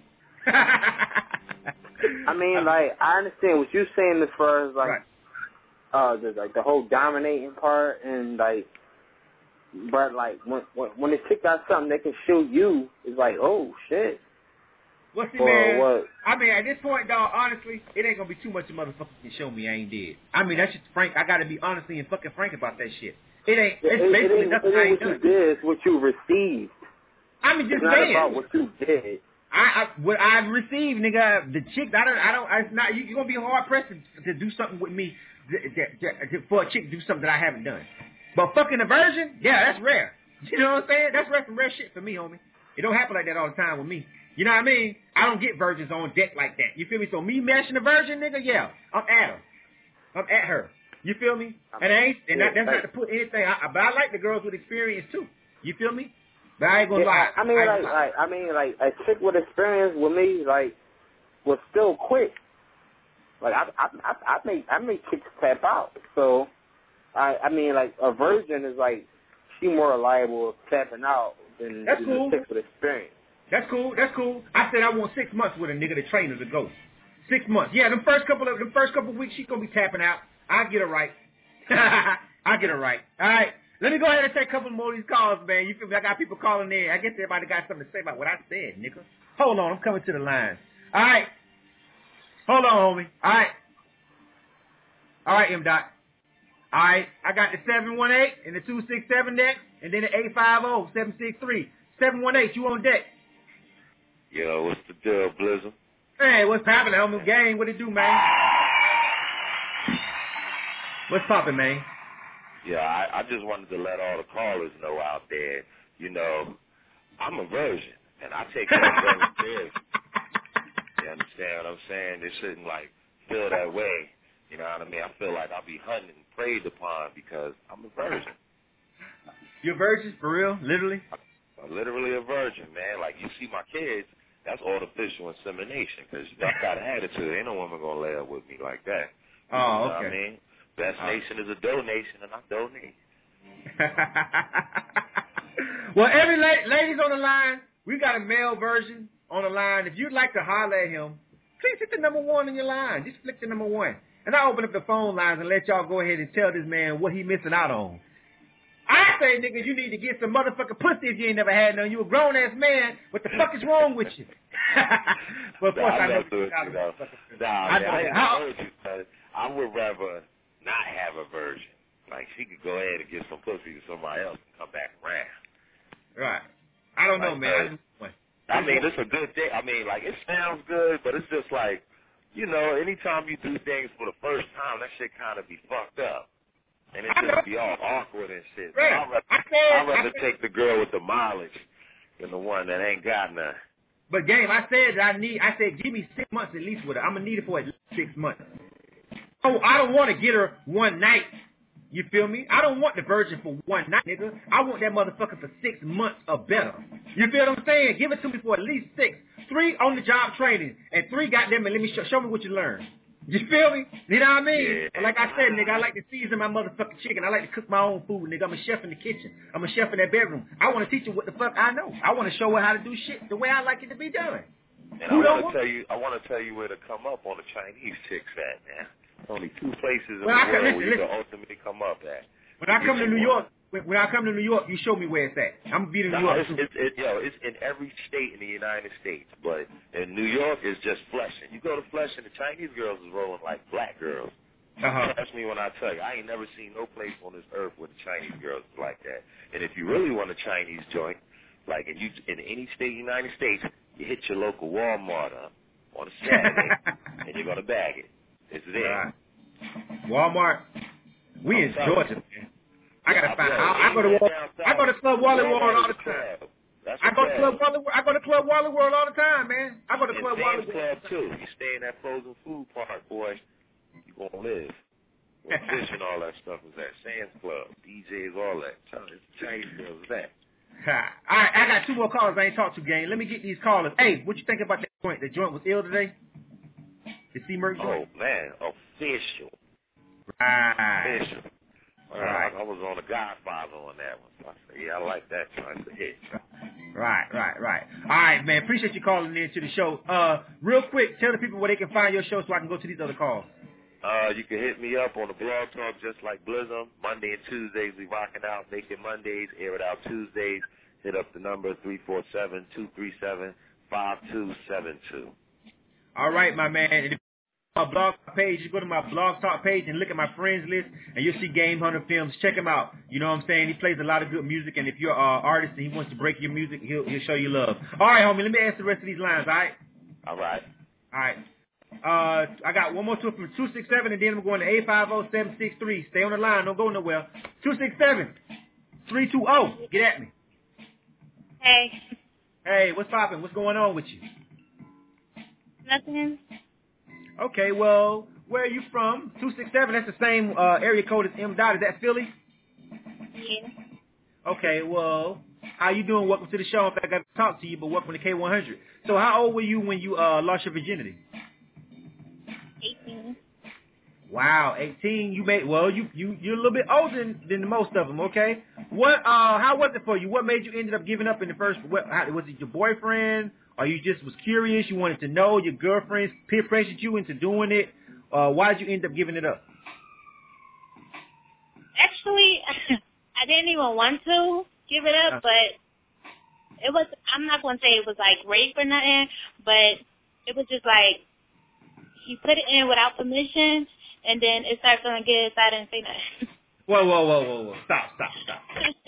I mean, like, I understand what you're saying as far as, like, right. uh, the, like, the whole dominating part, and, like, but, like, when, when, when the chick got something they can show you, it's like, oh, shit. What's the or man? What? I mean, at this point, dog, honestly, it ain't gonna be too much a motherfucker can show me I ain't dead. I mean, that's just frank. I gotta be honestly and fucking frank about that shit. It ain't, it's it, basically it ain't, nothing it I ain't ain't what done. you did, it's what you received. I mean, just it's not saying. about what you did. I, I what I've received, nigga, the chick. I don't. I don't. It's not. You're gonna be hard pressed to, to do something with me that, that, that, for a chick to do something that I haven't done. But fucking a virgin, yeah, that's rare. You know what I'm saying? That's rare some rare shit for me, homie. It don't happen like that all the time with me. You know what I mean? I don't get virgins on deck like that. You feel me? So me mashing a virgin, nigga, yeah, I'm at her. I'm at her. You feel me? And I ain't, and that, that's not to put anything. I, but I like the girls with experience too. You feel me? But I ain't gonna yeah, lie. I, I mean, I like, lie. like, I mean, like, a chick with experience with me, like, was still quick. Like, I, I, I, I make, I make chicks tap out. So, I, I mean, like, a virgin is like, she more reliable tapping out than, that's than cool. a chick with experience. That's cool. That's cool. I said I want six months with a nigga to train her to go. Six months. Yeah, the first couple of the first couple of weeks she gonna be tapping out. I get her right. I get her right. All right. Let me go ahead and take a couple more of these calls, man. You feel me? I got people calling in. I guess everybody got something to say about what I said, nigga. Hold on, I'm coming to the line. All right. Hold on, homie. All right. All right, M. Dot. All right. I got the seven one eight and the two six seven next, and then the eight five zero, seven six three. seven one eight, you on deck. Yo, what's the deal, Blizzard? Hey, what's poppin', homie? Gang, what it do, man? What's poppin', man? Yeah, I, I just wanted to let all the callers know out there, you know, I'm a virgin, and I take that very seriously. You understand what I'm saying? They shouldn't, like, feel that way. You know what I mean? I feel like I'll be hunted and preyed upon because I'm a virgin. You're a virgin? For real? Literally? I'm literally a virgin, man. Like, you see my kids, that's artificial insemination because I got an attitude. Ain't no woman going to lay up with me like that. Oh, you know okay. what I mean? Best Oh. nation is a donation, and I donate. Well, every la- ladies on the line, we got a male version on the line. If you'd like to holler at him, please hit the number one in your line. Just flick the number one. And I'll open up the phone lines and let y'all go ahead and tell this man what he missing out on. I say, nigga, you need to get some motherfucking pussy if you ain't never had none. You a grown-ass man. What the fuck is wrong with you? But of course, nah, I know. It, you know. Nah, I man, know I, that. I, How- heard you, cuz I would rather not have a virgin. Like, she could go ahead and get some pussy to somebody else and come back around. Right. I don't know, Like, man. I mean, it's a good thing. I mean, like, it sounds good, but it's just like, you know, anytime you do things for the first time, that shit kind of be fucked up. And it just be all awkward and shit. So Yeah. I'd rather, I said, I'd rather I said, take the girl with the mileage than the one that ain't got none. But game, I said that I need. I said give me six months at least with her. I'm gonna need it for at least six months. Oh, I don't want to get her one night. You feel me? I don't want the virgin for one night, nigga. I want that motherfucker for six months or better. You feel what I'm saying? Give it to me for at least six. Three on the job training, and three goddamn it, let me show, show me what you learned. You feel me? You know what I mean? Yeah. Like I said, nigga, I like to season my motherfucking chicken. I like to cook my own food, nigga. I'm a chef in the kitchen. I'm a chef in that bedroom. I want to teach her what the fuck I know. I want to show her how to do shit the way I like it to be done. And Who I don't want want- to tell you, I want to tell you where to come up on the Chinese chicks at, man. Only two places in Well, I the can- world listen, where you listen. can ultimately come up at. When I Get come to you New one. York, when, when I come to New York, you show me where it's at. I'm gonna be in New No, York. it's, it's, it, yo, it's in every state in the United States, but in New York, it's just Flushing. You go to Flushing, the Chinese girls is rolling like black girls. Uh-huh. Trust me when I tell you, I ain't never seen no place on this earth where the Chinese girls is like that. And if you really want a Chinese joint, like in, you, in any state in the United States, you hit your local Walmart up on a Saturday, and you're gonna bag it. It's there. Right. Walmart. We I'm in telling Georgia, you. man. I gotta Yeah, find. yo, I, I go to anywhere Wal, down south, I go to Club Wally World Walmart all is the a time. club. That's I a go to club. Club Wally. I go to Club Wally World all the time, man. I go to And Club Wally Sam's World. Club too. You stay in that frozen food park, boy. You gonna live. Where fish and all that stuff is at. Sam's Club, D Js, all that. It's Chinese girls is that. Ha. All right, I got two more callers I ain't talked to, gang. Let me get these callers. Hey, what you think about that joint? The joint was ill today? The C Merc Oh joint? man, official. Right. Official. All Right. right. I was on the Godfather on that one. So I said, yeah, I like that joint. It's a hit. Right, right, right. All right, man. Appreciate you calling in to the show. Uh, real quick, tell the people where they can find your show so I can go to these other calls. Uh, you can hit me up on the Blog Talk just like Blizzum. Monday and Tuesdays we rocking out. Make it Mondays, air it out Tuesdays. Hit up the number three four seven, two three seven, five two seven two. All right, my man. And if you go to my blog page, you go to my Blog Talk page and look at my friends list, and you'll see Game Hunter Films. Check him out. You know what I'm saying? He plays a lot of good music, and if you're an uh, artist and he wants to break your music, he'll he'll show you love. All right, homie. Let me ask the rest of these lines. All right. All right. All right. Uh, I got one more two from two six seven, and then I'm going to eight five zero seven six three. Stay on the line. Don't go nowhere. two six seven, three two zero. Get at me. Hey, Hey, what's poppin'? What's going on with you? nothing. Okay, well, where are you from? two six seven, that's the same uh, area code as M. Dot. Is that Philly? Yeah. Okay, well, how you doing? Welcome to the show. In fact, I got to talk to you, but welcome to K one hundred. So how old were you when you uh, lost your virginity? eighteen. Wow, eighteen. You made well. You you you're a little bit older than, than most of them. Okay. What? Uh, how was it for you? What made you ended up giving up in the first? What, how, was it your boyfriend, or you just was curious? You wanted to know? Your girlfriend peer pressured you into doing it? Uh, why did you end up giving it up? Actually, I didn't even want to give it up, but it was. I'm not going to say it was like rape or nothing, but it was just like he put it in without permission, and then it started feeling good, so I didn't say nothing. Whoa, whoa, whoa, whoa, whoa! Stop, stop, stop!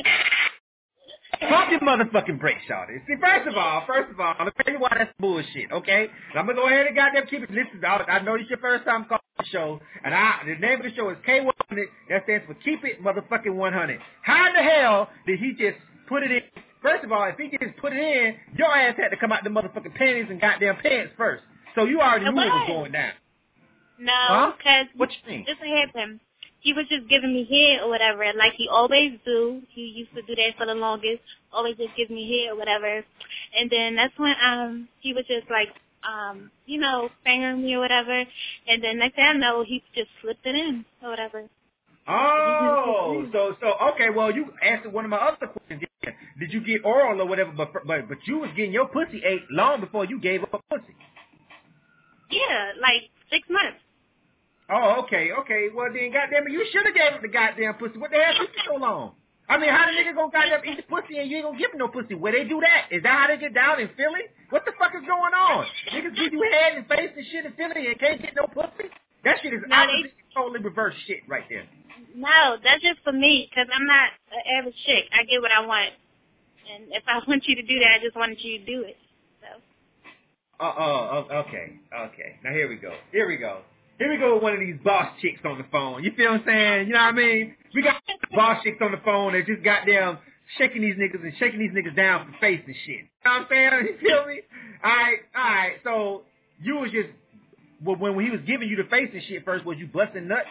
Pump your motherfucking brakes, shawty. See, first of all, first of all, I'm gonna tell you why that's bullshit. Okay, and I'm gonna go ahead and goddamn keep it. Listen, I, I know this your first time calling. the show, and I the name of the show is K one hundred. That stands for Keep It Motherfucking one hundred. How in the hell did he just put it in? First of all, if he just put it in, your ass had to come out the motherfucking panties and goddamn pants first. So you already knew it was going down. No, because huh? What you think? This happened. He was just giving me head or whatever, like he always do. He used to do that for the longest. Always just give me head or whatever. And then that's when um he was just like um you know fingering me or whatever. And then next thing I know, he just slipped it in or whatever. Oh, so so okay. Well, you answered one of my other questions. Did you get oral or whatever? But but but you was getting your pussy ate long before you gave up pussy. Yeah, like six months. Oh, okay, okay. Well, then, goddamn it, you should have gave it the goddamn pussy. What the hell took you so long? I mean, how the nigga gonna goddamn eat the pussy and you ain't gonna give him no pussy? Where they do that? Is that how they get down in Philly? What the fuck is going on? Niggas give you head and face and shit in Philly and can't get no pussy? That shit is no, opposite, they, totally reverse shit right there. No, that's just for me, because I'm not an average chick. I get what I want. And if I want you to do that, I just wanted you to do it. So. Uh, oh, okay, okay. Now here we go. Here we go. Here we go with one of these boss chicks on the phone. You feel what I'm saying? You know what I mean? We got boss chicks on the phone that just got them shaking these niggas and shaking these niggas down for face and shit. You know what I'm saying? You feel me? All right, all right. So you was just, well, when he was giving you the face and shit first, was you busting nuts?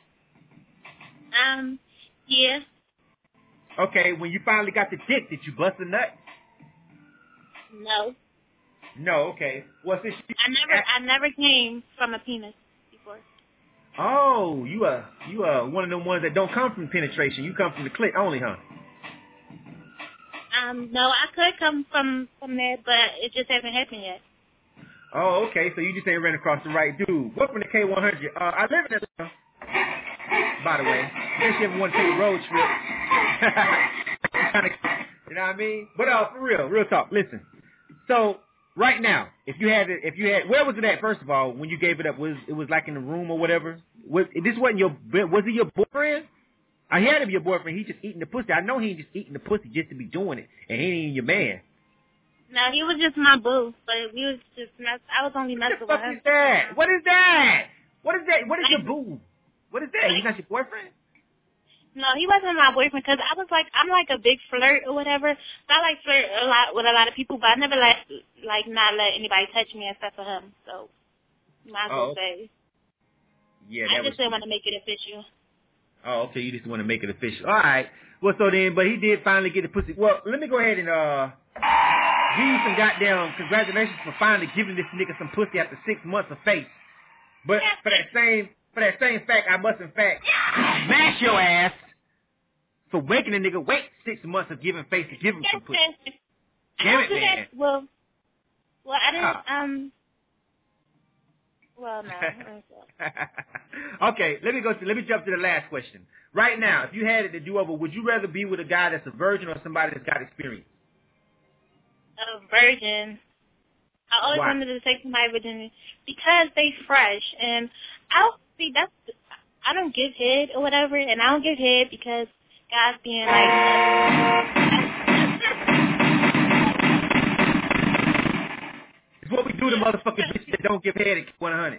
Um, yeah. Okay, when you finally got the dick, did you bust a nut? No. No, okay. Well, since you, I never, I never came from a penis. Oh, you are you are one of them ones that don't come from penetration. You come from the clit only, huh? Um, no, I could come from from there, but it just hasn't happened yet. Oh, okay. So you just ain't ran across the right dude. Welcome to K one hundred. Uh, I live in Atlanta, by the way. In case you ever want to take a road trip. You know what I mean? But uh, for real, real talk. Listen. So. Right now, if you had it, if you had, where was it at? First of all, when you gave it up, was it was like in the room or whatever? Was this wasn't your? Was he your boyfriend? I had him your boyfriend. He just eating the pussy. I know he ain't just eating the pussy just to be doing it, and he ain't even your man. No, he was just my boo, but we was just mess. I was only messing with him. What the fuck is that? What is that? What is that? What is your boo? What is that? He's not your boyfriend? No, he wasn't my boyfriend because I was like, I'm like a big flirt or whatever. So I like flirt a lot with a lot of people, but I never like like not let anybody touch me except for him. So might as well say. Yeah, I that just was... didn't want to make it official. Oh, okay, you just want to make it official. All right. Well, so then, but he did finally get the pussy. Well, let me go ahead and uh give you some goddamn congratulations for finally giving this nigga some pussy after six months of face. But for that same for that same fact, I must in fact smash your ass for making a nigga wait six months of giving face to give him some pussy. Damn it, man. Well, well, I didn't. Ah. Um. Well, no. Okay, let me go to let me jump to the last question. Right now, if you had it to do over, would you rather be with a guy that's a virgin or somebody that's got experience? A virgin. I always Why? wanted to take my virginity because they fresh, and I don't see that's. I don't give head or whatever, and I don't give head because guys being like. It's what we do to motherfucking bitches that don't give head at one hundred.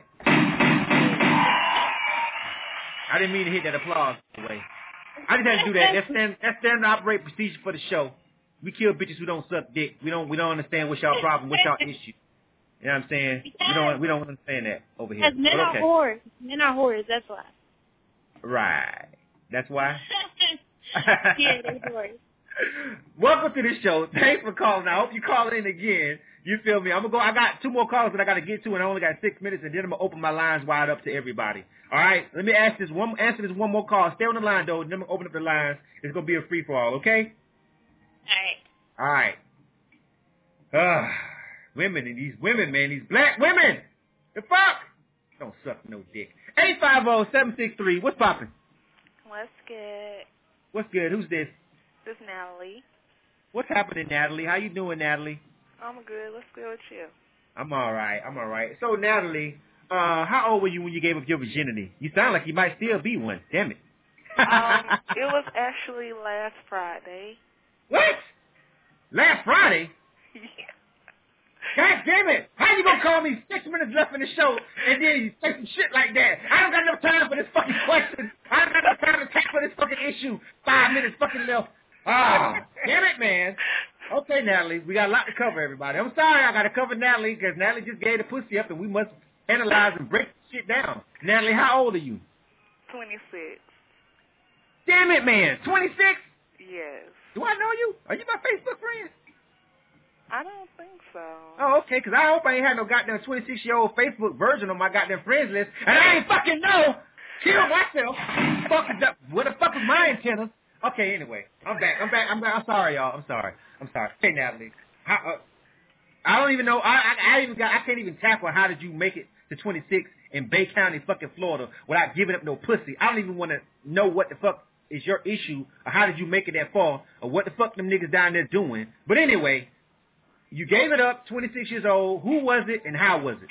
I didn't mean to hit that applause away. I just had to do that. That's standard, that's standard operating procedure for the show. We kill bitches who don't suck dick. We don't we don't understand what's y'all problem, what's y'all issue. You know what I'm saying? We don't we don't understand that over here. Because men But okay. are whores. Men are whores, that's why. Right. That's why. Yeah, they're whores. Welcome to the show. Thanks for calling. I hope you call in again. You feel me? I'm gonna go. I got two more calls that I got to get to, and I only got six minutes, and then I'm gonna open my lines wide up to everybody. All right. Let me ask this one. Answer this one more call. Stay on the line though. Then I'm gonna open up the lines. It's gonna be a free for all. Okay. All right. All right. Ah, women and these women, man. These black women. The fuck? Don't suck no dick. eight five zero, seven six three. What's poppin'? What's good? What's good? Who's this? This is Natalie. What's happening, Natalie? How you doing, Natalie? I'm good. What's good with you? I'm all right. I'm all right. So, Natalie, uh, how old were you when you gave up your virginity? You sound like you might still be one. Damn it. um, it was actually last Friday. What? Last Friday? Yeah. God damn it! How you gonna call me six minutes left in the show and then you say some shit like that? I don't got enough time for this fucking question. I don't got enough time to tackle this fucking issue. Five minutes fucking left. Ah, damn it, man. Okay, Natalie, we got a lot to cover, everybody. I'm sorry I got to cover Natalie because Natalie just gave the pussy up and we must analyze and break shit down. Natalie, how old are you? twenty-six. Damn it, man. twenty-six? Yes. Do I know you? Are you my Facebook friend? I don't think so. Oh, okay, because I hope I ain't had no goddamn twenty-six-year-old Facebook version on my goddamn friends list, and I ain't fucking know. Kill myself. Fuck is up. What the fuck was my antennas? Okay, anyway, I'm back. I'm back. I'm back. I'm sorry, y'all. I'm sorry. I'm sorry. Hey, Natalie. How, uh, I don't even know. I, I I even got. I can't even tackle how did you make it to twenty-six in Bay County, fucking Florida, without giving up no pussy. I don't even want to know what the fuck is your issue, or how did you make it that far, or what the fuck them niggas down there doing. But anyway, you gave it up. twenty-six years old. Who was it, and how was it?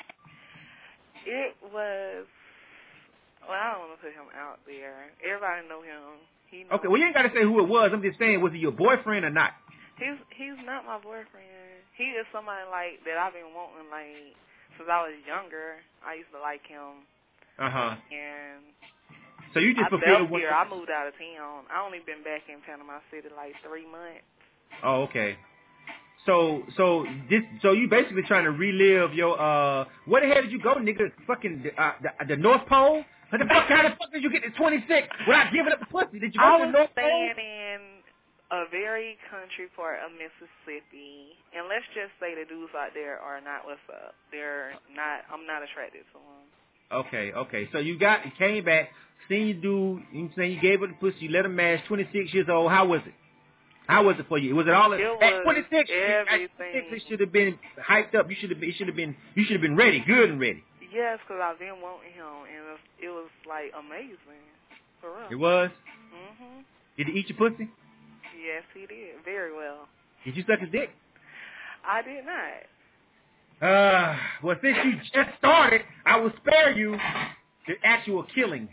It was. Well, I don't want to put him out there. Everybody know him. He knows Okay, well, you ain't got to say who it was. I'm just saying, was he your boyfriend or not? He's he's not my boyfriend. He is somebody like that I've been wanting like since I was younger. I used to like him. Uh huh. And so you just I fulfilled left what? here. I moved out of town. I only been back in Panama City like three months. Oh, okay. So so this so you basically trying to relive your uh where the hell did you go, nigga? Fucking uh, the, the North Pole? How the fuck how the fuck did you get to twenty-six without giving up the pussy? Did you go I to the was North Pole? staying in a very country part of Mississippi, and let's just say the dudes out there are not what's up. They're not. I'm not attracted to them. Okay, okay. So you got you came back, seen you do. You know what I'm saying, you gave her the pussy, you let her mash. twenty-six years old. How was it? How was it for you? Was it all It at was twenty-six? everything. At twenty-six, it should have been hyped up. You should have been. You should have been. You should have been ready, good and ready. Yes, because I've been wanting him, and it was, it was like amazing. For real. It was. Mhm. Did he eat your pussy? Yes, he did very well. Did you suck his dick? I did not. Uh, well, since you just started, I will spare you the actual killing.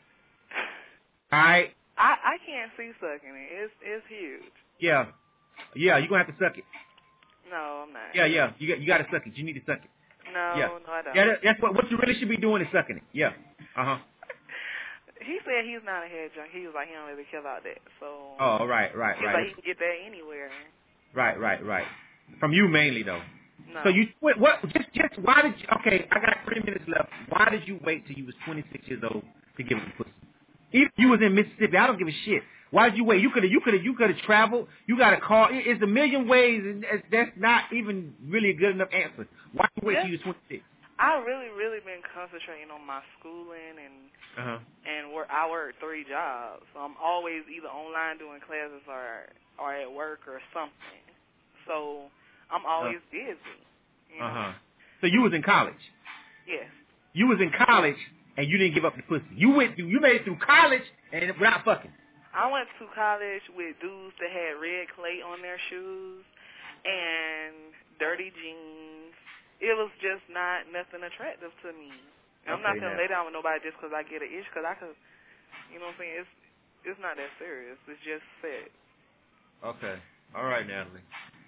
All right. I I can't see sucking it. It's it's huge. Yeah. Yeah, you're gonna have to suck it. No, I'm not. Yeah, yeah. You got you got to suck it. You need to suck it. No, yeah. no, I don't. Yeah, that, that's what what you really should be doing is sucking it. Yeah. Uh huh. He said he's not a head junk. He was like, he don't really care about that. So. Oh, right, right, he's right. like, he can get that anywhere. Right, right, right. From you mainly though. No. So you what? what just just why did you? Okay, I got three minutes left. Why did you wait till you was twenty-six years old to give him the pussy? Even if you was in Mississippi, I don't give a shit. Why did you wait? You could have, you could have, you could have traveled. You got a car. It- It's a million ways, and that's- that's not even really a good enough answer. Why did you wait till you was twenty-six? I really, really been concentrating on my schooling and Uh huh. and work. I work three jobs, so I'm always either online doing classes or or at work or something. So I'm always busy. You know? Uh huh. So you was in college. Yes. You was in college, and you didn't give up the pussy. You went through. You made it through college, and without fucking. I went to college with dudes that had red clay on their shoes and dirty jeans. It was just not nothing attractive to me. And I'm not Okay, gonna now. lay down with nobody just because I get an itch, because I could, you know what I'm saying? It's it's not that serious. It's just sex. Okay. All right, Natalie.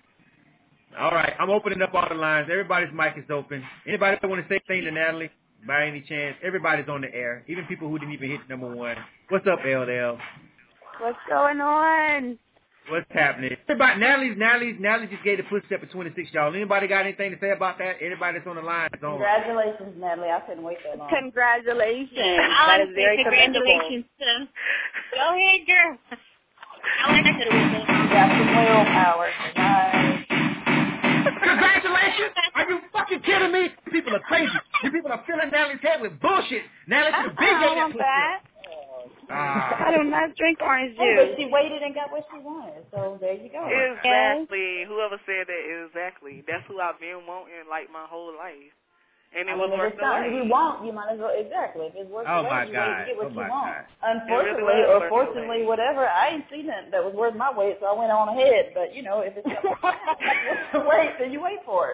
All right, I'm opening up all the lines. Everybody's mic is open. Anybody want to say anything to Natalie by any chance? Everybody's on the air, even people who didn't even hit number one. What's up, L L? What's going on? What's happening? Everybody, Natalie's, Natalie's, Natalie just gave the pussy up at twenty-six, y'all. Anybody got anything to say about that? Anybody that's on the line is on. Congratulations, Natalie. I couldn't wait that long. Congratulations. I That want is to very say commendable. congratulations to. Go ahead, girl. I like that whistle. Got some willpower. Nice. Congratulations! Are you fucking kidding me? People are crazy. You people are filling Natalie's head with bullshit. Natalie should have been I getting want that that. pussy. Ah. I do not drink orange Hey, but juice. she waited and got what she wanted, so there you go. Exactly. Whoever said that, exactly. That's who I've been wanting like my whole life. And it I was mean, worth if it's the something wait. you want, you might as well, exactly. If it's worth Oh, the my wait, you God. wait to get what Oh, you my want. God. Unfortunately, It really was or worth the fortunately, wait. whatever, I ain't seen that that was worth my wait, so I went on ahead. But, you know, if it's worth the wait, then you wait for it.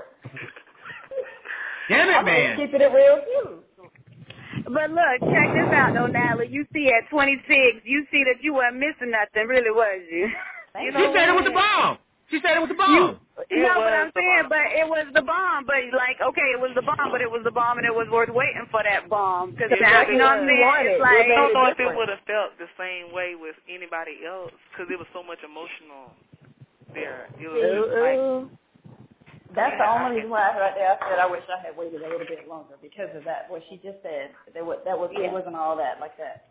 Damn it, I'm man. just keeping it real, too. But look, check this out, though, Natalie. You see at twenty-six, you see that you weren't missing nothing, really, was you? Thank You said it was a bomb. She said it was the bomb. You, no, but I'm saying, but it was the bomb. But like, okay, it was the bomb, but it was the bomb, and it was worth waiting for that bomb. Because you know what I'm saying? It's like, I don't know if it would have felt the same way with anybody else because it was so much emotional there. It was just like. That's the only reason why right there I said I wish I had waited a little bit longer because of that. What she just said, that was that was it wasn't all that like that.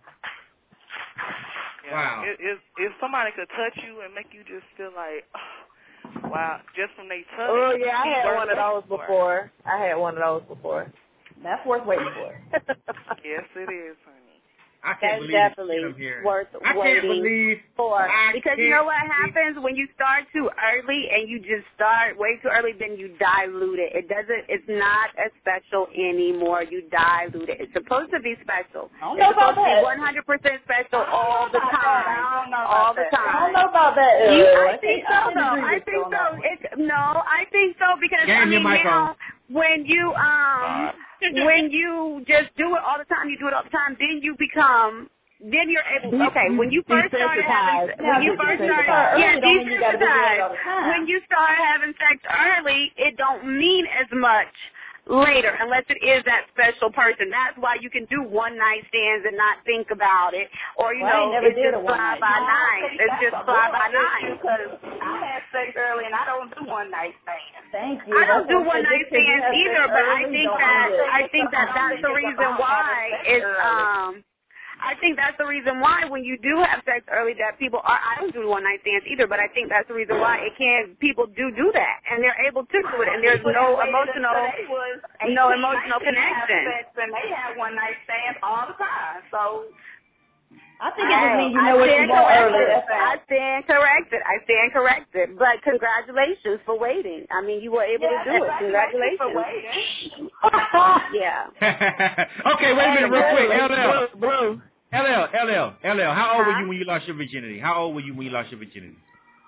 Yeah. Wow. It, it, if somebody could touch you and make you just feel like, oh, wow, just from they touch. Oh yeah, I had one of those before. I had one of those before. That's worth waiting for. Yes, it is, honey. I can't That's believe definitely I'm here. worth I waiting can't believe for. I Because you know what happens when you start too early and you just start way too early, then you dilute it. It doesn't. It's not as special anymore. You dilute it. It's supposed to be special. I don't it's know about supposed to that. be one hundred percent special all the time. I don't know all about the that. time. I don't know about that. You, uh, I think so, though. I think so. It's, no, I think so because Game I mean your mic now on. when you um when you just do it all the time, you do it all the time, then you become. Then you're able. Okay, when you first started having, when you first started, yeah, desensitized. When you start having sex early, it don't mean as much later unless it is that special person. That's why you can do one night stands and not think about it, or you Well, know, I never it's did just a one fly night. by No, night. see, It's that's just a fly boy by issue night. because I had sex early and I don't do one night stands. Thank you. I don't That's do what I'm one night saying. Just 'cause you stands have sex either, but I early think don't that mean I think that I don't that's the think it's reason about why having sex it's early. um. I think that's the reason why when you do have sex early that people are, I don't do one night stands either, but I think that's the reason why it can, people do do that and they're able to do it and there's People no that waited emotional, until they was no eighteen, emotional nineteen to have connection. sex, and they have one night stands all the time. So I think it just means you I know what you stand want early. corrected. That's all. I stand corrected. I stand corrected. But congratulations for waiting. I mean, you were able yeah, to do it. congratulations Congratulations. for waiting. Yeah. Okay, wait a minute, real quick. L L. Blue. L L, L L, L L. How old were Huh? you when you lost your virginity? How old were you when you lost your virginity?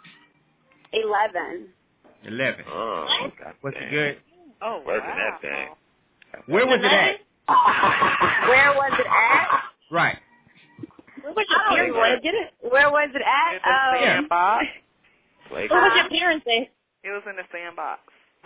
Eleven. Eleven. Oh, Was it good? Oh, Working wow. that thing. Where was it at? Where was it at? Right. Where was I your don't even parents? want to get it. Where was it at? In the Um, sandbox. Like, Where was your parents? At? It was in the sandbox.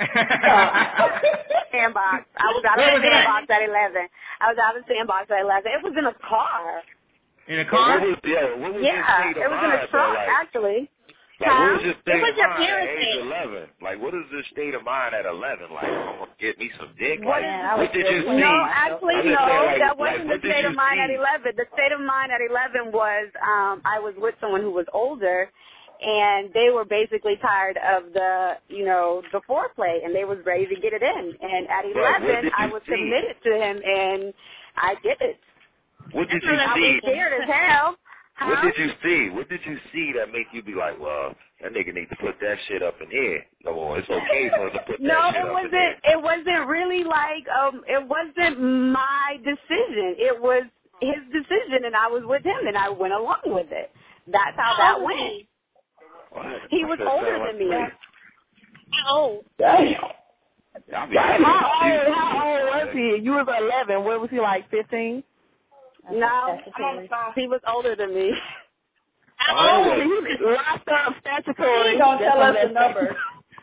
Sandbox. I was out Where of was the it at? sandbox at eleven. I was out of the sandbox at eleven. It was in a car. In a But car? what was, yo, what was your Yeah, state of it was in mind, a truck though? Like, actually. like what was Huh? your state Where was of your mind at parents age at? eleven? Like, what is this state of mind at eleven? Like, I'm gonna get me some dick. What Like, is- what did you see? No, actually, I'm just no. saying, like, that like, wasn't what the did state you of mind at see? eleven. The state of mind at eleven was um, I was with someone who was older, and they were basically tired of the, you know, the foreplay, and they was ready to get it in. And at Right, what eleven, did I you was see? committed to him, and I did it. What did you I was see? scared as hell. What Huh? did you see? What did you see that make you be like, well, that nigga need to put that shit up in here? No, it's okay for us to put No, that shit it up in wasn't. here. It wasn't really like um. It wasn't my decision. It was his decision, and I was with him, and I went along with it. That's how that old was went. he? What? He was That older sound than like me. crazy. How old? Damn. I mean, How you- old, how old was he? You was eleven. What was he, like fifteen? No, he was older than me. Oh, he locked up statutory. He don't tell us the number.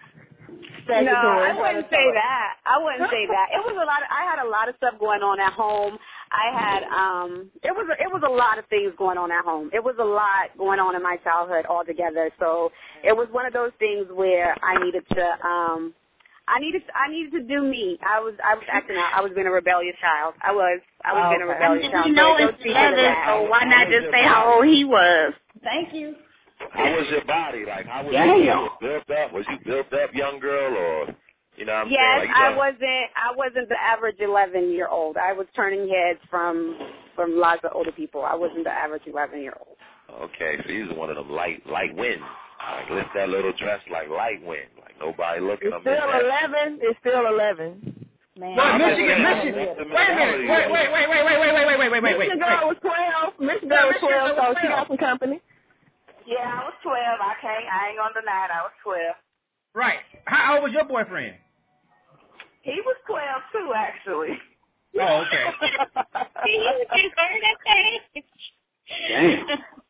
No, I wouldn't say that. I wouldn't say that. It was a lot. Of, I had a lot of stuff going on at home. I had um. It was a, it was a lot of things going on at home. It was a lot going on in my childhood altogether. So it was one of those things where I needed to um. I needed I needed to do me. I was I was acting out. I was being a rebellious child. I was I was being a rebellious child. You know so it it's goes deeper than eleven, that. so why not just say how old he was? Thank you. How was your body? Like, how was Damn. you built up? Was you built up, young girl, or you know what I'm Yes, saying? Like, you I know, wasn't. I wasn't the average eleven year old. I was turning heads from from lots of older people. I wasn't the average eleven year old. Okay, so you was one of them light light winds. Like, lift that little dress like light wind. Like, nobody looking. It's I'm in still there. eleven. It's still eleven. Man, Well, I'm Michigan, just saying, Michigan. that's the Wait a minute. mentality. Wait, wait, wait, wait, wait, wait, wait, wait, wait, wait, wait, wait. Michigan girl was twelve. Michigan girl was twelve, so she got some company. Yeah, I was twelve. I can't. I ain't gonna deny it. I was twelve. Right. How old was your boyfriend? He was twelve too, actually. Oh, okay. He was just heard that thing. Damn.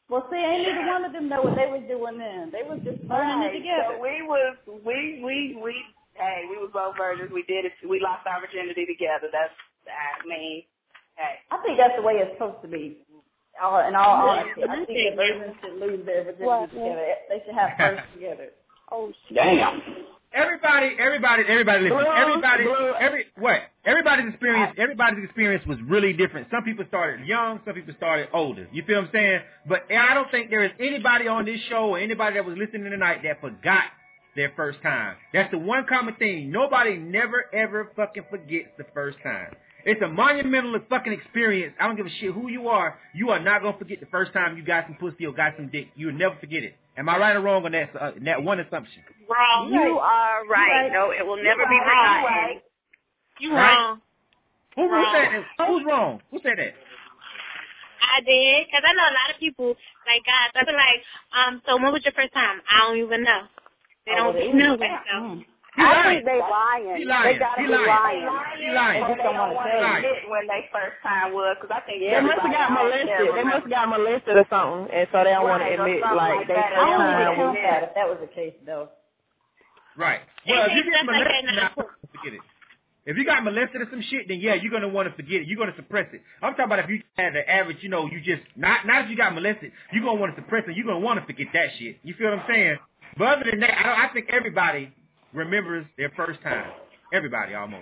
Well, see, ain't neither one of them know what they was doing then. They was just learning Right. it together. So we was we we we hey, we was both virgins. We did it. We lost our virginity together. That's I mean, hey. I think that's the way it's supposed to be. All, in all Yeah. honesty, I think the virgins should lose their virginity What? together. They should have first together. Oh, Damn. Everybody, everybody, everybody, listen. Blue, Everybody, blue. every what? Everybody's experience, everybody's experience was really different. Some people started young, some people started older. You feel what I'm saying? But I don't think there is anybody on this show or anybody that was listening tonight that forgot their first time. That's the one common thing. Nobody never ever fucking forgets the first time. It's a monumental fucking experience. I don't give a shit who you are. You are not gonna forget the first time you got some pussy or got some dick. You'll never forget it. Am I right or wrong on that uh, that one assumption? Wrong. You are right. No, it will never be forgotten. Right. You Right? wrong. Who, who Wrong. said that? Who's wrong? Who said that? I did, because I know a lot of people, like guys, I be like, um, so when was your first time? I don't even know. They Oh, don't they know even- themselves. He I lying. think they lying. He lying. They gotta He be lying. lying. He lying. They don't want to Lying. admit when they first time was, because I think They must have got molested. They must have got molested or something, and so they don't want to Right, or admit something like like they that. first I don't time even was. count that if that was the case, though. Right. They Well, if say you get stuff like that molested, now. now, forget it. If you got molested or some shit, then yeah, you're gonna want to forget it. You're gonna suppress it. I'm talking about if you had the average, you know, you just not not if you got molested, you're gonna want to suppress it. You're gonna want to forget that shit. You feel what I'm saying? But other than that, I, don't, I think everybody remembers their first time. Everybody almost.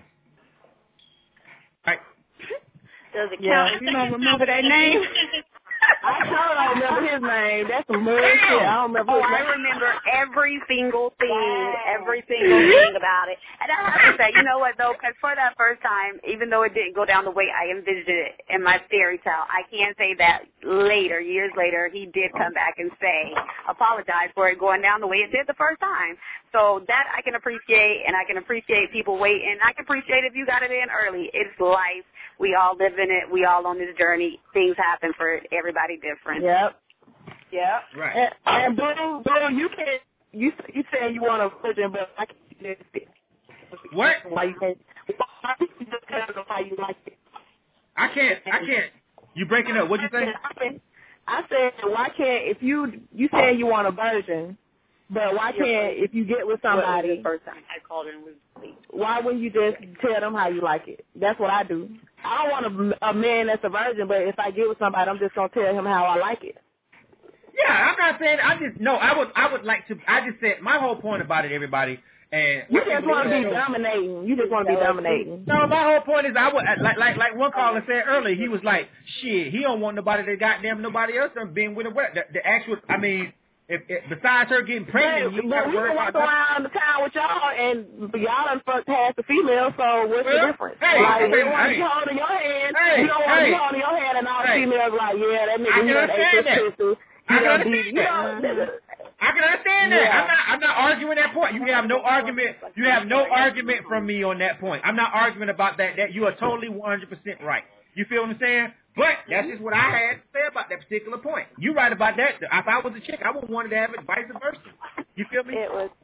Right. Does it Yeah. count if you don't remember that name? I sure don't remember his name. That's some mud shit. I don't remember Oh, his I name. remember every single thing, every single thing about it. And I have to say, you know what, though, because for that first time, even though it didn't go down the way I envisioned it in my fairy tale, I can say that later, years later, he did come back and say, apologize for it going down the way it did the first time. So that I can appreciate, and I can appreciate people waiting. I can appreciate if you got it in early. It's life. We all live in it. We all on this journey. Things happen for everybody different. Yep. Yep. Right. And, and Blue, Blue, you can't. You you saying you want a virgin, but I can't. What? Why you can't? Why you just tell them how you like it? I can't. I can't. You breaking up? What'd you say? I said, I said, why can't if you you saying you want a virgin, but why can't if you get with somebody? The first time I called and was asleep. Why wouldn't you just tell them how you like it? That's what I do. I don't want a, a man that's a virgin, but if I get with somebody, I'm just gonna tell him how I like it. Yeah, I'm not saying. I just no. I would. I would like to. I just said my whole point about it, everybody. And You just want to be dominating. You just want to be dominating. No, my whole point is I would like like like one caller said earlier. He was like, shit, he don't want nobody that goddamn nobody else done been with a what the, the actual. I mean, if, if besides her getting pregnant, But, you but got to we worry can about walk around the town with y'all, and y'all done fucked half the female, so what's Well, the difference? hey, like, hey, you don't want to hey. be holding your hand. Hey, you don't want to hey. be holding your hand, and all the Hey. females like, yeah, that I nigga, can he done ate understand this that. pussy. I He can done understand beat, you that. know, I can understand that. Yeah. I'm not. I'm not arguing that point. You have no argument. You have no argument from me on that point. I'm not arguing about that. That you are totally one hundred percent right. You feel what I'm saying? But that's just what I had to say about that particular point. You right about that. If I was a chick, I would want to have it vice versa. You feel me? It was.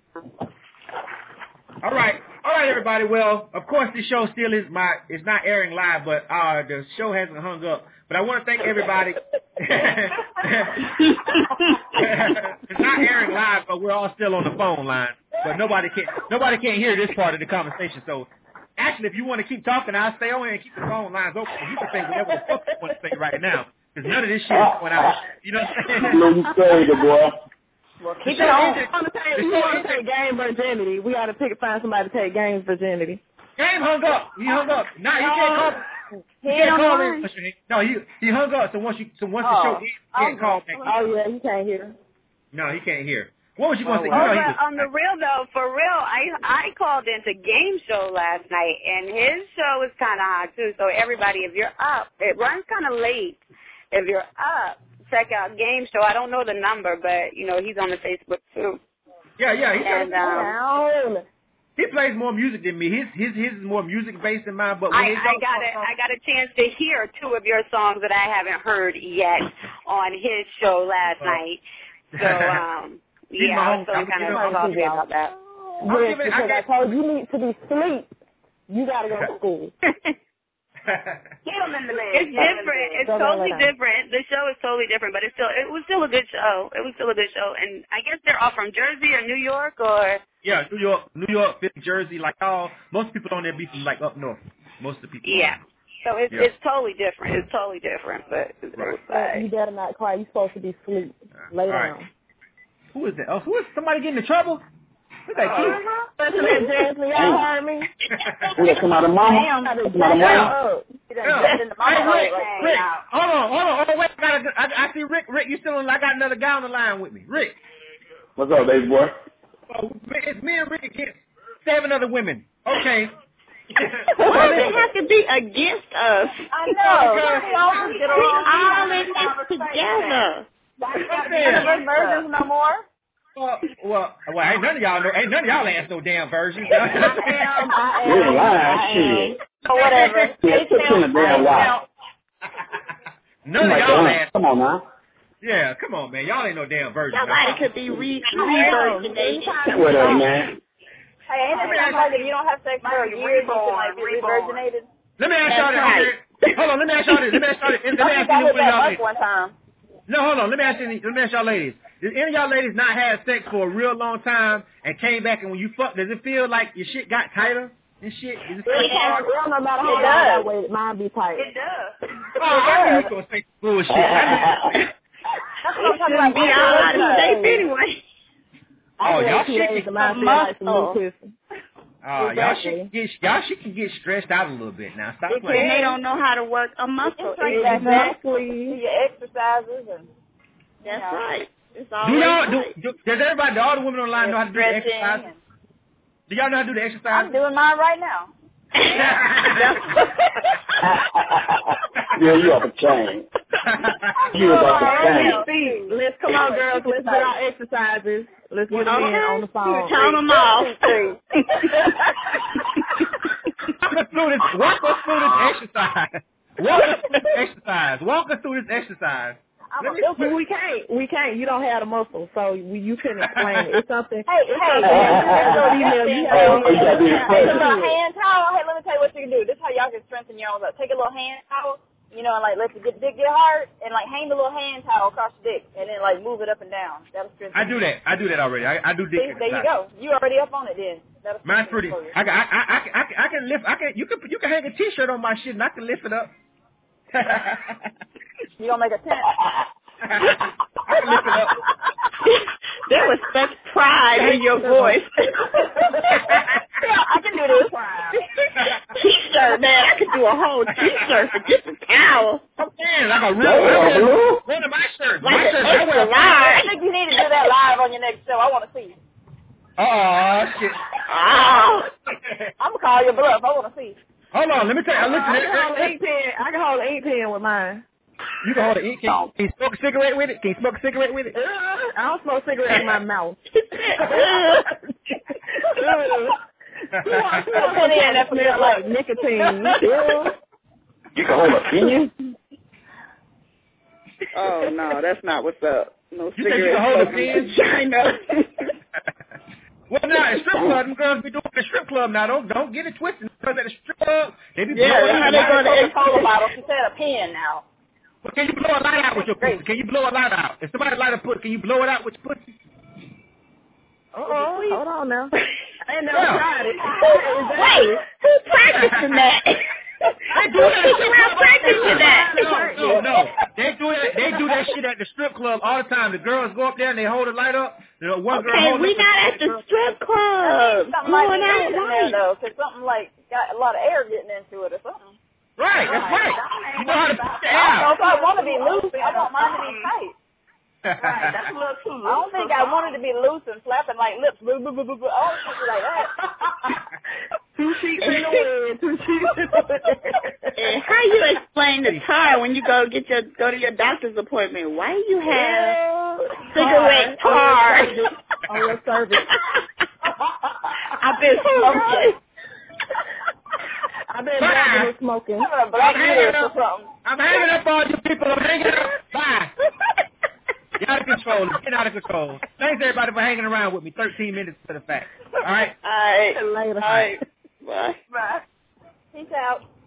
All right, all right, everybody. Well, of course, this show still is my. It's not airing live, but uh, the show hasn't hung up. But I want to thank everybody. It's not airing live, but we're all still on the phone line. But nobody can nobody can't hear this part of the conversation. So, actually, if you want to keep talking, I'll stay on here and keep the phone lines open. You can say whatever the fuck you want to say right now, because none of this shit is going out. You know what I'm saying? You crazy, boy. Well, The keep show it on. is- If you want to take, the if you show want is- to take game virginity, we got to pick find somebody to take game's virginity. Game hung up. He hung up. Nah, he can't call. He He can't on call the me. No, he he hung up. So once you so once the Oh. show ends, he can't call back. Oh yeah, you can't hear. No, he can't hear. What was you going to say? Oh, You know, he but was- on the real though, for real, I I called into Game Show last night, and his show is kind of hot too. So everybody, if you're up, it runs kind of late. If you're up, check out Game Show. I don't know the number, but you know he's on the Facebook too. Yeah, yeah. He, And, um, he plays more music than me. His his his is more music based than mine. But when I, it I goes- got a, I got a chance to hear two of your songs that I haven't heard yet on his show last Uh, night. So um, He's yeah, my I home- was feeling I'm kind giving- of salty about that. Yes, because I told you you need to be asleep. You got to go to school. Get them in the bed. It's different. It's totally different. The show is totally different, but it's still it was still a good show. It was still a good show, and I guess they're all from Jersey or New York or. Yeah, New York, New York, Philly, Jersey, like all most people on there be from like up north. Most of the people. Yeah. So it's Yeah. it's totally different. It's totally different, but it was You better not cry. You're supposed to be asleep. Lay All down. right. Who is that? Oh, who is somebody getting in trouble? Who's that kid? Listen to that, Jasmine. Y'all heard me? Who that come out of mama? Damn. Come out of mama? Yeah. Hey, Rick, Rick, hold on, hold on. Oh, wait, I, got a, I, I see Rick. Rick, you still on? I got another guy on the line with me. Rick. What's up, baby boy? Oh, it's me and Rick against seven other women. Okay. Why do they have to be against us? I know. We all in this together. Ain't virgins no more. Well, well, well, ain't none of y'all know. Ain't none of y'all ask no damn version. I am. I am. You're lying, I shit. am. Whatever. Yeah, They put still- you in a damn lie. None of Come y'all on, ask. Come on, now. Yeah, come on, man. Y'all ain't no damn virgin. Somebody could be re- re-virginated. Whatever, man. Hey, ain't it something like if you don't have sex for a year, you can like be revirginated? Let me ask y'all this. Hold on, let me ask y'all this. Let me ask y'all this. Let me I ask think I you did one of that y'all much ladies. one time. No, hold on. Let me ask you. Let me ask y'all ladies. Did any of y'all ladies not have sex for a real long time and came back and when you fuck, does it feel like your shit got tighter and shit? Is it It feel hard? don't no matter how It long I does. wait, mine be tight. It does. Oh, I knew you was gonna say bullshit. I That's what I'm talking about. Be all out of shape anyway. Oh, y'all two shit days can- and mine feel like some new pussy. Uh, y'all Exactly. shit get y'all shit can get stressed out a little bit now. Stop And playing. they don't know how to work a muscle. Exactly. Do your exercises and That's you know. right. It's Do always y'all do, right. do? Does everybody? Do all the women online know how to do the stretching exercise? and- Do y'all know how to do the exercise? I'm doing mine right now. Yeah, you off a chain. You was off a chain. See, let's come on, girls. Let's get our exercises. Let's get them in on the phone. Count them off. Walk us through this. Walk us through this exercise. Walk us through this exercise. Walk us through this exercise. Let me, We, we can't. We can't. You don't have the muscle, so we, you couldn't explain it. It's something. Hey, it's hey, something hey, you have to email. You have Oh, to you gotta be email. Take a expressive. little hand towel. Hey, let me tell you what you can do. This is how y'all can strengthen your arms up. Take a little hand towel, you know, and like let the dick get hard, and like hang the little hand towel across the dick, and then like move it up and down. That'll strengthen. I do that. I do that already. I, I do dick See, there you exercise. go. You already up on it then. That'll Mine's strengthen pretty. it for you. I, can- I, I, I, can- I, can- I can lift. I can. You can. You can hang a T-shirt on my shit, and I can lift it up. You gonna make a tent? I can lift it up. There was such pride in your voice. Yeah, I can do this. T-shirt, man. I could do a whole T-shirt for just a towel. Man, like a real, real one of my shirts. My Like an shirts. I extra wear. I think you need to do that live on your next show. I want to see. Oh shit. Oh. I'm gonna call your bluff. I want to see. Hold on. Let me tell you. I Listen. can hold an Listen. ink pen. I can hold an ink pen with mine. You can hold it. Can, can you smoke a cigarette with it? Can you smoke a cigarette with it? I don't smoke cigarettes in my mouth. That smell like nicotine. You can hold a opinion? Oh, no, that's not what's up. No You think you can hold a pen? China. Well, now at strip club, them girls be doing it at strip club now. Don't don't get it twisted. Because at the strip club, they be Yeah, blowing how out they the gonna light. Coca-Cola bottle. She said a pen now. But can you blow a light out with your pussy? Can you blow a light out? If somebody light a pussy, can you blow it out with your pussy? Uh-oh. Hold on now. I ain't never Yeah. tried it. Wait, who's practicing that? They do that Who's shit. around practicing that? No, no, no. They do that. They do that shit at the strip club all the time. The girls go up there and they hold the light up. You know, one girl Okay, holds we up not the- at the strip club. Something like Blowing that out in there lights. though, cause something like got a lot of air getting into it or something. Right, that's right. You know how to put the air I don't know out. if I want to be loose. I want mine to be tight. Right, that's a little too I don't think I wanted to be loose and flapping like lips. Boo, boo, boo, boo, boo. I don't think it like that. Two sheets in the wind. Two sheets in the wind. And how you explain the tar when you go get your go to your doctor's appointment? Why do you have cigarette tar on your cervix? I've been smoking. I've been blabbing and smoking. I'm a black uterus or something. I'm hanging up on you people. I'm hanging up. Bye. Get out of control. Get out of control. Thanks everybody for hanging around with me. thirteen minutes to the fact. All right. All right. Later. All right. Bye. Bye. Peace out.